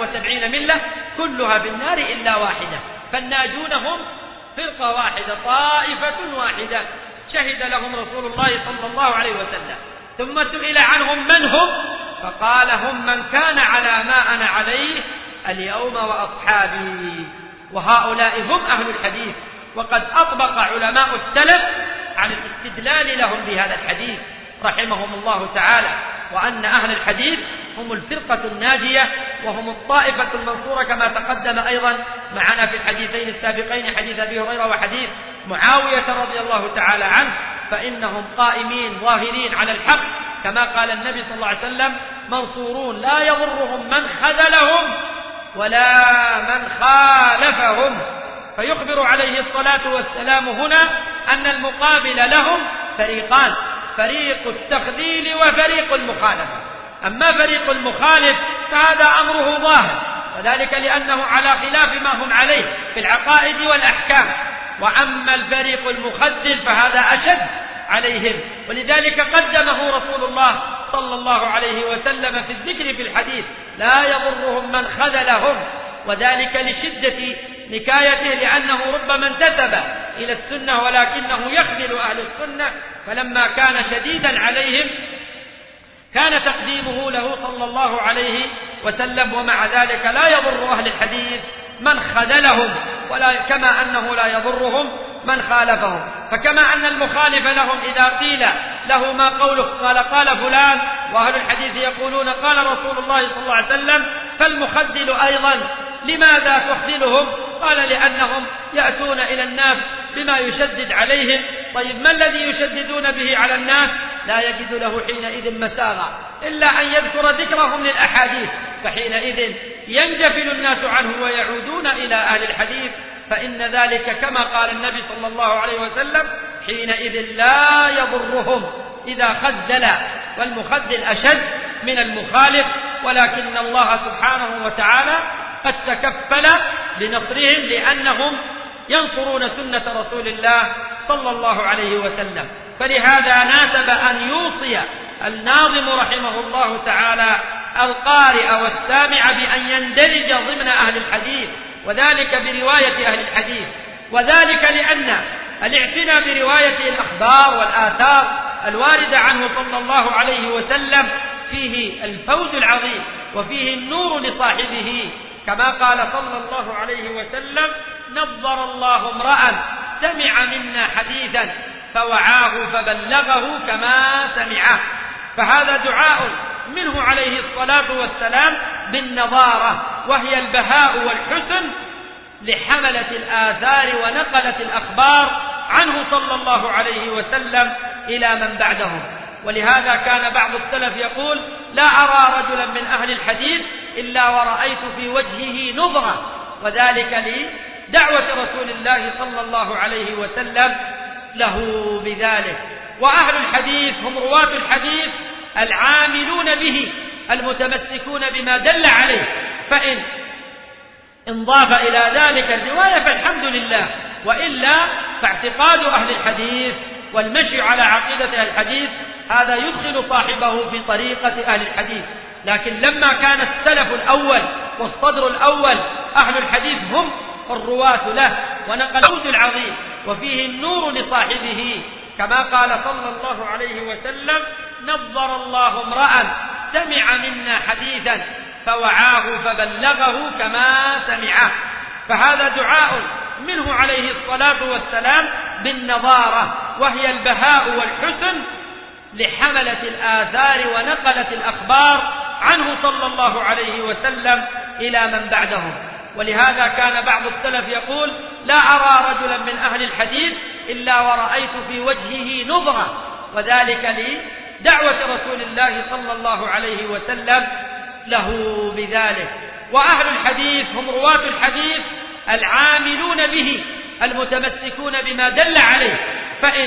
73 ملة كلها في النار إلا واحدة. فالناجون هم فرقة واحدة، طائفة واحدة شهد لهم رسول الله صلى الله عليه وسلم. ثم سئل عنهم من هم؟ فقال هم من كان على ما أنا عليه اليوم وأصحابي. وهؤلاء هم أهل الحديث، وقد أطبق علماء السلف عن الاستدلال لهم بهذا الحديث رحمهم الله تعالى، وأن أهل الحديث هم الفرقة الناجية وهم الطائفة المنصورة، كما تقدم أيضا معنا في الحديثين السابقين، حديث أبي هريرة وحديث معاوية رضي الله تعالى عنه، فإنهم قائمين ظاهرين على الحق، كما قال النبي صلى الله عليه وسلم منصورون لا يضرهم من خذلهم ولا من خالفهم. فيخبر عليه الصلاة والسلام هنا أن المقابل لهم فريقان، فريق التخذيل وفريق المخالفة. أما فريق المخالف فهذا أمره ظاهر، وذلك لأنه على خلاف ما هم عليه في العقائد والأحكام. وأما الفريق المخذل فهذا أشد عليهم، ولذلك قدمه رسول الله صلى الله عليه وسلم في الذكر في الحديث لا يضرهم من خذلهم، وذلك لشدة نكايته، لأنه ربما انتسب إلى السنة ولكنه يخذل أهل السنة، فلما كان شديدا عليهم كان تقديمه له صلى الله عليه وسلم. ومع ذلك لا يضر أهل الحديث من خذلهم، كما أنه لا يضرهم من خالفهم. فكما أن المخالف لهم إذا قيل له ما قوله قال فلان، وأهل الحديث يقولون قال رسول الله صلى الله عليه وسلم، فالمخذل أيضا لماذا تخذلهم؟ قال لأنهم يأتون إلى الناس بما يشدد عليهم. طيب ما الذي يشددون به على الناس؟ لا يجد له حينئذ مساغا إلا أن يذكر ذكرهم للأحاديث، فحينئذ ينجفل الناس عنه ويعودون إلى أهل الحديث، فإن ذلك كما قال النبي صلى الله عليه وسلم حينئذ لا يضرهم إذا خذل، والمخذل أشد من المخالف. ولكن الله سبحانه وتعالى قد تكفل بنصرهم لأنهم ينصرون سنة رسول الله صلى الله عليه وسلم. فلهذا ناسب أن يوصي الناظم رحمه الله تعالى القارئ والسامع بأن يندرج ضمن أهل الحديث، وذلك برواية أهل الحديث، وذلك لأن الاعتناء برواية الأخبار والآثار الواردة عنه صلى الله عليه وسلم فيه الفوز العظيم وفيه النور لصاحبه، كما قال صلى الله عليه وسلم نظر الله امرأ سمع منا حديثا فوعاه فبلغه كما سمعه. فهذا دعاء منه عليه الصلاة والسلام بالنظارة، وهي البهاء والحسن لحملة الآثار ونقلة الأخبار عنه صلى الله الله عليه وسلم إلى من بعدهم. ولهذا كان بعض السلف يقول: لا أرى رجلا من أهل الحديث إلا ورأيت في وجهه نظرة، وذلك لدعوة رسول الله صلى الله عليه وسلم له بذلك. وأهل الحديث هم رواة الحديث العاملون به المتمسكون بما دل عليه، فإن انضاف إلى ذلك الرواية فالحمد لله، وإلا فاعتقاد أهل الحديث والمشي على عقيدة أهل الحديث هذا يدخل صاحبه في طريقة أهل الحديث. لكن لما كان السلف الأول والصدر الأول أهل الحديث هم الرواة له ونقل العظيم وفيه النور لصاحبه، كما قال صلى الله عليه وسلم: نظر الله امرأ سمع منا حديثا فوعاه فبلغه كما سمعه. فهذا دعاء منه عليه الصلاة والسلام بالنظارة، وهي البهاء والحسن لحملة الآثار ونقلة الأخبار عنه صلى الله عليه وسلم إلى من بعدهم. ولهذا كان بعض السلف يقول: لا أرى رجلا من أهل الحديث إلا ورأيت في وجهه نظرة، وذلك لدعوة رسول الله صلى الله عليه وسلم له بذلك. وأهل الحديث هم رواة الحديث العاملون به المتمسكون بما دل عليه، فإن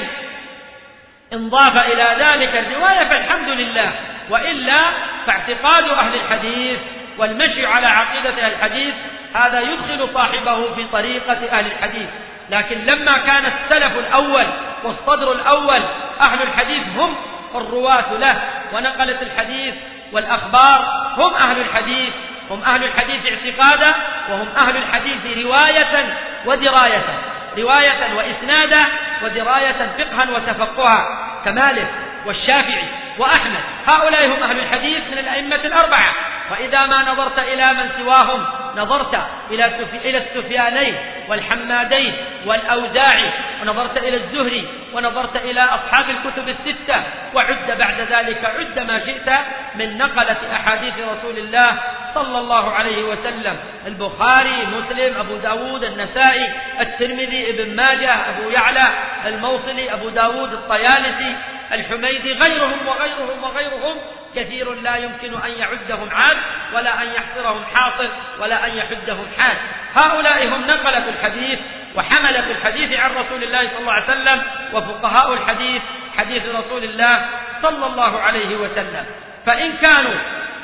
انضاف إلى ذلك الرواية فالحمد لله، وإلا فاعتقاد أهل الحديث والمشي على عقيدة أهل الحديث هذا يدخل صاحبه في طريقة أهل الحديث. لكن لما كان السلف الأول والصدر الأول أهل الحديث هم الرواة له ونقلة الحديث والأخبار هم أهل الحديث، هم أهل الحديث اعتقادا، وهم أهل الحديث رواية ودراية، رواية وإسنادا ودراية فقها وتفقها، كمالك والشافعي وأحمد. هؤلاء هم أهل الحديث من الأئمة الأربعة. وإذا ما نظرت إلى من سواهم نظرت إلى السفيانين والحمادين والأوزاعي، ونظرت إلى الزهري، ونظرت إلى أصحاب الكتب الستة، وعد بعد ذلك عد ما شئت من نقلة أحاديث رسول الله صلى الله عليه وسلم: البخاري، مسلم، أبو داود، النسائي، الترمذي، ابن ماجه، أبو يعلى، الموصلي، أبو داود، الطيالسي، الحميدي، غيرهم وغيرهم وغيرهم كثير لا يمكن أن يعدهم عاد، ولا أن يحصرهم حاصر، ولا أن يحدهم حاد. هؤلاء هم نقلة الحديث وحملة الحديث عن رسول الله صلى الله عليه وسلم، وفقهاء الحديث حديث رسول الله صلى الله عليه وسلم. فإن كانوا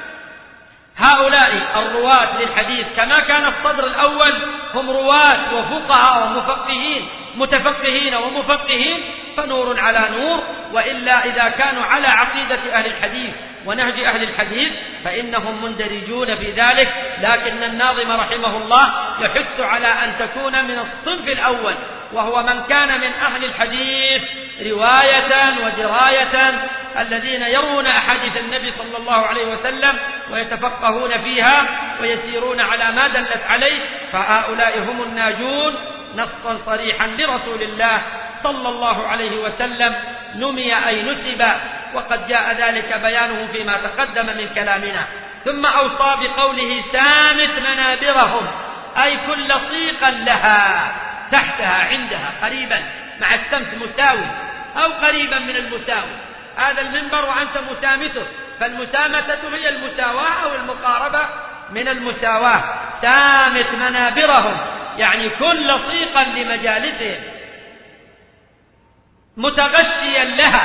هؤلاء الرواة للحديث كما كان الصدر الأول هم رواة وفقهاء ومفقهين، متفقهين ومفقهين، فنور على نور. وإلا إذا كانوا على عقيدة أهل الحديث ونهج أهل الحديث فإنهم مندرجون في ذلك. لكن الناظم رحمه الله يحث على أن تكون من الصنف الأول، وهو من كان من أهل الحديث رواية ودراية، الذين يرون أحاديث النبي صلى الله عليه وسلم ويتفقهون فيها ويسيرون على ما دلت عليه، فهؤلاء هم الناجون نصا صريحا لرسول الله صلى الله عليه وسلم، نمي أي نسب، وقد جاء ذلك بيانه فيما تقدم من كلامنا. ثم أوصى بقوله: سامت منابرهم، أي كل صيقا لها تحتها عندها قريبا، مع السمت مساوي أو قريبا من المساوي. هذا المنبر وأنت مسامته، فالمسامة هي المساواة أو المقاربة من المساواة. سامت منابرهم يعني كل صيقا لمجالسهم، متغشيا لها،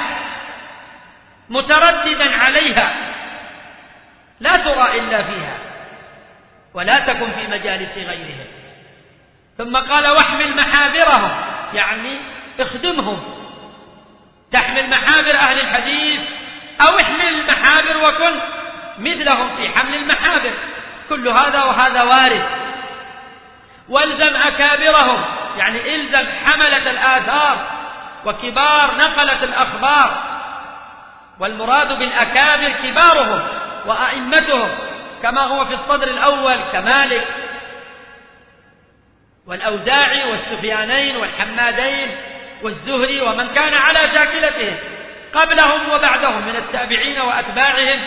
مترددا عليها، لا ترى إلا فيها، ولا تكن في مجالس غيرهم. ثم قال: واحمل محابرهم، يعني اخدمهم، تحمل محابر أهل الحديث أو احمل المحابر وكن مثلهم في حمل المحابر، كل هذا وهذا وارد. والزم أكابرهم، يعني الزم حملة الآثار وكبار نقلة الأخبار، والمراد بالأكابر كبارهم وأئمتهم، كما هو في الصدر الأول كمالك والأوزاعي والسفيانين والحمادين والزهري، ومن كان على شاكلتهم قبلهم وبعدهم من التابعين وأتباعهم.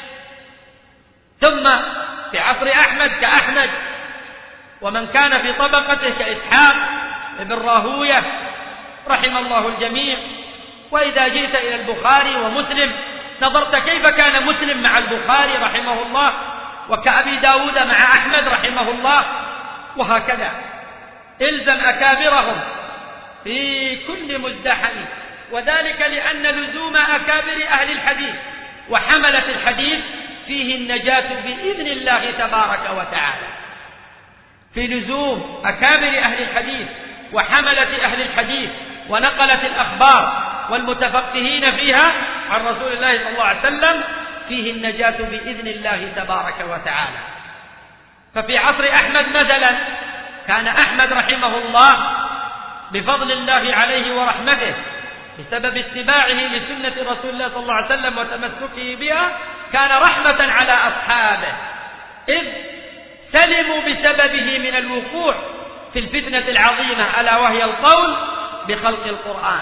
ثم في عصر أحمد كأحمد، ومن كان في طبقته كإسحاق ابن راهوية رحم الله الجميع. وإذا جئت إلى البخاري ومسلم نظرت كيف كان مسلم مع البخاري رحمه الله، وكأبي داود مع أحمد رحمه الله، وهكذا. الزم أكابرهم في كل مزدحم، وذلك لأن لزوم أكابر أهل الحديث وحملة الحديث فيه النجاة بإذن الله تبارك وتعالى. في لزوم أكابر أهل الحديث وحملة أهل الحديث ونقلة الأخبار والمتفقهين فيها عن رسول الله صلى الله عليه وسلم فيه النجاة بإذن الله تبارك وتعالى. ففي عصر أحمد مثلا كان أحمد رحمه الله بفضل الله عليه ورحمته بسبب اتباعه لسنة رسول الله صلى الله عليه وسلم وتمسكه بها كان رحمة على أصحابه، إذ سلموا بسببه من الوقوع في الفتنة العظيمة ألا وهي القول بخلق القرآن.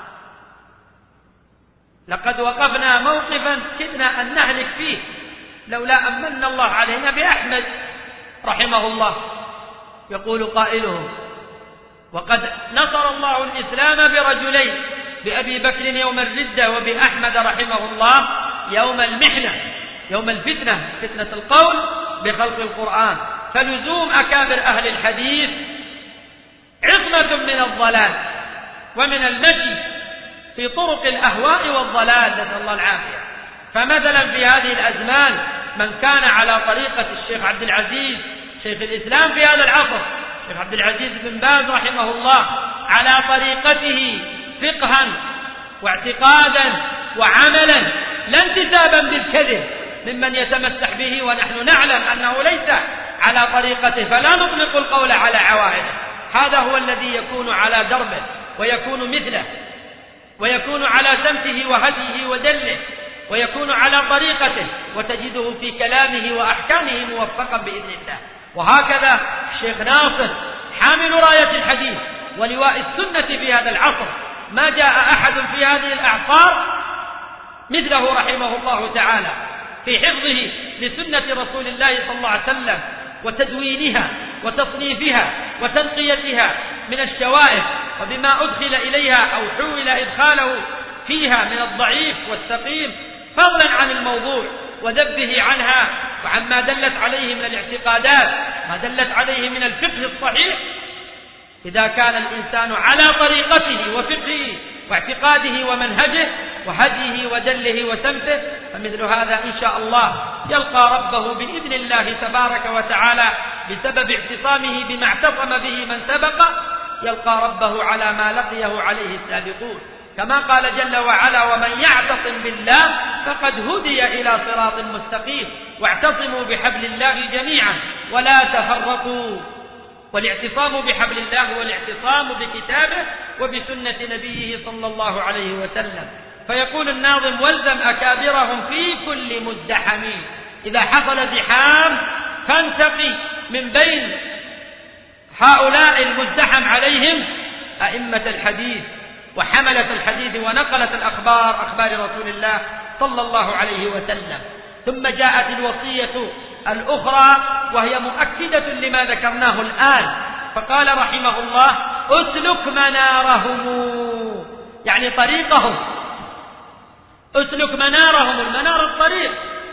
لقد وقفنا موقفا كدنا أن نهلك فيه لولا أمن الله علينا بأحمد رحمه الله. يقول قائلهم: وقد نصر الله الإسلام برجلين، بأبي بكر يوم الردة وبأحمد رحمه الله يوم المحنة، يوم الفتنة، فتنة القول بخلق القرآن. فلزوم أكابر أهل الحديث عصمة من الضلال ومن المشي في طرق الأهواء والضلال، نسأل الله العافية. فمثلا في هذه الأزمان من كان على طريقة الشيخ عبد العزيز شيخ الإسلام في هذا العصر، الشيخ عبد العزيز بن باز رحمه الله، على طريقته فقها واعتقادا وعملا لا انتسابا بالكذب ممن يتمسح به، ونحن نعلم أنه ليس على طريقته، فلا نطلق القول على عوائده. هذا هو الذي يكون على دربه ويكون مثله ويكون على سمته وهديه ودله ويكون على طريقته، وتجده في كلامه وأحكامه موفقا بإذن الله. وهكذا الشيخ ناصر حامل راية الحديث ولواء السنة في هذا العصر، ما جاء أحد في هذه الأعصار مثله رحمه الله تعالى في حفظه لسنة رسول الله صلى الله عليه وسلم وتدوينها وتصنيفها وتنقيتها من الشوائب، وبما أدخل إليها أو حول إدخاله فيها من الضعيف والسقيم، فضلا عن الموضوع وذبه عنها وعما دلت عليه من الاعتقادات، ما دلت عليه من الفقه الصحيح. إذا كان الإنسان على طريقته وفقهه واعتقاده ومنهجه وهديه ودله وسمته، فمثل هذا إن شاء الله يلقى ربه بإذن الله تبارك وتعالى بسبب اعتصامه بما اعتصم به من سبق، يلقى ربه على ما لقيه عليه السابقون، كما قال جل وعلا: ومن يعتصم بالله فقد هدي إلى صراط مستقيم، واعتصموا بحبل الله جميعا ولا تفرقوا. والاعتصام بحبل الله هو الاعتصام بكتابه وبسنة نبيه صلى الله عليه وسلم. فيقول الناظم: والزم أكابرهم في كل مزدحم. إذا حصل زحام فانتقي من بين هؤلاء المزدحم عليهم أئمة الحديث وحملة الحديث ونقلة الأخبار، أخبار رسول الله صلى الله عليه وسلم. ثم جاءت الوصية الأخرى وهي مؤكدة لما ذكرناه الآن، فقال رحمه الله: أسلك منارهم، يعني طريقهم، أسلك منارهم، المنار الطريق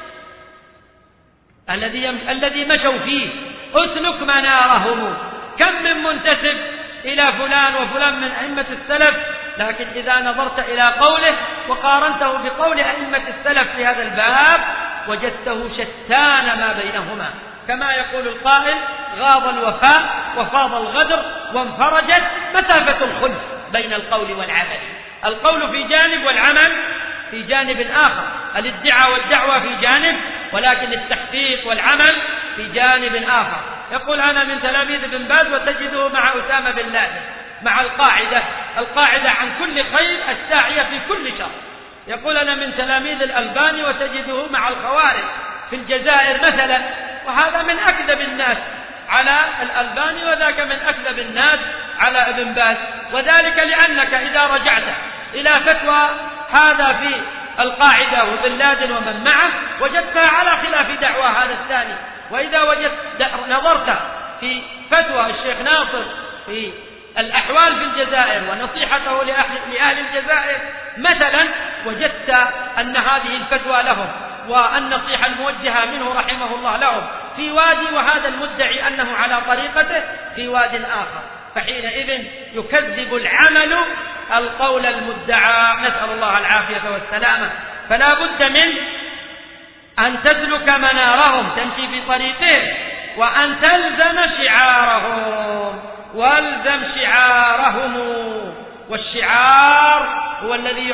الذي مشوا فيه، أسلك منارهم. كم من منتسب إلى فلان وفلان من أئمة السلف، لكن إذا نظرت إلى قوله وقارنته بقول أئمة السلف في هذا الباب وجدته شتان ما بينهما، كما يقول القائل: غاض الوفاء وفاض الغدر وانفرجت مسافة الخلف بين القول والعمل. القول في جانب والعمل في جانب آخر، الادعاء والدعوة في جانب، ولكن التحقيق والعمل في جانب آخر. يقول: أنا من تلاميذ ابن باز، وتجده مع أسامة بن لادن، مع القاعدة عن كل خير الساعية في كل شر. يقول: أنا من تلاميذ الألباني، وتجده مع الخوارج في الجزائر مثلا، وهذا من أكذب الناس على الألباني، وذاك من أكذب الناس على ابن باز. وذلك لأنك إذا رجعت إلى فتوى هذا في القاعدة وبن لادن ومن معه وجدتها على خلاف دعوى هذا الثاني، وإذا نظرت في فتوى الشيخ ناصر في الأحوال في الجزائر ونصيحته لأهل الجزائر مثلا، وجدت أن هذه الفتوى لهم والنصيحة الموجهة منه رحمه الله لهم في وادي، وهذا المدعي أنه على طريقته في واد آخر، فحينئذ يكذب العمل القول المدعى، نسأل الله العافية والسلامة. فلا بد من أن تسلك منارهم، تمشي في طريقهم، وأن تلزم شعارهم، والزم شعارهم، والشعار هو الذي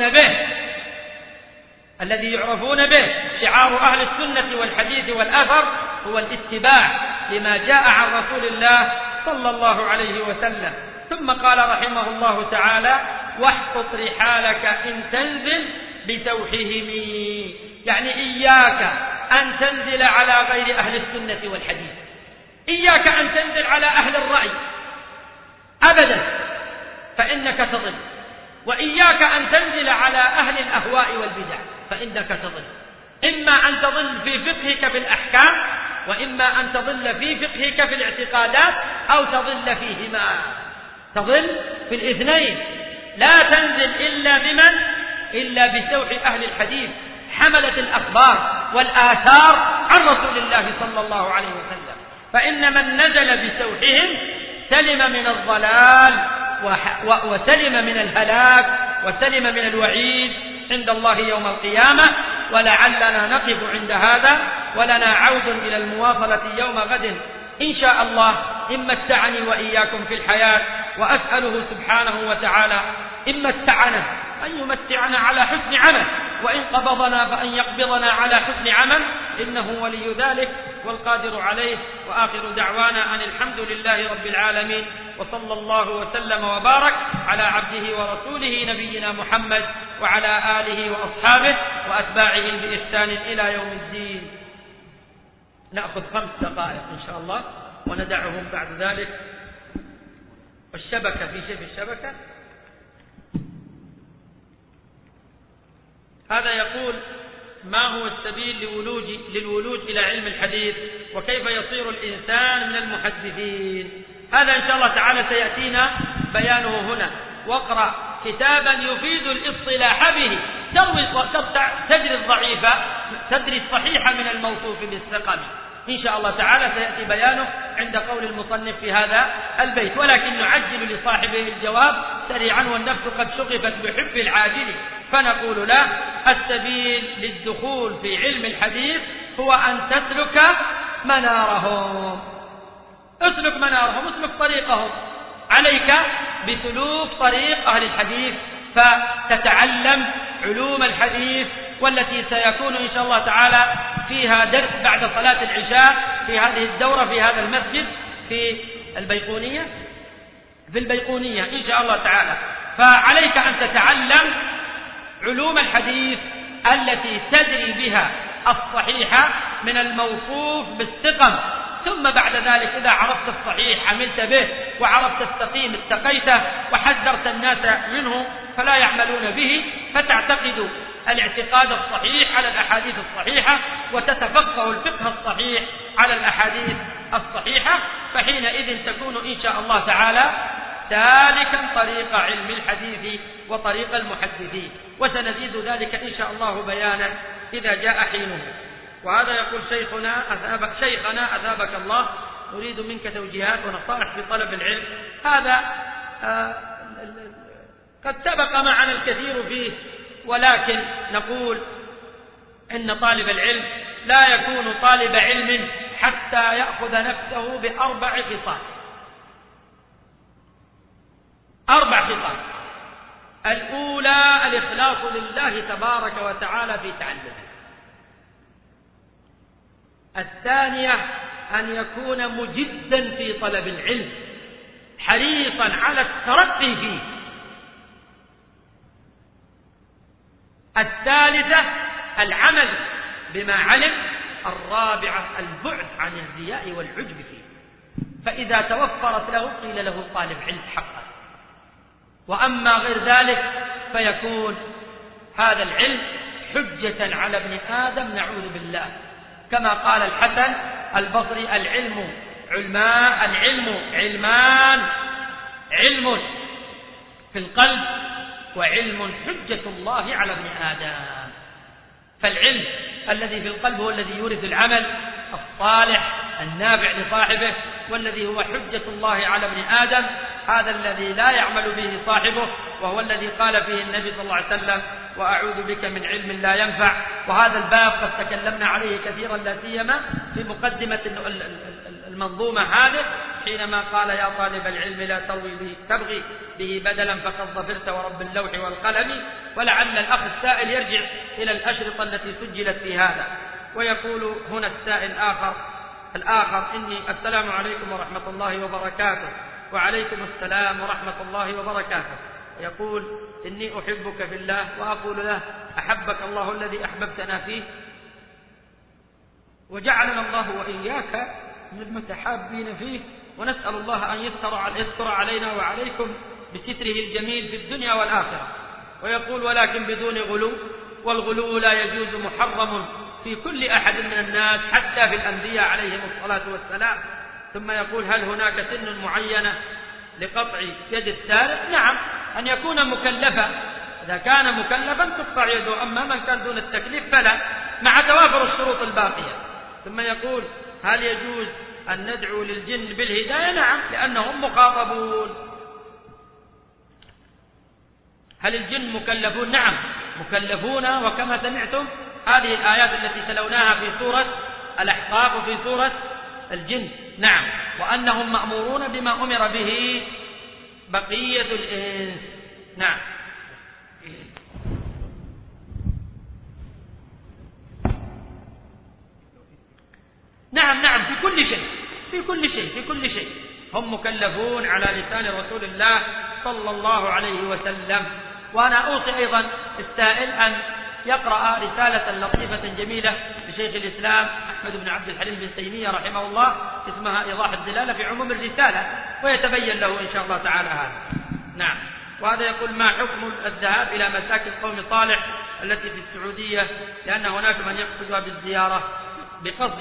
يعرفون به شعار أهل السنة والحديث والأثر هو الاتباع لما جاء عن رسول الله صلى الله عليه وسلم. ثم قال رحمه الله تعالى: واحقط رحالك إن تنزل بسوحهم، يعني إياك أن تنزل على غير أهل السنة والحديث، إياك أن تنزل على أهل الرأي أبدا فإنك تضل، وإياك أن تنزل على أهل الأهواء والبدع فإنك تضل، إما أن تضل في فقهك في الأحكام، وإما أن تضل في فقهك في الاعتقادات، أو تضل فيهما، تضل في الاثنين. لا تنزل إلا بسوح أهل الحديث حملة الأخبار والآثار عن رسول الله صلى الله عليه وسلم، فإن من نزل بسوحهم سلم من الضلال وسلم من الهلاك وسلم من الوعيد عند الله يوم القيامة. ولعلنا نقف عند هذا، ولنا عود إلى المواصلة يوم غد إن شاء الله، إن متعني وإياكم في الحياة، وأسأله سبحانه وتعالى إن متعنا أن يمتعنا على حسن عمل، وإن قبضنا فأن يقبضنا على حسن عمل، إنه ولي ذلك والقادر عليه. وآخر دعوانا أن الحمد لله رب العالمين، وصلى الله وسلم وبارك على عبده ورسوله نبينا محمد وعلى آله وأصحابه وأتباعه بإحسان إلى يوم الدين. نأخذ 5 دقائق إن شاء الله وندعهم بعد ذلك. الشبكة، في شيء في الشبكة. هذا يقول: ما هو السبيل للولوج إلى علم الحديث، وكيف يصير الإنسان من المحدثين؟ هذا إن شاء الله تعالى سيأتينا بيانه هنا. واقرأ كتابا يفيد الاصطلاح به تدري الضعيفة تدري الصحيح من الموصوف بالثقل. إن شاء الله تعالى سيأتي بيانه عند قول المصنف في هذا البيت، ولكن نعجل لصاحبه الجواب سريعا، والنفس قد شغفت بحب العاجل، فنقول له: السبيل للدخول في علم الحديث هو أن تسلك منارهم، اسلك طريقهم، عليك بسلوك طريق أهل الحديث، فتتعلم علوم الحديث، والتي سيكون إن شاء الله تعالى فيها درس بعد صلاة العشاء في هذه الدورة في هذا المسجد في البيقونية إن شاء الله تعالى. فعليك أن تتعلم علوم الحديث التي تدري بها الصحيح من الموصوف بالثقم، ثم بعد ذلك إذا عرفت الصحيح عملت به، وعرفت السقيم اتقيته، وحذرت الناس منه فلا يعملون به، فتعتقد الاعتقاد الصحيح على الأحاديث الصحيحة، وتتفقه الفقه الصحيح على الأحاديث الصحيحة، فحينئذ تكون إن شاء الله تعالى سالكا طريق علم الحديث وطريق المحدثين، وسنزيد ذلك إن شاء الله بيانا إذا جاء حينه. وهذا يقول: شيخنا أثابك الله، نريد منك توجيهات ونصائح في طلب العلم. هذا قد سبق معنا الكثير فيه، ولكن نقول إن طالب العلم لا يكون طالب علم حتى يأخذ نفسه ب4 خصال. 4 خصال: الأولى الإخلاص لله تبارك وتعالى في تعلمه. الثانية أن يكون مجدا في طلب العلم، حريصا على الترقي فيه. الثالثة العمل بما علم. الرابعة البعد عن الرياء والعجب فيه. فإذا توفرت له قيل له طالب علم حقا، وأما غير ذلك فيكون هذا العلم حجة على ابن آدم، نعوذ بالله. كما قال الحسن البصري: العلم علمان، علم في القلب وعلم حجة الله على ابن آدم. فالعلم الذي في القلب هو الذي يورث العمل الصالح النافع لصاحبه، والذي هو حجة الله على ابن آدم هذا الذي لا يعمل به صاحبه، وهو الذي قال فيه النبي صلى الله عليه وسلم: وأعوذ بك من علم لا ينفع. وهذا الباب قد تكلمنا عليه كثيرا لا سيما في مقدمة المنظومة هذه، حينما قال: يا طالب العلم لا تبغي به بدلا فقد ظفرت ورب اللوح والقلم. ولعل الأخ السائل يرجع إلى الأشرطة التي سجلت في هذا. ويقول هنا السائل الآخر: إني السلام عليكم ورحمة الله وبركاته. وعليكم السلام ورحمة الله وبركاته. يقول: إني أحبك في الله، وأقول له: أحبك الله الذي أحببتنا فيه، وجعلنا الله وإياك من المتحابين فيه، ونسأل الله أن يستر علينا وعليكم بستره الجميل في الدنيا والآخرة. ويقول: ولكن بدون غلو، والغلو لا يجوز، محرم في كل أحد من الناس حتى في الأنبياء عليهم الصلاة والسلام. ثم يقول: هل هناك سن معينة لقطع يد السارق؟ نعم، أن يكون مكلفا. إذا كان مكلفا تقطع يده، أما من كان دون التكليف فلا، مع توافر الشروط الباقية. ثم يقول: هل يجوز أن ندعو للجن بالهداية؟ نعم، لأنهم مخاطبون. هل الجن مكلفون؟ نعم مكلفون، وكما سمعتم هذه الآيات التي تلوناها في سورة الأحقاف وفي سورة الجن، نعم، وأنهم مأمورون بما أمر به بقية الإنس. نعم. نعم في كل شيء هم مكلفون على لسان رسول الله صلى الله عليه وسلم. وأنا أوصي أيضا السائل أن يقرأ رسالة لطيفة جميلة لشيخ الإسلام أحمد بن عبد الحليم بن تيمية رحمه الله اسمها إيضاح الدلالة في عموم الرسالة، ويتبين له إن شاء الله تعالى هذا. نعم. وهذا يقول: ما حكم الذهاب إلى مساكن قوم صالح التي في السعودية، لأن هناك من يقصدها بالزيارة بقصد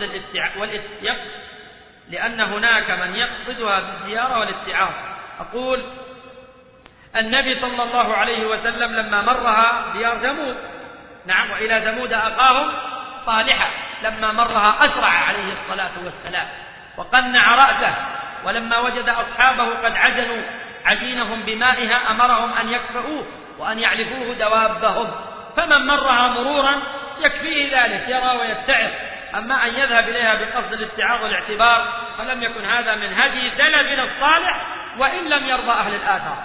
والاستعارة. أقول: النبي صلى الله عليه وسلم لما مرها ديار ثمود، نعم، وإلى ثمود أخاهم صالحا، لما مرها أسرع عليه الصلاة والسلام وقنع رأسه، ولما وجد أصحابه قد عجنوا عجينهم بمائها أمرهم أن يكفؤوه وأن يعلفوه دوابهم، فمن مرها مرورا يكفيه ذلك، يرى ويتعظ. أما أن يذهب إليها بقصد الاستعاض والاعتبار فلم يكن هذا من هدي سلفنا الصالح، وإن لم يرضى أهل الآثار.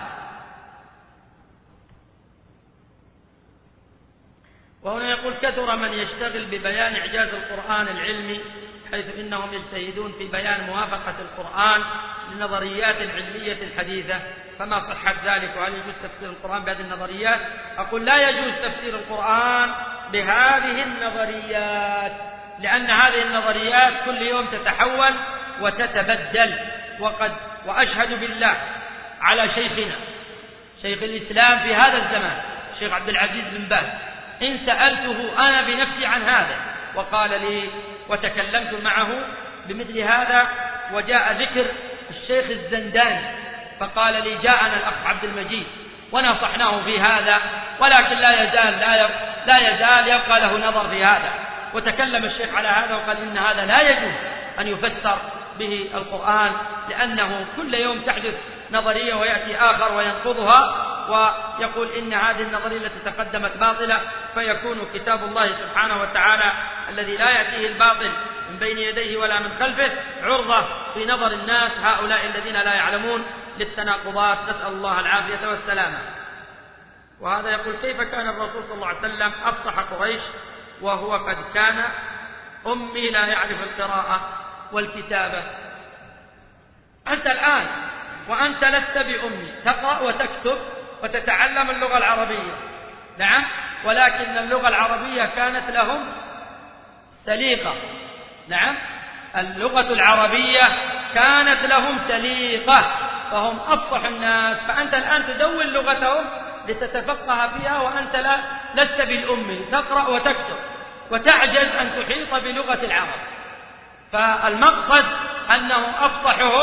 وهنا يقول: كثر من يشتغل ببيان إعجاز القرآن العلمي، حيث إنهم يجتهدون في بيان موافقة القرآن لنظريات علمية حديثة، فما صحة ذلك؟ وهل يجوز تفسير القرآن بهذه النظريات؟ أقول: لا يجوز تفسير القرآن بهذه النظريات، لأن هذه النظريات كل يوم تتحول وتتبدل. وأشهد بالله على شيخنا شيخ الإسلام في هذا الزمان الشيخ عبد العزيز بن باز، إن سألته أنا بنفسي عن هذا وقال لي وتكلمت معه بمثل هذا، وجاء ذكر الشيخ الزنداني فقال لي: جاءنا الأخ عبد المجيد ونصحناه في هذا، ولكن لا يزال يبقى له نظر في هذا. وتكلم الشيخ على هذا وقال: إن هذا لا يجوز أن يفسر به القرآن، لأنه كل يوم تحدث نظرية ويأتي آخر وينقضها ويقول إن هذه النظرية التي تقدمت باطلة، فيكون كتاب الله سبحانه وتعالى الذي لا يأتيه الباطل من بين يديه ولا من خلفه عرضة في نظر الناس هؤلاء الذين لا يعلمون للتناقضات، نسأل الله العافية والسلامة. وهذا يقول: كيف كان الرسول صلى الله عليه وسلم أفصح قريش وهو قد كان أمي لا يعرف القراءة والكتابة؟ أنت الآن وأنت لست بأمي، تقرأ وتكتب وتتعلم اللغة العربية، نعم، ولكن اللغة العربية كانت لهم سليقة، نعم، اللغة العربية كانت لهم سليقة فهم أفصح الناس، فأنت الآن تدون لغتهم لتتفقه فيها وأنت لست بالأمي، تقرأ وتكتب وتعجز أن تحيط بلغة العرب. فالمقصد أنه أفصحهم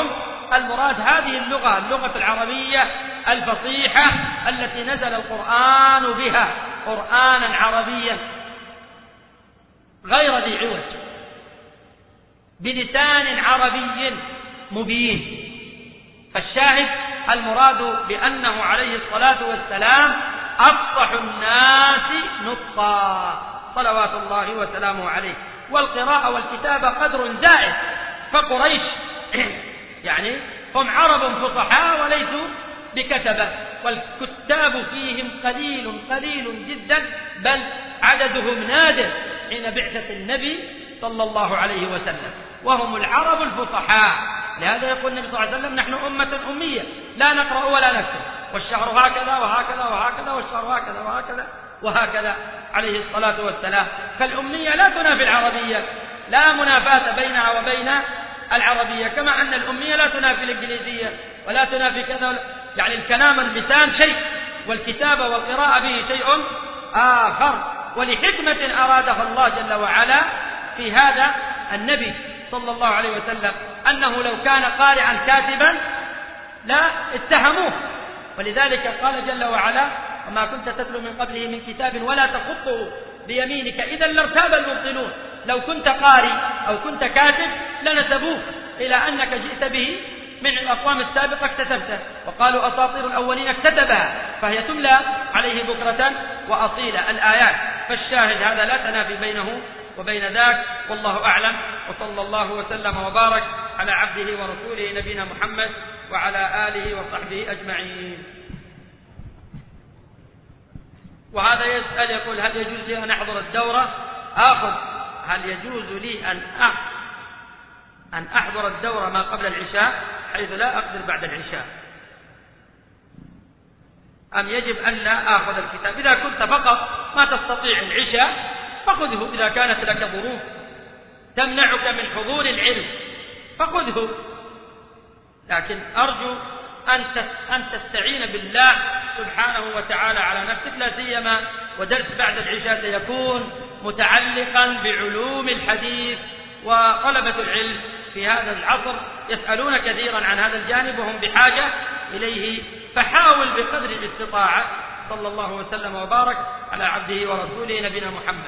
المراد هذه اللغة العربية الفصيحة التي نزل القرآن بها قرآنا عربيا غير ذي عوج بلسان عربي مبين. فالشاهد المراد بأنه عليه الصلاة والسلام أفصح الناس نطقا صلوات الله وسلامه عليه. والقراءة والكتابة قدر زائد، فقريش يعني هم عرب فصحاء وليسوا بكتبة، والكتاب فيهم قليل جدا، بل عددهم نادر حين بعثة النبي صلى الله عليه وسلم، وهم العرب الفصحاء. لهذا يقول النبي صلى الله عليه وسلم نحن أمة أمية لا نقرأ ولا نكتب، والشهر هكذا وهكذا وهكذا، والشهر هكذا وهكذا وهكذا عليه الصلاة والسلام. فالأمية لا تنافي العربية، لا منافاة بينها وبين العربية، كما أن الأمية لا تنافي الإنجليزية ولا تنافي كذا. يعني الكلام اللسان شيء، والكتابة والقراءة به شيء آخر، ولحكمة أرادها الله جل وعلا في هذا النبي صلى الله عليه وسلم، أنه لو كان قارئا كاتبا لا اتهموه. ولذلك قال جل وعلا وما كنت تتلو من قبله من كتاب ولا تخطه بيمينك إذا لارتاب المبطلون. لو كنت قارئ أو كنت كاتب لنسبوك إلى أنك جئت به من الأقوام السابقة اكتسبته، وقالوا أساطير الأولين اكتتبها، فهي تملى عليه بكرة وأصيلا الآيات. فالشاهد هذا لا تنافي بينه وبين ذاك، والله أعلم، وصلى الله وسلم وبارك على عبده ورسوله نبينا محمد وعلى آله وصحبه أجمعين. وهذا يسأل يقول هل يجوز لي أن أحضر الدورة؟ هل يجوز لي أن أحضر الدورة ما قبل العشاء حيث لا أقدر بعد العشاء، أم يجب أن لا آخذ الكتاب؟ إذا كنت فقط ما تستطيع العشاء فخذه، إذا كانت لك ظروف تمنعك من حضور العلم فخذه، لكن أرجو أن تستعين بالله سبحانه وتعالى على نفسك، لا سيما ودرس بعد العشاء سيكون متعلقا بعلوم الحديث، وطلبة العلم في هذا العصر يسألون كثيرا عن هذا الجانب وهم بحاجة إليه، فحاول بقدر الاستطاعة. صلى الله وسلم وبارك على عبده ورسوله نبينا محمد.